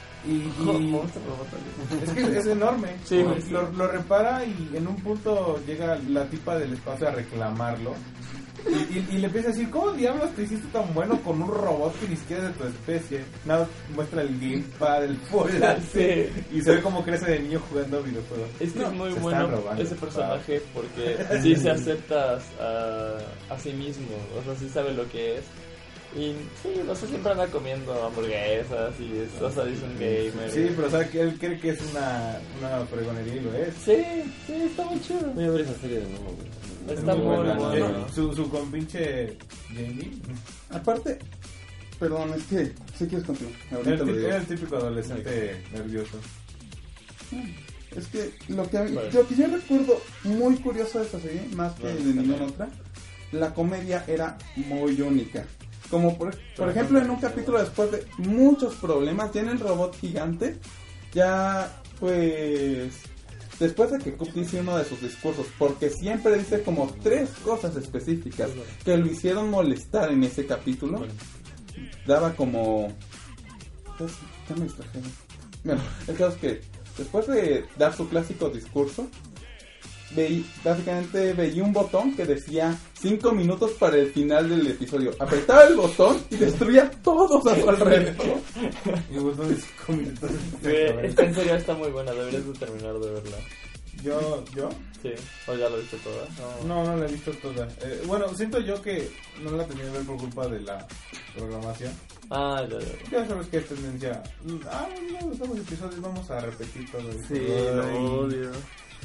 Es que es enorme. Sí, lo repara y en un punto llega la tipa del espacio a reclamarlo. Y le empieza a decir, ¿cómo diablos te hiciste tan bueno con un robot que ni siquiera es de tu especie? Nada, muestra el gamepad, el volante, y se ve cómo crece de niño jugando videojuegos. Es que es muy bueno ese personaje porque sí se acepta a sí mismo, o sea, sí sabe lo que es. Y sí, o sea, siempre anda comiendo hamburguesas y es, o sea, es un gamer. Sí, pero o sea, que él cree que es una fregonería y lo es. Sí, está muy chido. Voy a ver esa serie de nuevo. Está muy bueno. Su compinche Jamie. Aparte, perdón, es que sí quieres continuar. Era el típico adolescente nervioso. Es que lo que yo recuerdo muy curioso de esa serie, más que de ninguna otra, la comedia era muy única. Como por ejemplo en un capítulo después de muchos problemas, ya en el robot gigante, ya pues después de que Coop dice uno de sus discursos, porque siempre dice como 3 cosas específicas que lo hicieron molestar en ese capítulo, daba como... Pues, ya me distraje. Bueno, el caso es que después de dar su clásico discurso, básicamente veía un botón que decía 5 minutos para el final del episodio. Apretaba el botón y destruía todos a su alrededor. Y el botón de 5 minutos. En serio está muy buena, deberías de terminar de verla. ¿Yo? Sí, ¿o ya la viste toda? No la he visto toda. Bueno, siento yo que no la tenía que ver por culpa de la programación. Ya sabes que es tendencia. No, estamos episodios, vamos a repetir todo. Sí, lo odio.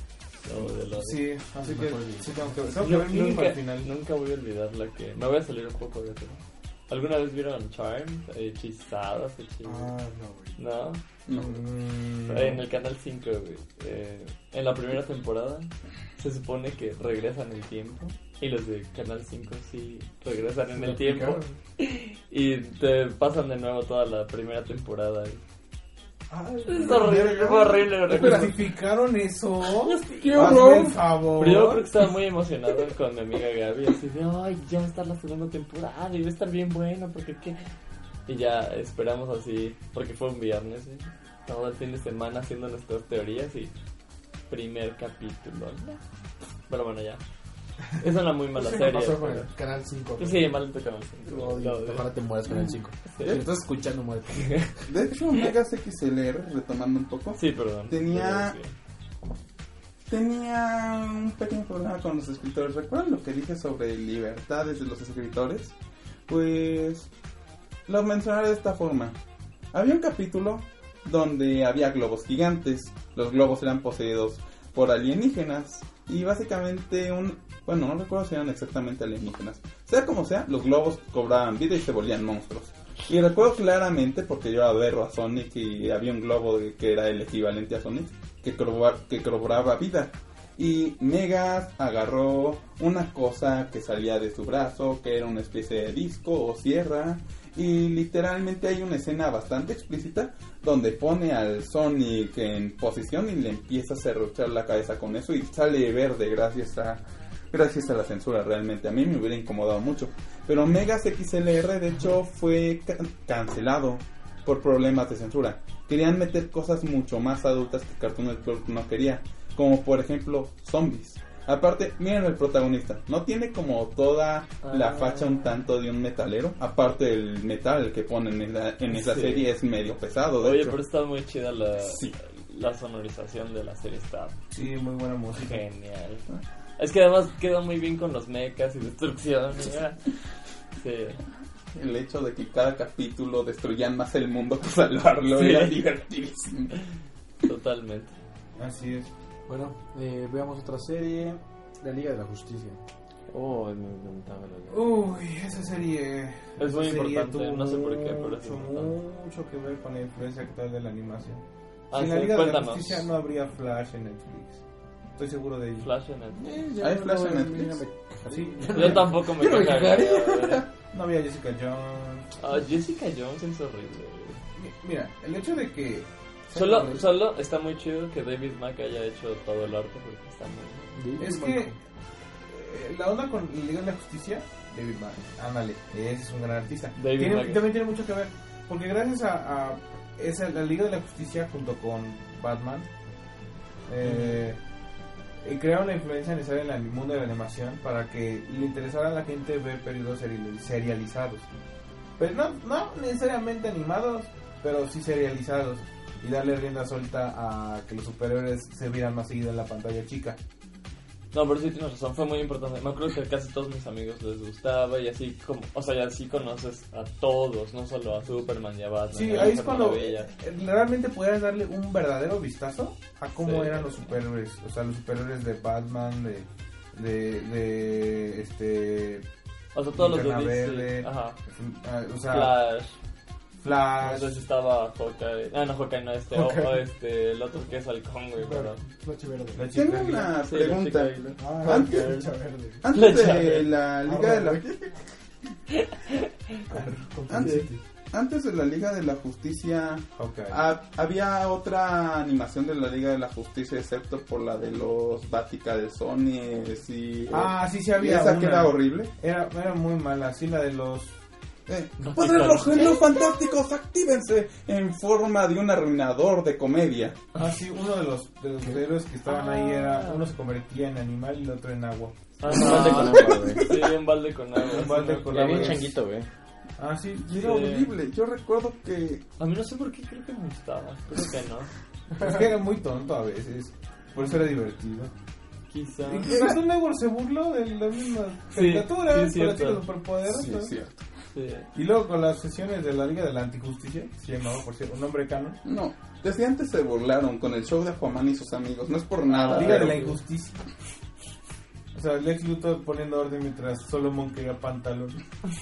Sí, así que sí tengo que ver mínimo para el final. Nunca voy a olvidar la que... Me voy a salir un poco de eso. ¿Alguna vez vieron Charmed? Hechizados. No. En el canal 5, güey. En la primera temporada se supone que regresan el tiempo. Y los de canal 5 sí regresan en el tiempo. Y te pasan de nuevo toda la primera temporada. Es horrible. ¿Clasificaron eso? ¡Qué horror! Por favor. Pero yo creo que estaba muy emocionado con mi amiga Gaby. Así de, ay, ya va a estar la segunda temporada y va a estar bien bueno. Porque qué. Y ya esperamos así, porque fue un viernes, todo el fin de semana haciendo nuestras teorías y primer capítulo. Pero bueno, ya. Es una muy mala serie. Pasó con el Canal 5. Sí, maldito Canal 5. Ojalá te mueras con el 5. Sí. Si estás escuchando, muérete. De hecho, Megas XLR, retomando un poco. Sí, perdón. Tenía un pequeño problema con los escritores. ¿Recuerdan lo que dije sobre libertades de los escritores? Pues lo mencionaré de esta forma. Había un capítulo donde había globos gigantes. Los globos eran poseídos por alienígenas. Y básicamente bueno, no recuerdo si eran exactamente alienígenas. Sea como sea, los globos cobraban vida y se volvían monstruos. Y recuerdo claramente, porque yo aberro a Sonic y había un globo que era el equivalente a Sonic, que cobraba vida. Y Megas agarró una cosa que salía de su brazo, que era una especie de disco o sierra. Y literalmente hay una escena bastante explícita donde pone al Sonic en posición y le empieza a serruchar la cabeza con eso y sale verde gracias a la censura. Realmente a mí me hubiera incomodado mucho, pero Megas XLR de hecho fue cancelado por problemas de censura. Querían meter cosas mucho más adultas que Cartoon Network no quería, como por ejemplo zombies. Aparte, miren el protagonista, no tiene como toda la facha un tanto de un metalero. Aparte el metal que ponen en esa serie es medio pesado, de hecho. Pero está muy chida la sonorización de la serie, está muy buena música. Genial. Es que además queda muy bien con los mechas y destrucción. Sí. El hecho de que cada capítulo destruyan más el mundo que salvarlo era divertidísimo. Totalmente. Así es. Bueno, veamos otra serie, La Liga de la Justicia. Me encantaba la Liga. Uy, esa serie es muy importante, no sé por qué, pero es mucho que ver con la influencia actual de la animación. Sin la Liga de la Justicia no habría Flash en Netflix. Estoy seguro de ello. Flash en Netflix. ¿Hay Flash en Netflix? Sí. Yo tampoco me quejaría. No había Jessica Jones. Jessica Jones es horrible. Mira, el hecho de que Solo está muy chido que David Mack haya hecho todo el arte porque está muy... Es que la onda con la Liga de la Justicia, David Mack, ándale, ese es un gran artista. También tiene mucho que ver, porque gracias a la Liga de la Justicia junto con Batman crearon la influencia necesaria en el mundo de la animación para que le interesara a la gente ver periodos serializados. Pero no necesariamente animados, pero sí serializados. Y darle rienda suelta a que los superhéroes se vieran más seguido en la pantalla chica. No, pero sí tienes razón, fue muy importante. Me acuerdo que a casi todos mis amigos les gustaba y así como, o sea, así conoces a todos, no solo a Superman y a Batman. Sí, ahí es cuando realmente puedes darle un verdadero vistazo a cómo eran los superhéroes, o sea, los superhéroes de Batman, o sea, todos los de Verde, ajá. O sea, Flash. Entonces estaba Hawkeye. No, Hawkeye no, el otro que es halcón, güey, pero... Tengo una pregunta. Antes de la Liga de la... Antes de la Liga de la Justicia, ¿había otra animación de la Liga de la Justicia excepto por la de los Baticalzones y... sí había esa una. Que era horrible? Era muy mala, sí, la de los... ¡Padres los Gemelos Fantásticos, actívense! En forma de un arruinador de comedia. Sí, uno de los héroes que estaban ahí era... Uno se convertía en animal y el otro en agua. Un balde con agua, güey. Sí, un balde con agua. Un balde con agua. Había un changuito, güey. Sí. Era horrible. Yo recuerdo que... A mí no sé por qué, creo que me gustaba. Creo que no. Es que era muy tonto a veces. Por eso era divertido. Quizá. Cartoon Network se burló de la misma caricatura. Sí, cierto. Para los superpoderosos. Sí, es cierto. Sí. Y luego con las sesiones de la Liga de la Antijusticia, se llamaba, por cierto, un nombre canon. No, desde antes se burlaron con el show de Aquaman y sus amigos, no es por nada. Liga de pero- la Injusticia. O sea, Lex Luthor poniendo orden mientras Solomon quería pantalón.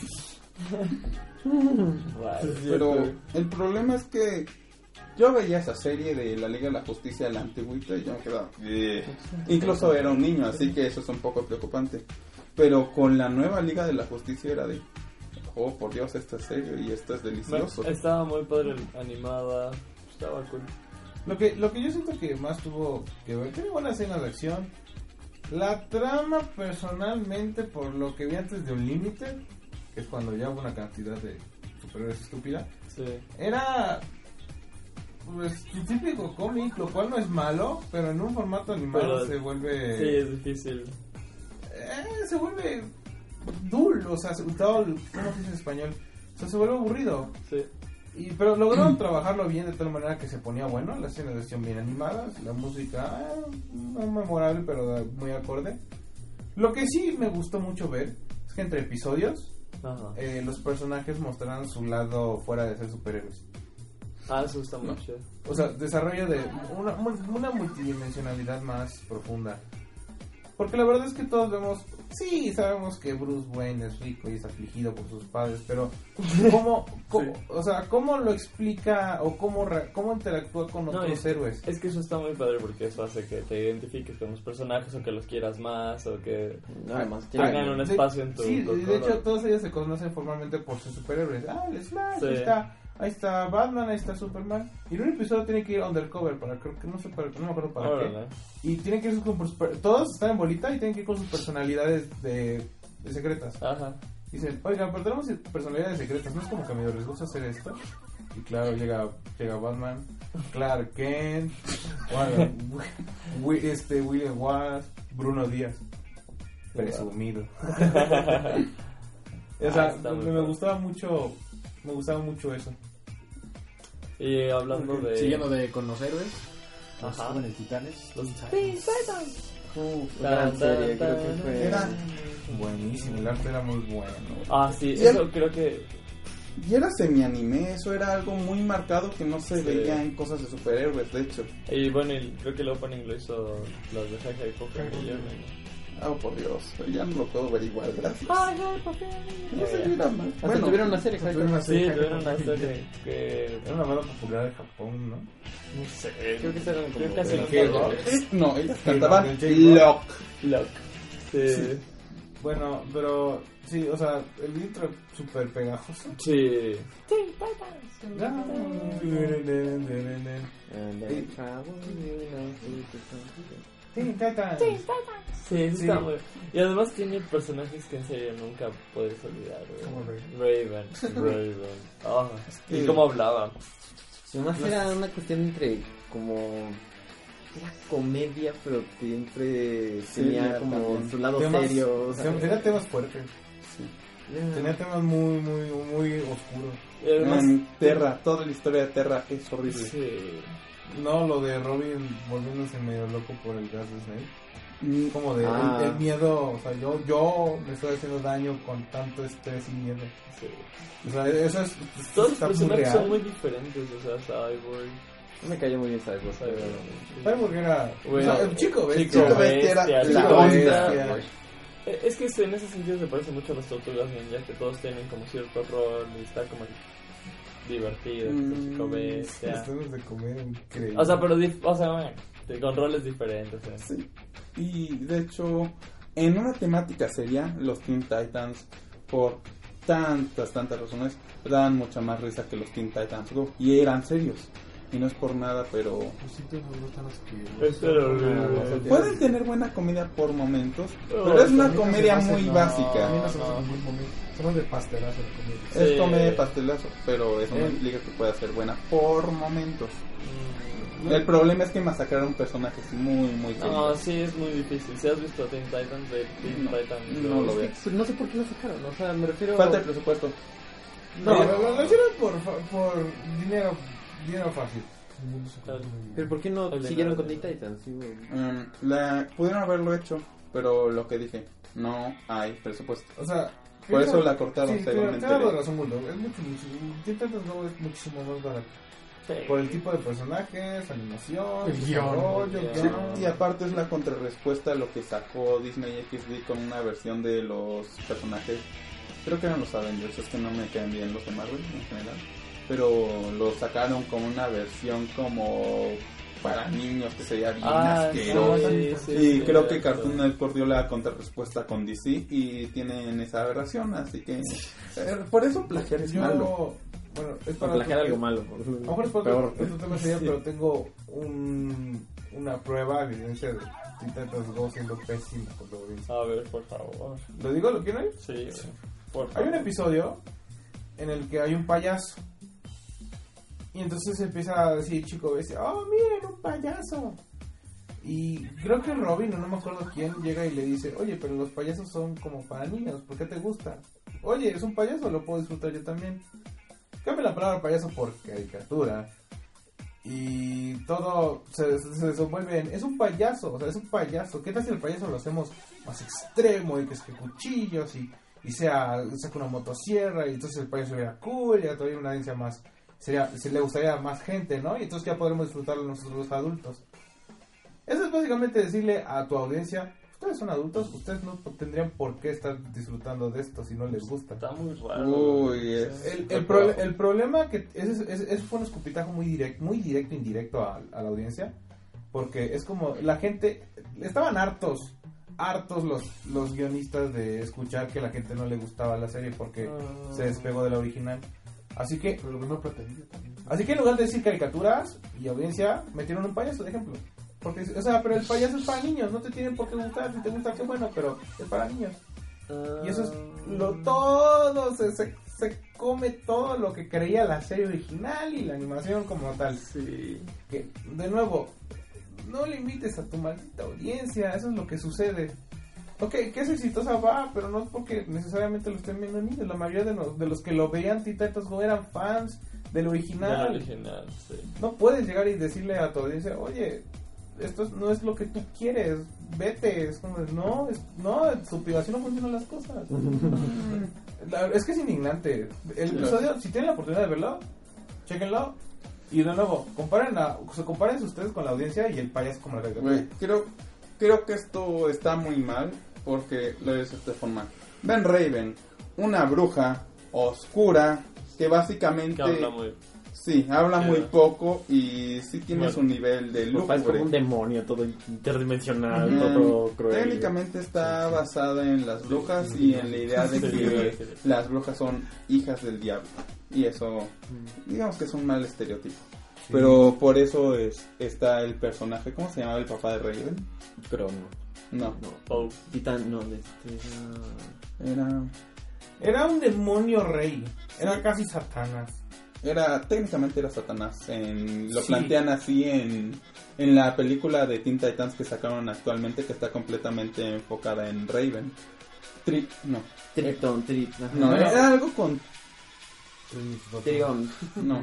Pero el problema es que yo veía esa serie de la Liga de la Justicia, la antigüita, y yo me quedaba... Incluso era un niño, así que eso es un poco preocupante. Pero con la nueva Liga de la Justicia era de... Oh, por Dios, esto es serio y esto es delicioso. Estaba muy padre animada, estaba cool. Lo que yo siento que más tuvo que ver, tiene buenas escenas de acción. La trama, personalmente, por lo que vi antes de Unlimited, que es cuando ya hubo una cantidad de superhéroes estúpida, sí. Era pues tu típico cómic, lo cual no es malo, pero en un formato animado se vuelve... Sí, es difícil. Se vuelve dull, o sea, ¿cómo se dice en español? O sea, se vuelve aburrido. Sí. Pero lograron trabajarlo bien de tal manera que se ponía bueno, las escenas de acción bien animadas, la música no memorable pero muy acorde. Lo que sí me gustó mucho ver es que entre episodios los personajes mostraron su lado fuera de ser superhéroes. Eso está muy chido. O sea, desarrollo de una multidimensionalidad más profunda. Porque la verdad es que todos vemos, sí, sabemos que Bruce Wayne es rico y es afligido por sus padres, pero ¿cómo o sea, cómo lo explica o cómo interactúa con otros héroes? Es que eso está muy padre porque eso hace que te identifiques con los personajes o que los quieras más o que hagan un espacio en tu... Sí, de hecho todos ellos se conocen formalmente por sus superhéroes. El Flash, Sí. ahí está Batman, ahí está Superman. Y en un episodio tiene que ir undercover para, creo que no sé, no me acuerdo para Órale. qué. Y tienen que ir todos están en bolita y tienen que ir con sus personalidades de secretas. Ajá. Dicen, oigan, pero tenemos personalidades secretas, ¿no es como que medio les gusta hacer esto? Y claro, llega Batman, Clark Kent, William Wallace, Bruno Díaz. Presumido. O sea, me gustaba mucho eso. Y hablando de... Siguiendo con los héroes, los Ajá. jóvenes titanes, los Teen Titans. Gran serie, creo que fue... Era buenísimo, el arte era muy bueno. Sí, Y eso creo que... Y era semi-anime, eso era algo muy marcado que no se Sí. veía en cosas de superhéroes, de hecho. Y bueno, creo que el opening lo hizo los de Hi-Hi Poker. Oh, por Dios, ya no lo puedo ver igual, gracias. No se Yeah. mira mal. Hasta tuvieron una serie, Sí, tuvieron una serie que... Era una banda popular de Japón, ¿no? No sé. Creo que eran como... casi el los K-Rock. No, ellos cantaban J-Rock. Lock. Sí. Bueno, pero sí, o sea, el intro súper pegajoso. Sí. Sí, eso está muy... Y además tiene personajes que en serio nunca puedes olvidar. Como Raven. Y cómo hablaba. Además era una cuestión entre como... Era comedia, pero siempre tenía como también. su lado Temas- serio. O sea, tenía temas fuertes. Yeah. Tenía temas muy, muy, muy oscuros. Y además... Terra, toda la historia de Terra es horrible. Sí. No, lo de Robin volviéndose medio loco por el gas de Snake. Como de el miedo, o sea, yo me estoy haciendo daño con tanto estrés y miedo. Sí. O sea, eso es... Todos los está muy personajes real. son muy diferentes, o sea, Cyborg. Me cayó muy bien Cyborg. Cyborg era... Bueno, o sea, el chico bestia. Chico Bestia, era la la onda. onda. Es que en ese sentido se parece mucho a las tortugas ninja, que todos tienen como cierto rol y está como divertido, Chico Bestia. Estamos de comer increíble. O sea, pero bueno, con roles diferentes. Sí. Y de hecho, en una temática seria, los Teen Titans, por tantas razones, daban mucha más risa que los Teen Titans Go. Y eran serios. Y no es por nada, pero... Pueden tener buena comedia por momentos, pero es una comedia muy básica. Somos de pastelazo de comedia. Es comedia de pastelazo, pero eso no implica que pueda ser buena por momentos. El problema es que masacraron personajes muy queridos. No, sí, es muy difícil. Si has visto Teen Titans, No lo veas. No sé por qué lo sacaron, o sea, me refiero... Falta el presupuesto. No, lo hicieron por dinero fácil. Pero ¿por qué no siguieron con Teen Titans? Sí, Pudieron haberlo hecho, pero lo que dije, no hay presupuesto. O sea, Por eso la cortaron, sí, según me tiene algo de enteré. razón, Mundo. Es Teen Titans Go es muchísimo más barato. Por el tipo de personajes, animación, El guión. desarrollo, Sí, guión. y aparte es la contrarrespuesta a lo que sacó Disney XD con una versión de los personajes. Creo que eran los Avengers, es que no me quedan bien los de Marvel en general. Pero lo sacaron como una versión como para niños que sería bien asquerosa. Y creo que Cartoon Network dio la contrarrespuesta con DC y tienen esa aberración, así que por eso plagiar es malo. Bueno, es para plagiar algo malo. A lo mejor es para otro tema sería, pero tengo una prueba, evidencia de Teen Titans Go siendo pésimo con la audiencia. A ver, por favor. ¿Lo digo? ¿Lo quieren? Sí, por favor. Hay un episodio en el que hay un payaso. Y entonces empieza a decir, chico, dice, oh, miren, un payaso. Y creo que Robin, no me acuerdo quién, llega y le dice, oye, pero los payasos son como para niños, ¿por qué te gusta? Oye, es un payaso, lo puedo disfrutar yo también. Cambia la palabra payaso por caricatura. Y todo se desenvuelve en, es un payaso, o sea, es un payaso. ¿Qué tal si el payaso lo hacemos más extremo y que es que cuchillos y saca una motosierra y entonces el payaso sería cool y todavía una audiencia más, se le gustaría a más gente, ¿no? Y entonces ya podremos disfrutarlo nosotros los adultos. Eso es básicamente decirle a tu audiencia, ustedes son adultos, ustedes no tendrían por qué estar disfrutando de esto si no les gusta. Está muy raro. Uy, el problema que ese fue un escupitajo muy directo indirecto a la audiencia, porque es como la gente estaban hartos los guionistas de escuchar que a la gente no le gustaba la serie porque se despegó de la original. Así que en lugar de decir caricaturas y audiencia, metieron un payaso de ejemplo. Porque, o sea, pero el payaso es para niños, no te tienen por qué gustar, si te gusta qué bueno, pero es para niños. Y eso es todo, se come todo lo que creía la serie original y la animación como tal. Sí. Que, de nuevo, no limites a tu maldita audiencia, eso es lo que sucede. Ok, que es exitosa va, pero no es porque necesariamente lo estén viendo niños. La mayoría de los que lo veían Teen Titans Go eran fans del original. Sí. No puedes llegar y decirle a tu audiencia, oye, esto no es lo que tú quieres, vete. Es como, no, estúpido, así no funcionan las cosas. Es que es indignante. El episodio, si tienen la oportunidad de verlo, chéquenlo. Y de nuevo, comparen ustedes con la audiencia y el payaso como la caricatura. Creo que esto está muy mal porque lo dice de esta forma. Ben Raven, una bruja oscura que básicamente Que habla muy... habla muy poco y sí tiene su nivel de lúgubre. Es como un demonio, todo interdimensional, todo cruel. Técnicamente está basada en las brujas y en la idea de que las brujas son hijas del diablo. Y eso, digamos que es un mal estereotipo. Sí. Pero por eso está el personaje, ¿cómo se llamaba el papá de Raven? Crono. No. Titán, no, Era un demonio rey. Era casi Satanás. Técnicamente era Satanás. Lo plantean así en la película de Teen Titans que sacaron actualmente, que está completamente enfocada en Raven. Triton. No, era algo con Trigon. No.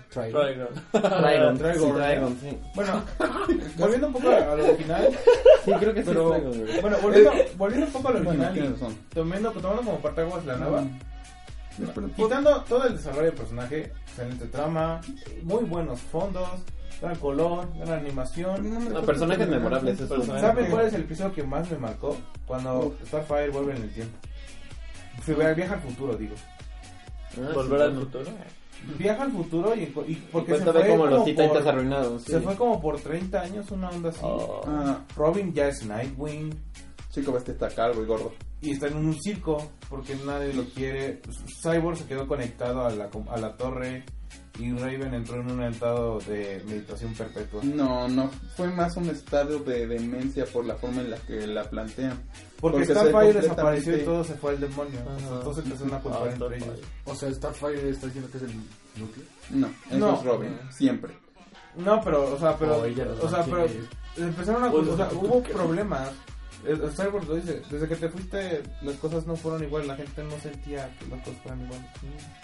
Trigon, sí. Bueno, volviendo un poco a lo original. Sí, creo que pero, sí. Bueno, volviendo un poco a lo original. Tomando como parteaguas la nueva. Quitando todo el desarrollo del personaje, excelente trama, muy buenos fondos, gran color, gran animación. Personajes memorables. ¿Saben cuál es el episodio que más me marcó? Cuando Starfire vuelve en el tiempo. Viaja al futuro, digo. ¿Volver al futuro? Viaja al futuro y porque se fue como los titanes arruinados. Se fue como por 30 años, una onda así. Robin ya es Nightwing. Chico, está calvo y gordo. Y está en un circo porque nadie lo quiere. Cyborg se quedó conectado a la torre y Raven entró en un estado de meditación perpetua. No, fue más un estado de demencia por la forma en la que la plantean. Porque Starfire desapareció y todo se fue al demonio. Entonces empezaron a culpar entre ellos. O sea, Starfire está diciendo que es el núcleo. No, es Robin, siempre. No, pero empezaron a hubo problemas. Cyborg lo dice, desde que te fuiste las cosas no fueron igual, la gente no sentía que las cosas fueran igual.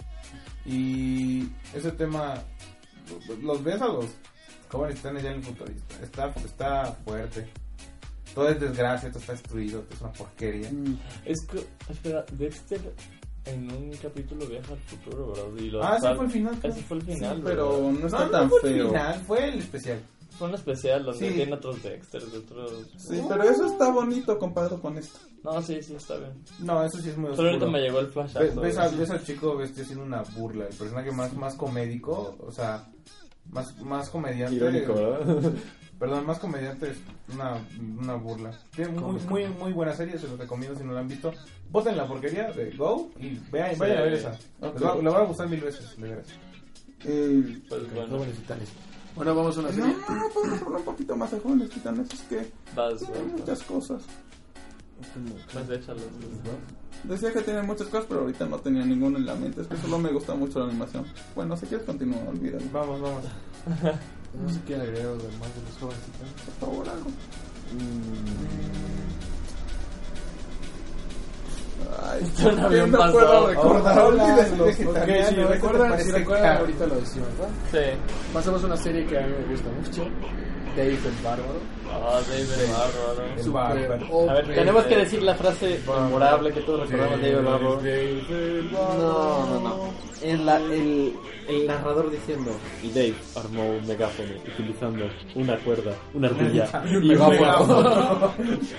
Y ese tema los ves a los jóvenes que están allá en el futurista, está fuerte. todo es desgracia, todo está destruido, todo es una porquería. Espera, Dexter en un capítulo viaja al futuro, ¿verdad? Y ese fue el final. Ese fue el final, sí, pero ¿verdad? no está tan fue feo. El final, fue el especial. Fue un especial donde Sí. tiene otros Dexters, otros... Sí, pero eso está bonito comparado con esto. No, sí, está bien. No, eso sí es muy oscuro. Solo ahorita me llegó el flashazo. Ves al chico haciendo una burla, el personaje más comédico, o sea, más comediante. Irónico, ¿verdad? Perdón, más comediante es una burla. Tiene muy buena serie, se los recomiendo si no la han visto. Voten la porquería de Go y vayan a ver esa. Okay. Le va a gustar 1000 veces, de veras. Pues bueno. Bueno, vamos a una serie. No, podemos hablar un poquito más de jóvenes titanes, es que hay muchas cosas. Pues échalos. Decía que tenía muchas cosas, pero ahorita no tenía ninguna en la mente. Es que solo me gusta mucho la animación. Bueno, si quieres continuar, olvídalo. Vamos. No sé qué agregar además de los jóvenes titanes. Por favor, algo. Ay, Esto no había no pasado. puedo recordar. Olvídenlo. Olvídenlo. Si recuerdan, ahorita lo decimos, ¿verdad? Sí. Pasamos a una serie que a mí me gusta mucho. Dave el Bárbaro. Dave el Bárbaro. A ver, tenemos que decir la frase memorable que todos recordamos de Dave el Bárbaro. No. Es el narrador diciendo: y Dave armó un megáfono utilizando una cuerda, una ardilla y un megáfono.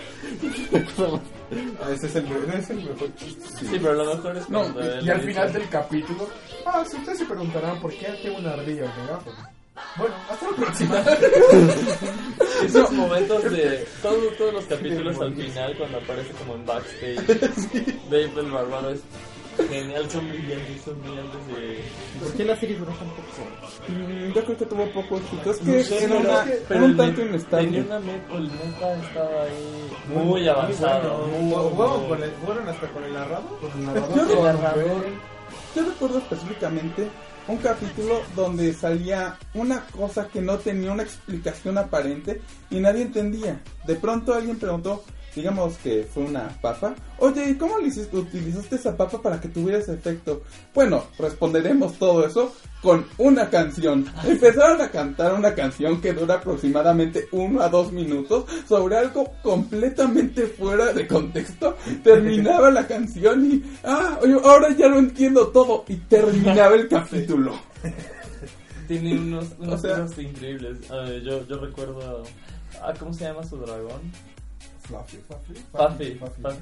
Ese es el mejor. Sí, pero lo mejor es cuando él Y al dice- final del capítulo, si ustedes se preguntarán por qué tengo una ardilla o megáfono. Bueno, hasta la próxima. Esos momentos de todos los capítulos al final cuando aparece como en backstage Dave el Bárbaro es genial, son brillantes ¿Por qué la serie duró tan poco? Yo creo que tuvo poco éxito. Es No que sé, era pero un el tanto tenía inestable. una el meta estaba ahí muy avanzado. ¿Fueron hasta con el narrador? Yo recuerdo específicamente un capítulo donde salía una cosa que no tenía una explicación aparente y nadie entendía. De pronto alguien preguntó, digamos que fue una papa. Oye, ¿y cómo utilizaste esa papa para que tuviera ese efecto? Bueno, responderemos todo eso con una canción. Empezaron a cantar una canción que dura aproximadamente 1 a 2 minutos sobre algo completamente fuera de contexto. Terminaba la canción y oye, ahora ya lo entiendo todo, y terminaba el capítulo. Tiene unos O sea, cosas increíbles. Yo recuerdo ¿cómo se llama su dragón? Fluffy.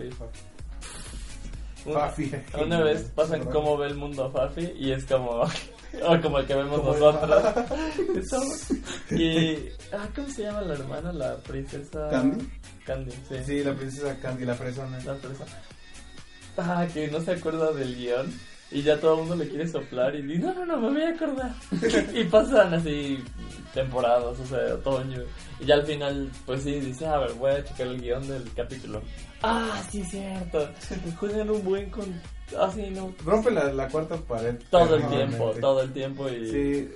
Una vez pasan cómo ve el mundo Fluffy y es como como el que vemos nosotros. Y ¿cómo se llama la hermana? La princesa Candy, sí. Sí, la princesa Candy, la fresona. La fresa. Que no se acuerda del guión y ya todo el mundo le quiere soplar y dice, no, me voy a acordar. Y pasan así temporadas, o sea, otoño. Y ya al final, pues sí, dice, a ver, voy a checar el guión del capítulo. Sí, cierto. Juegan un buen con... sí, no. Rompe la cuarta pared. Todo el tiempo y... Sí,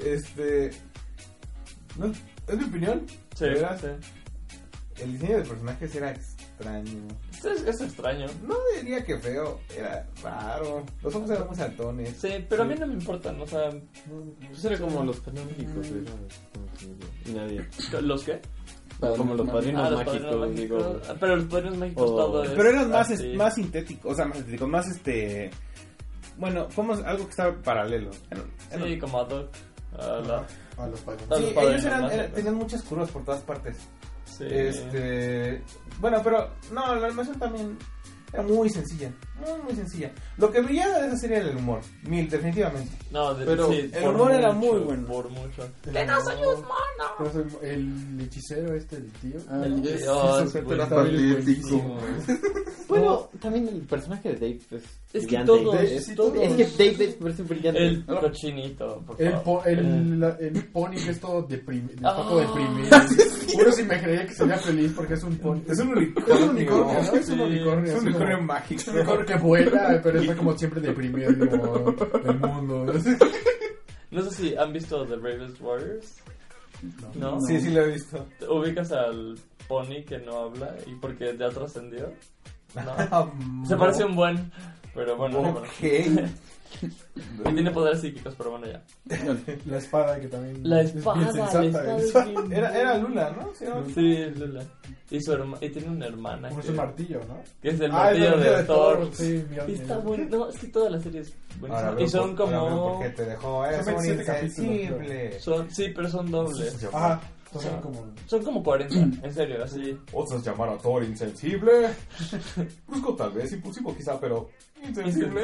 ¿no? ¿Es mi opinión? Sí, ¿verdad? sí. El diseño de personajes era extraño. Es extraño. No diría que feo, era raro. Los ojos eran muy saltones. Sí, pero a mí no me importan, o sea... Pues era como los padrinos mágicos, y nadie. ¿Los qué? Como los padrinos los padrinos mágicos, digo. Pero los padrinos mágicos todo es... Pero eran así. más sintéticos, o sea, más sintéticos, más bueno, como algo que estaba paralelo. Sí, como ad hoc a los padrinos. Sí, ellos tenían muchas curvas por todas partes. Sí. Bueno, pero no, la animación también era muy sencilla, muy sencilla. Lo que brillaba de esa serie era el humor, definitivamente. No, pero sí, el humor era muy bueno. Por mucho. ¡Que no soy un mono! El hechicero el tío. El patético. Bueno, también el personaje de Dave es que brillante. todo Es que Dave es parece brillante. El cochinito, por el pony que es todo deprimido. Uno sí me creía que sería feliz porque es un pony. Es un unicornio. Es un unicornio. Es un unicornio mágico. Es un unicornio que vuela, pero está como siempre deprimido como el mundo. No sé si han visto The Bravest Warriors. ¿No? Sí, lo he visto. ¿Ubicas al pony que no habla y porque ya trascendió? ¿No? Se parece un buen, pero bueno. Ok. Y tiene poderes psíquicos, pero bueno, ya. La espada que también... La espada, es bien sensata. Era Lula, ¿no? Sí, Lula. Y tiene una hermana. Como su martillo, ¿no? Que es el martillo de Thor. Sí, y está bueno. No, es que toda la serie es buenísima. Ahora Y son como... porque te dejó, es un insensible. Sí, pero son dobles. Ajá. Son como 40, en serio, así. Otros llamar a Thor insensible. Brusco tal vez, impulsivo quizá, pero insensible.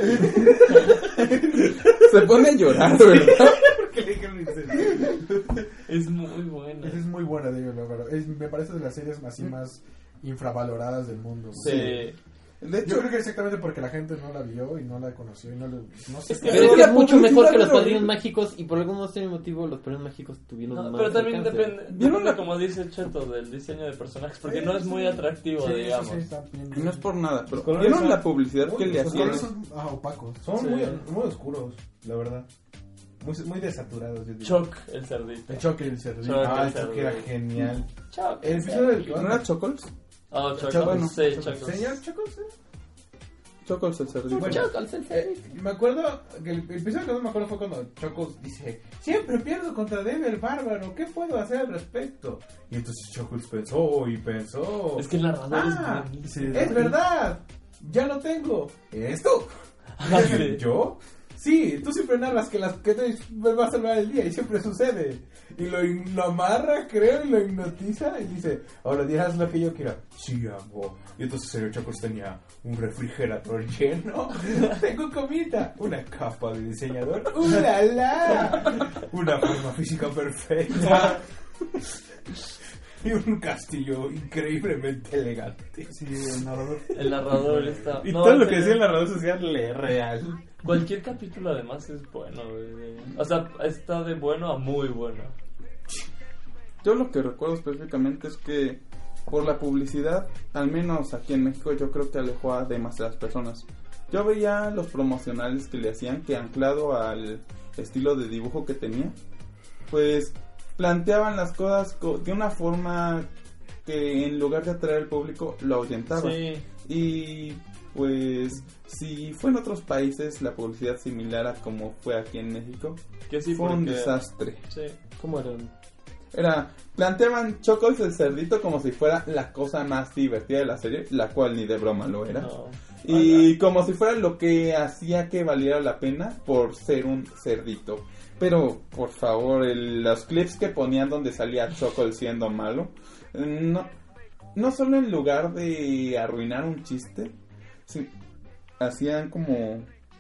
Se pone a llorar, ¿verdad? Porque le dijeron insensible. Es muy buena. Es muy buena, digo, pero me parece de las series así más infravaloradas del mundo. Sí. De hecho, yo creo que exactamente porque la gente no la vio y no la conoció y no sé. Pero es que es mucho mejor que los Padrinos Mágicos y por algún motivo los Padrinos Mágicos tuvieron más pero también alcance. depende, como dice el Cheto, del diseño de personajes, porque no es muy atractivo, digamos. Y no es por nada, pero ¿vieron la publicidad que le hacían? Los colores son opacos. Son muy oscuros, la verdad. Muy desaturados. Choc el cerdito. El Choc el cerdito. El Choc era genial. Choc. El episodio del ¿No era Chocols? Oh, Chocols. Sí, Chocols. Señor Chocols. Chocols el cerdito. Bueno, me acuerdo que el episodio que no me acuerdo fue cuando Chocols dice: siempre pierdo contra Dave el Bárbaro, ¿qué puedo hacer al respecto? Y entonces Chocols pensó y pensó. Es que el narrador es verdad, ya lo tengo. ¿Esto? ¿Yo? Sí, tú siempre narras que te va a salvar el día y siempre sucede. Y lo amarra, creo, y lo hipnotiza y dice: ahora dirás lo que yo quiera. Sí, amo. Y entonces el señor Chocols tenía un refrigerador lleno. Tengo comida. Una capa de diseñador. ¡La la! Una forma física perfecta. Y un castillo increíblemente elegante. Sí, el narrador está... Y todo lo que decía el narrador social le real. Cualquier capítulo además es bueno. O sea, está de bueno a muy bueno. Yo lo que recuerdo específicamente es que por la publicidad, al menos aquí en México, yo creo que alejó a demasiadas personas. Yo veía los promocionales que le hacían, que anclado al estilo de dibujo que tenía, pues planteaban las cosas de una forma que en lugar de atraer al público lo ahuyentaba. Sí. Y pues si fue en otros países la publicidad similar a como fue aquí en México, que sí, fue un desastre. Sí. ¿Cómo eran? Planteaban Chocols el cerdito como si fuera la cosa más divertida de la serie, la cual ni de broma lo era. No. Y como si fuera lo que hacía que valiera la pena por ser un cerdito. Pero, por favor, los clips que ponían donde salía Chocols siendo malo, no solo en lugar de arruinar un chiste, hacían como...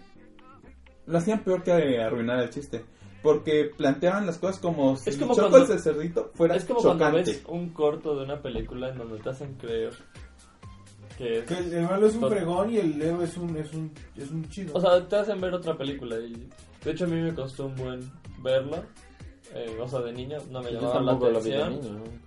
Lo hacían peor que arruinar el chiste. Porque planteaban las cosas como si Chocols el cerdito fuera chocante. Es como cuando ves un corto de una película en donde te hacen creer que el malo es un fregón y el Leo es un chido. O sea, te hacen ver otra película y de hecho a mí me costó un buen verla. O sea, de niño no me llamaba la atención.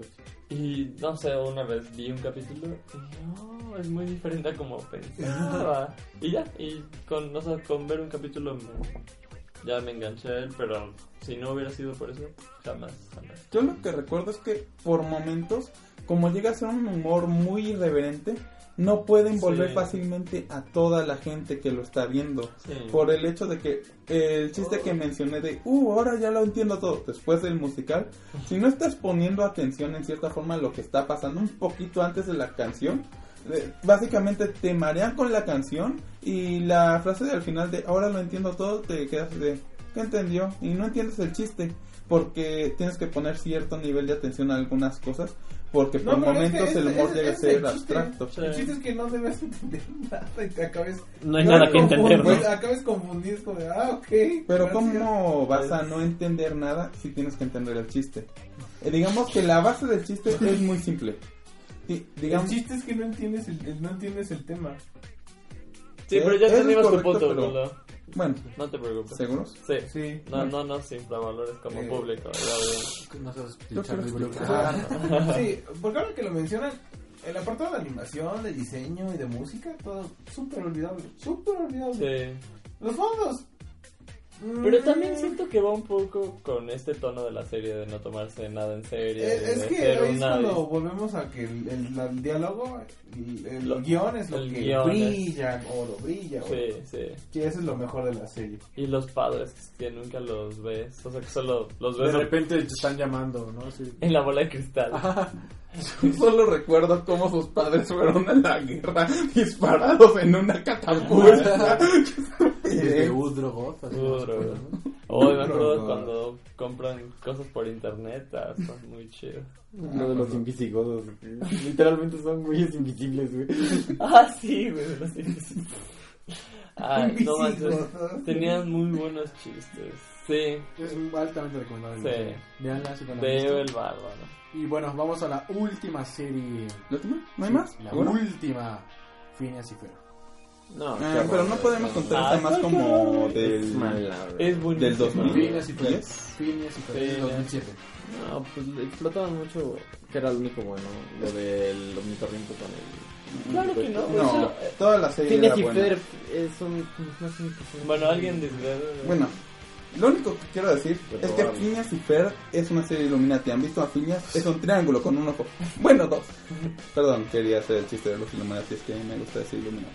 Y no sé, una vez vi un capítulo y no, es muy diferente a como pensaba. Y ya, con ver un capítulo ya me enganché a él, pero si no hubiera sido por eso, jamás. Yo lo que recuerdo es que por momentos, como llega a ser un humor muy irreverente, no puede envolver fácilmente a toda la gente que lo está viendo. Sí. Por el hecho de que el chiste que mencioné de, ahora ya lo entiendo todo, después del musical, si no estás poniendo atención en cierta forma a lo que está pasando un poquito antes de la canción, básicamente te marean con la canción y la frase del final de, ahora lo entiendo todo, te quedas de, ¿qué entendió? Y no entiendes el chiste, porque tienes que poner cierto nivel de atención a algunas cosas. Porque por momentos el humor llega a ser abstracto. El chiste es que no debes entender nada y te acabes... No hay nada que entender, ¿no? Acabes confundido como de, ok. Pero gracias. ¿Cómo vas a no entender nada si tienes que entender el chiste? Digamos que la base del chiste es muy simple. El chiste es que no entiendes el tema. Sí, pero ya tenemos tu punto, pero... Bueno, no te preocupes. ¿Seguros? Sí. No, sin valores como público. Yo creo que sí, porque ahora que lo mencionan, el apartado de animación, de diseño y de música, todo súper olvidable. Sí. Los fondos. Pero también siento que va un poco con este tono de la serie de no tomarse nada en serio. Es que es cuando volvemos a que el diálogo, el guión es lo que brilla o brilla. Sí. Que eso es lo mejor de la serie. Y los padres que nunca los ves, o sea que solo los ves. De repente te están llamando, ¿no? Sí. En la bola de cristal. Solo recuerdo cómo sus padres fueron a la guerra disparados en una catapulta. De Udrogot. Oh, me acuerdo cuando compran cosas por internet, son muy chidos. Lo de los invisigodos. Literalmente son güeyes invisibles, güey. Sí, güey, los invisibles. No manches, tenían muy buenos chistes. Sí. Es altamente recomendable. Sí. Veanla si no la han Veo visto. el bárbaro. Y bueno, vamos a la última serie. ¿La última? ¿No hay más? La ¿Seguro? última. Phineas y Ferb. No, pero no podemos contar temas como del... Es buenísimo. Del 2000. Phineas y Ferb. Phineas y Ferb. Phineas. 2007. No, pues explotaban mucho, que era lo único bueno, lo del ornitorrinco con el... Claro que no. No, toda la serie Phineas era y buena. Ferb son más únicos. Bueno, alguien desde... Bueno, lo único que quiero decir es que Phineas y Ferb es una serie Illuminati. ¿Han visto a Phineas? Es un triángulo con un ojo. Bueno, dos. Perdón, quería hacer el chiste de los Illuminati, es que me gusta decir Illuminati.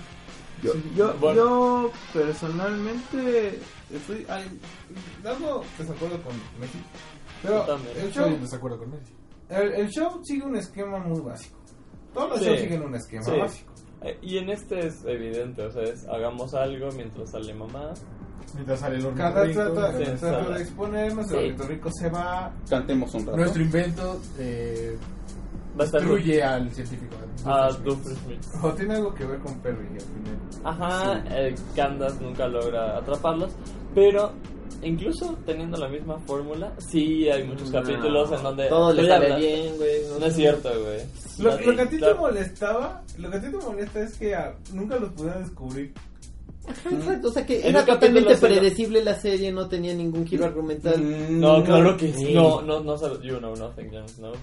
Yo personalmente estoy algo desacuerdo con Messi, pero el show, Estoy en desacuerdo con Messi. el show sigue un esquema muy básico. Todos los Sí. shows siguen un esquema Sí. básico. Y en este es evidente, o sea, hagamos algo mientras sale mamá. Mientras sale el Cada ornitorrinco. trata de exponernos, el ornitorrinco se va. Cantemos un rato. Nuestro invento Va a estar destruye al científico. Doofenshmirtz. O tiene algo que ver con Perry al final. Ajá, Candace nunca logra atraparlos, pero incluso teniendo la misma fórmula, sí hay muchos capítulos en donde todo le estoy sale hablando- bien, güey. No es cierto, güey. Lo que a ti te molestaba, lo que a ti te molesta es que nunca los pudieron descubrir. Exacto, o sea que En era el capítulo totalmente cero. predecible la serie, no tenía ningún giro argumental. No, claro que sí. Sí. No sabes. You know nothing, James, no.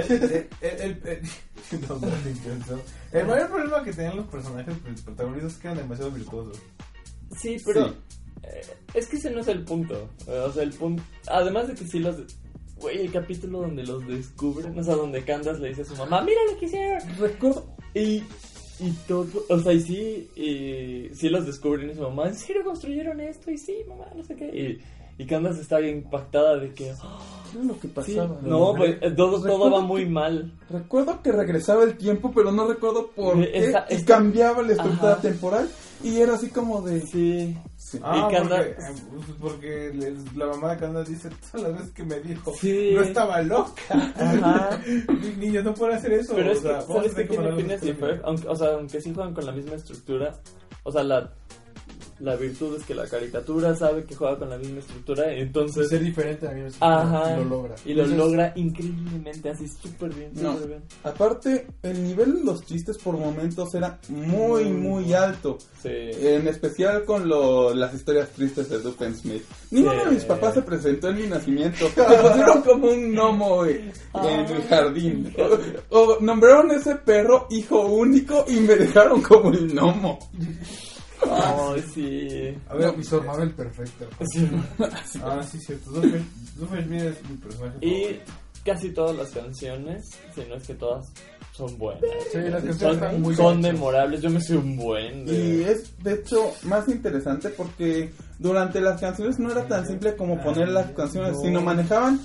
El mayor problema que tenían los personajes protagonistas es que eran demasiado virtuosos. Sí, pero es que ese no es el punto. O sea, el punto... Además de que sí los... Güey, el capítulo donde los descubren, o sea, donde Candace le dice a su mamá, mira lo que hicieron. Recuerdo. Y todo, o sea, y sí los descubren y su mamá, ¿en serio construyeron esto? Y sí, mamá, no sé qué. Y Candace está bien impactada de que... ¿Qué es lo que pasaba? Sí, no, pues todo va muy mal. Recuerdo que regresaba el tiempo, pero no recuerdo por qué. Y cambiaba la estructura Ajá. temporal. Y era así como de... Sí. Ah, Y Candace... porque la mamá de Candace dice todas las veces que me dijo, Sí. no estaba loca. Ajá. Niños, no pueden hacer eso. Pero es o sea, que, vamos ¿sabes a qué tener que tiene ponerlo Phineas y en Ferb? Aunque sí juegan con la misma estructura, o sea, la virtud es que la caricatura sabe que juega con la misma estructura, entonces... Ser diferente a mí Ajá. y lo logra. Y lo Entonces- logra increíblemente, así súper bien, No, súper bien. aparte, el nivel de los chistes por momentos era muy alto. Sí. En especial con las historias tristes de Doofenshmirtz. Ninguno de mis papás se presentó en mi nacimiento. Me pusieron como un gnomo en el jardín. O nombraron ese perro hijo único y me dejaron como el gnomo. Ay, sí. A ver, mi Mabel perfecto. sí, cierto. Doofenshmirtz es mi personaje Y favorito. casi todas las canciones, si no es que todas, son buenas. Sí, las canciones Son, están muy son bien memorables, yo me sé un buen Y es de hecho más interesante porque durante las canciones no era tan simple como poner las canciones, sino manejaban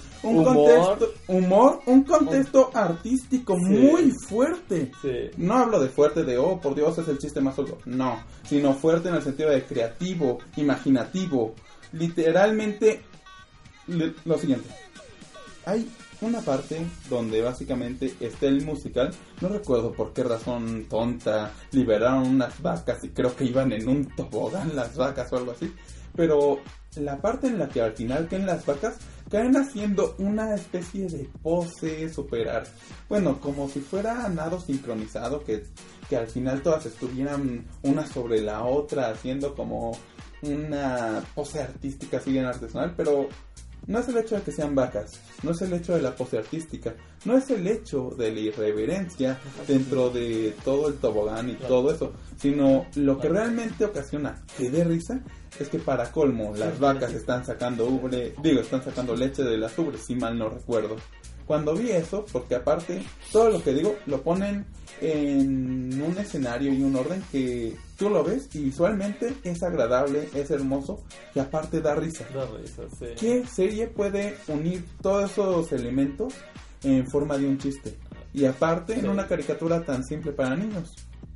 un contexto artístico muy fuerte. Sí. No hablo de fuerte de, oh, por Dios, es el chiste más solo. No, sino fuerte en el sentido de creativo, imaginativo. Literalmente, lo siguiente. Hay una parte donde básicamente está el musical. No recuerdo por qué razón tonta liberaron unas vacas y creo que iban en un tobogán las vacas o algo así. Pero la parte en la que al final caen las vacas, caen haciendo una especie de pose super bueno, como si fuera nado sincronizado, que al final todas estuvieran una sobre la otra haciendo como una pose artística así bien artesanal, pero no es el hecho de que sean vacas, no es el hecho de la pose artística, no es el hecho de la irreverencia dentro de todo el tobogán y todo eso, sino lo que realmente ocasiona que dé risa es que para colmo las vacas están sacando leche de las ubres, si mal no recuerdo. Cuando vi eso, porque aparte todo lo que digo lo ponen en un escenario y un orden que tú lo ves y visualmente es agradable, es hermoso y aparte da risa. Da risa, sí. ¿Qué serie puede unir todos esos elementos en forma de un chiste? Y aparte, Sí. en una caricatura tan simple para niños.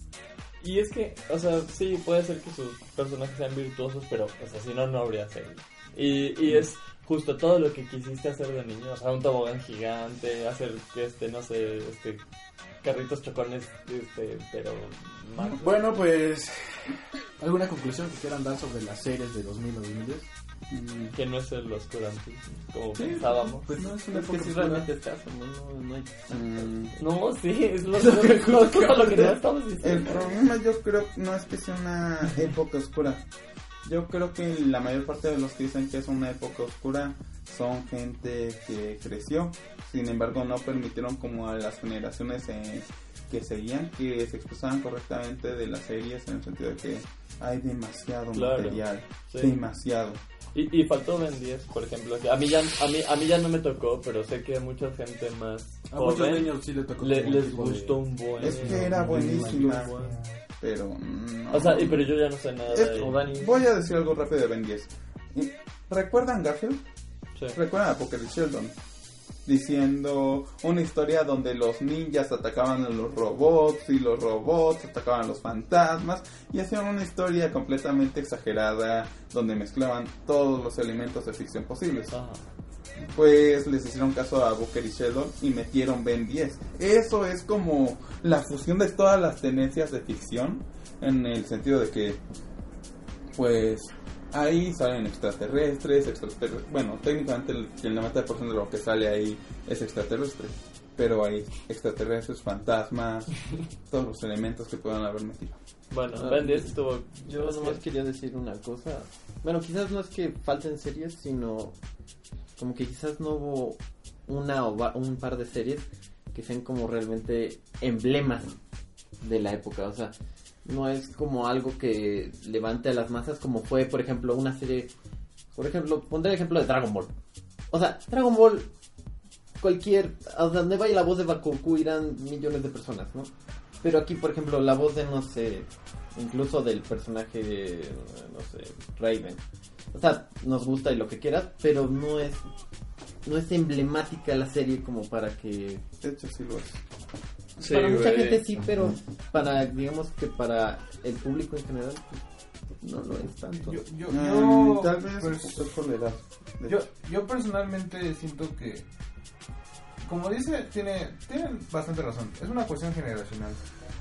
Y es que, o sea, sí, puede ser que sus personajes sean virtuosos, pero, o sea, si no, no habría serie. Y es justo todo lo que quisiste hacer de niño, o sea, un tobogán gigante, hacer, no sé, carritos chocones, pero... mal. Bueno, pues, ¿alguna conclusión que quieran dar sobre las series de 2000 o 2010? Que no es el oscurantismo, como Sí, pensábamos. pues no es una que sí época realmente oscura. es caso, no hay... No, sí, es lo que no estamos El diciendo. problema yo creo no es que sea una época oscura. Yo creo que la mayor parte de los que dicen que es una época oscura son gente que creció. Sin embargo, no permitieron como a las generaciones que seguían que se expresaran correctamente de las series, en el sentido de que hay demasiado material, sí. demasiado. Y faltó Ben 10, por ejemplo. A mí ya no me tocó, pero sé que a mucha gente más A joven muchos niños sí les tocó como les tipo gustó de- un buen. Es que era buenísima, Muy buen. pero no. O sea, pero yo ya no sé nada de Voy a decir algo rápido de Ben 10. ¿Recuerdan Garfield? Sí. ¿Recuerdan a Poker Sheldon? Diciendo una historia donde los ninjas atacaban a los robots y los robots atacaban a los fantasmas, y hacían una historia completamente exagerada donde mezclaban todos los elementos de ficción posibles. Ajá. Pues les hicieron caso a Booker y Sheldon y metieron Ben 10. Eso es como la fusión de todas las tendencias de ficción, en el sentido de que pues ahí salen extraterrestres, bueno, técnicamente el 90% de lo que sale ahí es extraterrestre, pero hay extraterrestres, fantasmas, todos los elementos que puedan haber metido. Bueno, Ben 10 estuvo... Yo nomás quería decir una cosa. Bueno, quizás no es que falten series, sino como que quizás no hubo un par de series que sean como realmente emblemas de la época. O sea, no es como algo que levante a las masas como fue, por ejemplo, una serie... Por ejemplo, pondré el ejemplo de Dragon Ball. O sea, Dragon Ball, o sea, donde vaya la voz de Bakugo irán millones de personas, ¿no? Pero aquí, por ejemplo, la voz de, no sé, incluso del personaje, no sé, Raven. O sea, nos gusta y lo que quieras, pero no es emblemática la serie como para que... De hecho, sí lo es. Sí, para mucha güey. gente sí, pero para, digamos que para el público en general, no lo es tanto. Tal vez pues, por la edad. yo personalmente siento que, como dice, tienen bastante razón. Es una cuestión generacional.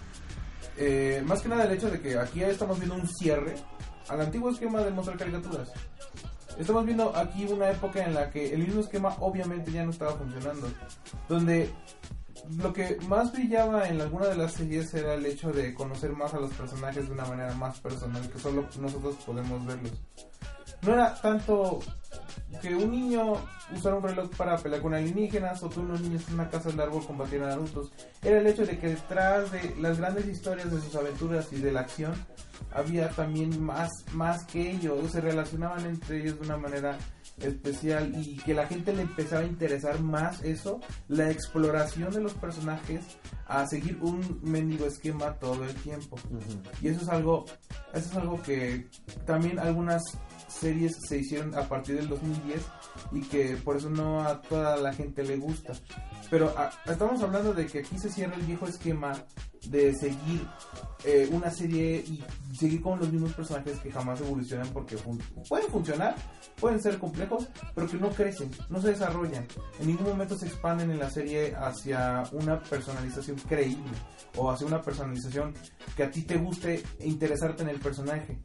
Más que nada el hecho de que aquí ya estamos viendo un cierre al antiguo esquema de mostrar caricaturas. Estamos viendo aquí una época en la que el mismo esquema obviamente ya no estaba funcionando, donde lo que más brillaba en alguna de las series era el hecho de conocer más a los personajes de una manera más personal, que solo nosotros podemos verlos. No era tanto que un niño usara un reloj para pelear con alienígenas, o que unos niños en una casa del árbol combatieran adultos. Era el hecho de que detrás de las grandes historias de sus aventuras y de la acción había también más que ello. Se relacionaban entre ellos de una manera especial, y que la gente le empezaba a interesar más eso, la exploración de los personajes, a seguir un mendigo esquema todo el tiempo. Y eso es algo que también algunas series se hicieron a partir del 2010, y que por eso no a toda la gente le gusta. Pero estamos hablando de que aquí se cierra el viejo esquema de seguir una serie y seguir con los mismos personajes que jamás evolucionan, porque pueden funcionar, pueden ser complejos, pero que no crecen, no se desarrollan, en ningún momento se expanden en la serie hacia una personalización creíble, o hacia una personalización que a ti te guste e interesarte en el personaje.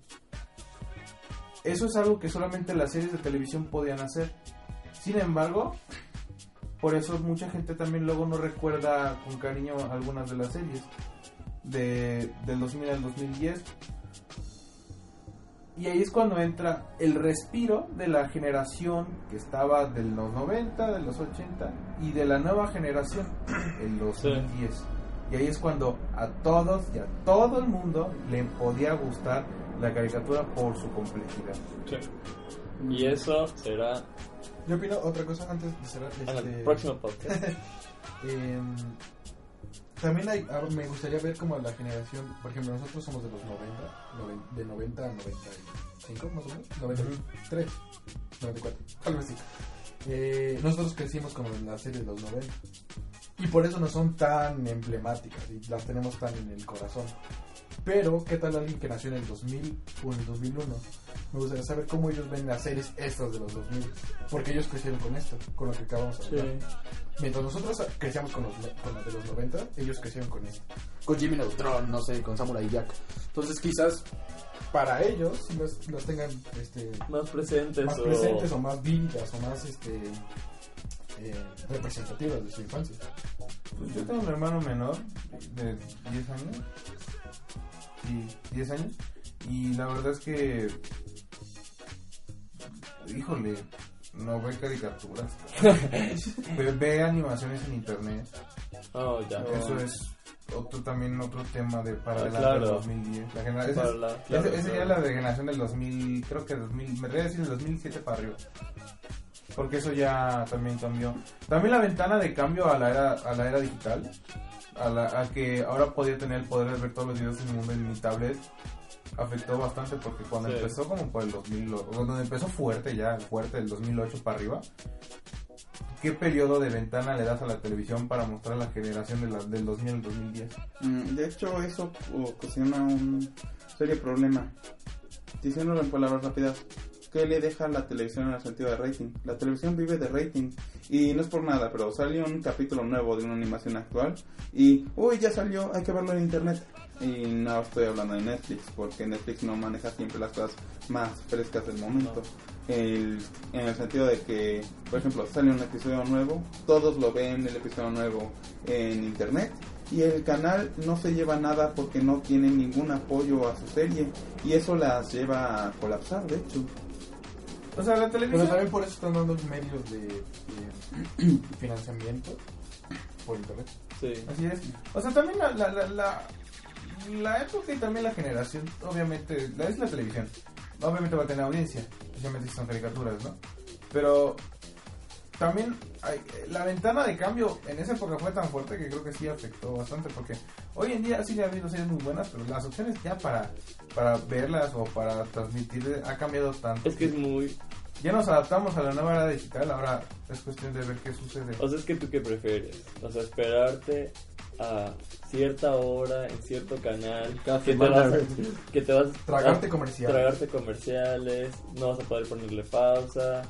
Eso es algo que solamente las series de televisión podían hacer. Sin embargo, por eso mucha gente también luego no recuerda con cariño algunas de las series del 2000 al 2010. Y ahí es cuando entra el respiro de la generación que estaba de los 90, de los 80 y de la nueva generación en los 2010. Y ahí es cuando a todos y a todo el mundo le podía gustar la caricatura por su complejidad. Sí. Y eso será... Yo opino otra cosa antes de cerrar. En el próximo podcast. También me gustaría ver como la generación, por ejemplo, nosotros somos de los 90, de 90 a 95 más o menos, 93, 94, tal vez sí. Nosotros crecimos como en la serie de los 90. Y por eso no son tan emblemáticas y las tenemos tan en el corazón. Pero, ¿qué tal alguien que nació en el 2000 o en el 2001? Me gustaría saber cómo ellos ven las series estas de los 2000. Porque ellos crecieron con esto, con lo que acabamos de hablar. Mientras nosotros crecíamos con las de los 90, ellos crecieron con esto. Con Jimmy Neutron, no sé, con Samurai Jack. Entonces quizás para ellos si las tengan más presentes o más vívidas o más representativas de su infancia. Pues yo tengo un hermano menor de 10 años. Sí, 10 años. Y la verdad es que, híjole, no ve caricaturas. Ve animaciones en internet. Oh, ya. Eso es otro tema para adelante del 2010. Esa ya es la de generación del 2000, creo que 2000, me voy a decir del 2007 para arriba. Porque eso ya también cambió. También la ventana de cambio a la era digital, a que ahora podía tener el poder de ver todos los videos en el mundo en mi tablet, afectó bastante porque cuando empezó como por el 2000, cuando empezó fuerte del 2008 para arriba, ¿qué periodo de ventana le das a la televisión para mostrar la generación del 2000 al 2010? De hecho, eso ocasiona un serio problema. Diciéndolo en palabras rápidas, ¿qué le deja a la televisión en el sentido de rating? La televisión vive de rating. Y no es por nada, pero salió un capítulo nuevo de una animación actual y, ya salió, hay que verlo en internet. Y no estoy hablando de Netflix, porque Netflix no maneja siempre las cosas más frescas del momento. En el sentido de que, por ejemplo, sale un episodio nuevo, todos lo ven el episodio nuevo en internet, y el canal no se lleva nada porque no tiene ningún apoyo a su serie, y eso las lleva a colapsar, de hecho. O sea, la televisión... Pero también por eso están dando medios de financiamiento por internet. Sí. Así es. O sea, también la época y también la generación, obviamente, es la televisión. Obviamente va a tener audiencia, especialmente si son caricaturas, ¿no? Pero también la ventana de cambio en esa época fue tan fuerte que creo que sí afectó bastante, porque hoy en día sí ha habido series muy buenas, pero las opciones ya para verlas o para transmitir ha cambiado tanto. Es que es muy... Ya nos adaptamos a la nueva era digital, ahora es cuestión de ver qué sucede. O sea, es que tú qué prefieres, o sea, esperarte a cierta hora en cierto canal que te vas a tragarte comerciales, no vas a poder ponerle pausa.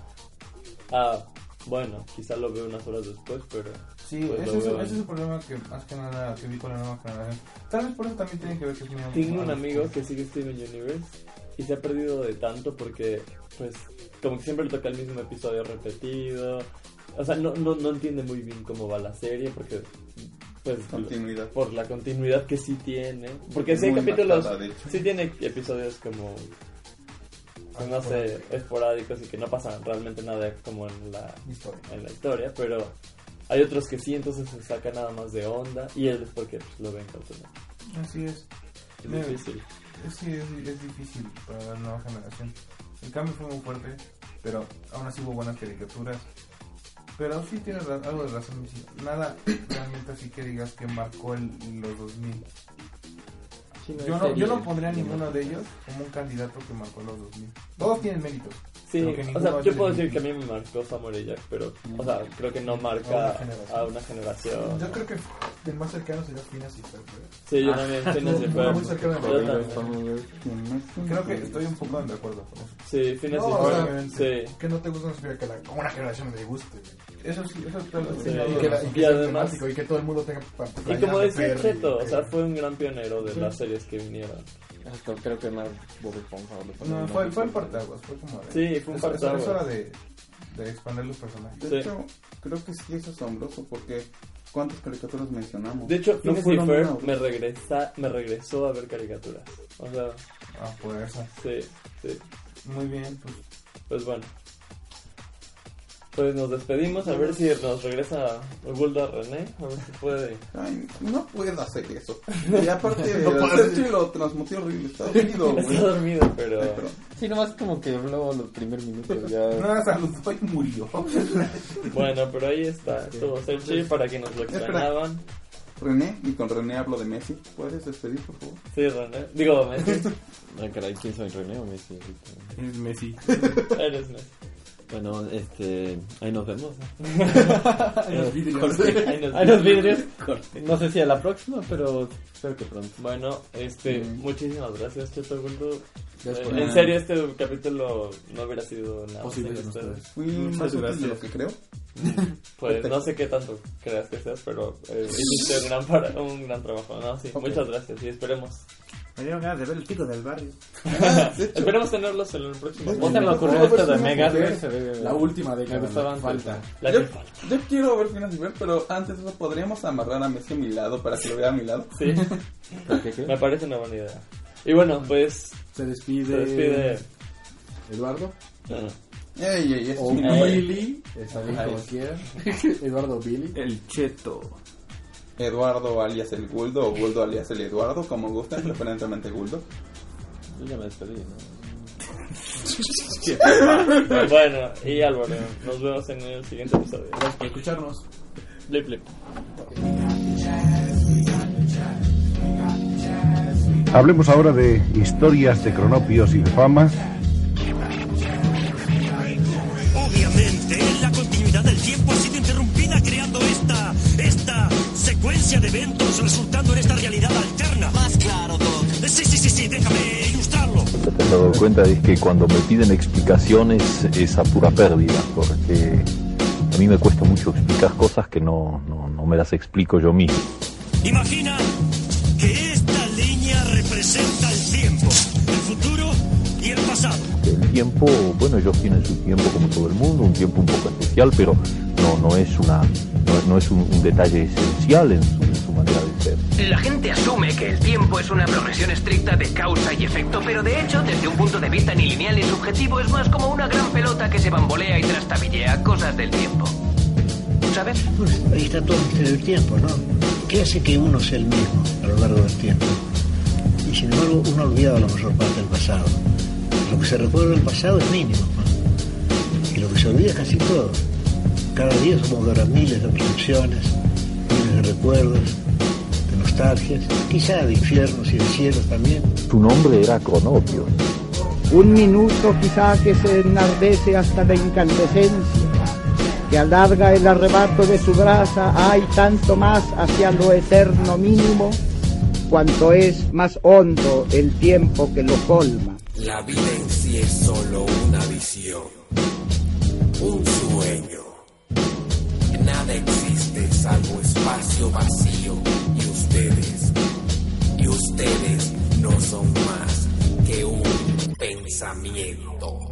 Bueno, quizá lo veo unas horas después, pero sí, pues ese es el problema que más que nada que vi con la nueva generación. Tal vez por eso también tiene que ver que es muy... Tengo un amigo que sigue Steven Universe y se ha perdido de tanto porque pues como que siempre le toca el mismo episodio repetido. O sea, no entiende muy bien cómo va la serie porque pues continuidad. Por la continuidad que sí tiene, porque sí hay capítulos, sí tiene episodios como no sé, esporádicos y que no pasa realmente nada como en la historia, pero hay otros que sí, entonces se saca nada más de onda y él es porque pues, lo ven cautelar. Así es. Es difícil. Sí, es difícil para la nueva generación. El cambio fue muy fuerte, pero aún así hubo buenas caricaturas. Pero sí tienes algo de razón, nada realmente así que digas que marcó los 2000. Sí, yo no pondría ninguno de ellos como un candidato que marcó los 2000. Todos tienen méritos. Sí, o sea, yo puedo decir que a mí me marcó Samurai Jack, pero, o sea, creo que no marca a una generación. Yo creo que el más cercano sería Phineas y Ferb. Sí, yo también, Phineas y Ferb. Muy cercano de creo que estoy un poco de acuerdo con eso. Sí, Phineas y Ferb, sí. Que no te gusta, no significa que una generación le guste. Eso sí, eso tal vez. Y que además, y que todo el mundo tenga... Y como decía Cheto, o sea, fue un gran pionero de las series que vinieron. Hasta creo que más Bob Esponja. No, fue el parteaguas, fue como... Sí, fue un parteaguas. Es hora de expandir los personajes. De hecho, creo que sí es asombroso porque... ¿Cuántas caricaturas mencionamos? De hecho, Phineas y Ferb me regresó a ver caricaturas. O sea... Ah, por eso. Sí. Muy bien, pues bueno. Pues nos despedimos, a ver si nos regresa Bulda René, a ver si puede. Ay, no puedo hacer eso. Y aparte, lo transmutí horrible, está dormido. Está dormido, pero... Sí, nomás como que habló los primeros minutos ya. No, saludó y murió. Bueno, pero ahí está, estuvo Sergi para que nos lo extrañaban. René, y con René hablo de Messi. ¿Puedes despedir, por favor? Sí, René. Digo, Messi. Ay, caray, ¿quién soy, René o Messi? Eres Messi. Eres Messi. Bueno, ahí nos vemos. Ahí nos vidrios. Ahí nos vidrios. No sé si a la próxima, pero espero que pronto. Bueno, muchísimas gracias, Cheto Guldo. Gracias. En serio, este capítulo no hubiera sido nada Posible sin sin ustedes. Fui más útil de lo que creo. Pues no sé qué tanto creas que seas, pero hiciste un gran trabajo. No, sí, Okay. Muchas gracias y esperemos. Me dieron ganas de ver el pico del barrio. Esperemos tenerlos en el próximo. ¿Cómo se me ocurrió esta de Mega? La última de Me gustaba falta. Yo quiero ver Finas y ver, pero antes de eso podríamos amarrar a Messi a mi lado para que lo vea a mi lado. Sí. Me parece una buena idea. Y bueno, pues se despide Eduardo. Ey, o Billy, está bien como quiera. Eduardo Billy. El Cheto. Eduardo alias el Guldo o Guldo alias el Eduardo, como gusten, preferentemente Guldo. Yo ya me despedí, ¿no? Bueno, y Álvaro, nos vemos en el siguiente episodio. Gracias por escucharnos. Blip, blip. Hablemos ahora de historias de cronopios y de fama. Obviamente, la continuidad del tiempo ha sido interrumpida creando esta secuencia de eventos resultando en esta realidad alterna. Más claro, Doc. Sí, déjame ilustrarlo. Te has dado cuenta es que cuando me piden explicaciones es a pura pérdida, porque a mí me cuesta mucho explicar cosas que no me las explico yo mismo. Imagina que esta línea representa el tiempo, el futuro y el pasado. El tiempo, bueno, ellos tienen su tiempo como todo el mundo, un tiempo un poco especial, pero no es un detalle esencial en su manera de ser. La gente asume que el tiempo es una progresión estricta de causa y efecto, pero de hecho, desde un punto de vista ni lineal ni subjetivo, es más como una gran pelota que se bambolea y trastabillea, cosas del tiempo. ¿Sabes? Pues ahí está todo el misterio del tiempo, ¿no? ¿Qué hace que uno sea el mismo a lo largo del tiempo? Y sin embargo, uno ha olvidado la mayor parte del pasado. Lo que se recuerda del pasado es mínimo, ¿no? Y lo que se olvida es casi todo. Cada día somos ahora miles de percepciones, miles de recuerdos, de nostalgias, quizá de infiernos y de cielos también. Su nombre era Cronopios. Un minuto quizá que se enardece hasta la incandescencia, que alarga el arrebato de su brasa, hay tanto más hacia lo eterno mínimo, cuanto es más hondo el tiempo que lo colma. La vida en sí es solo una visión, un sueño. Nada existe salvo espacio vacío y ustedes no son más que un pensamiento.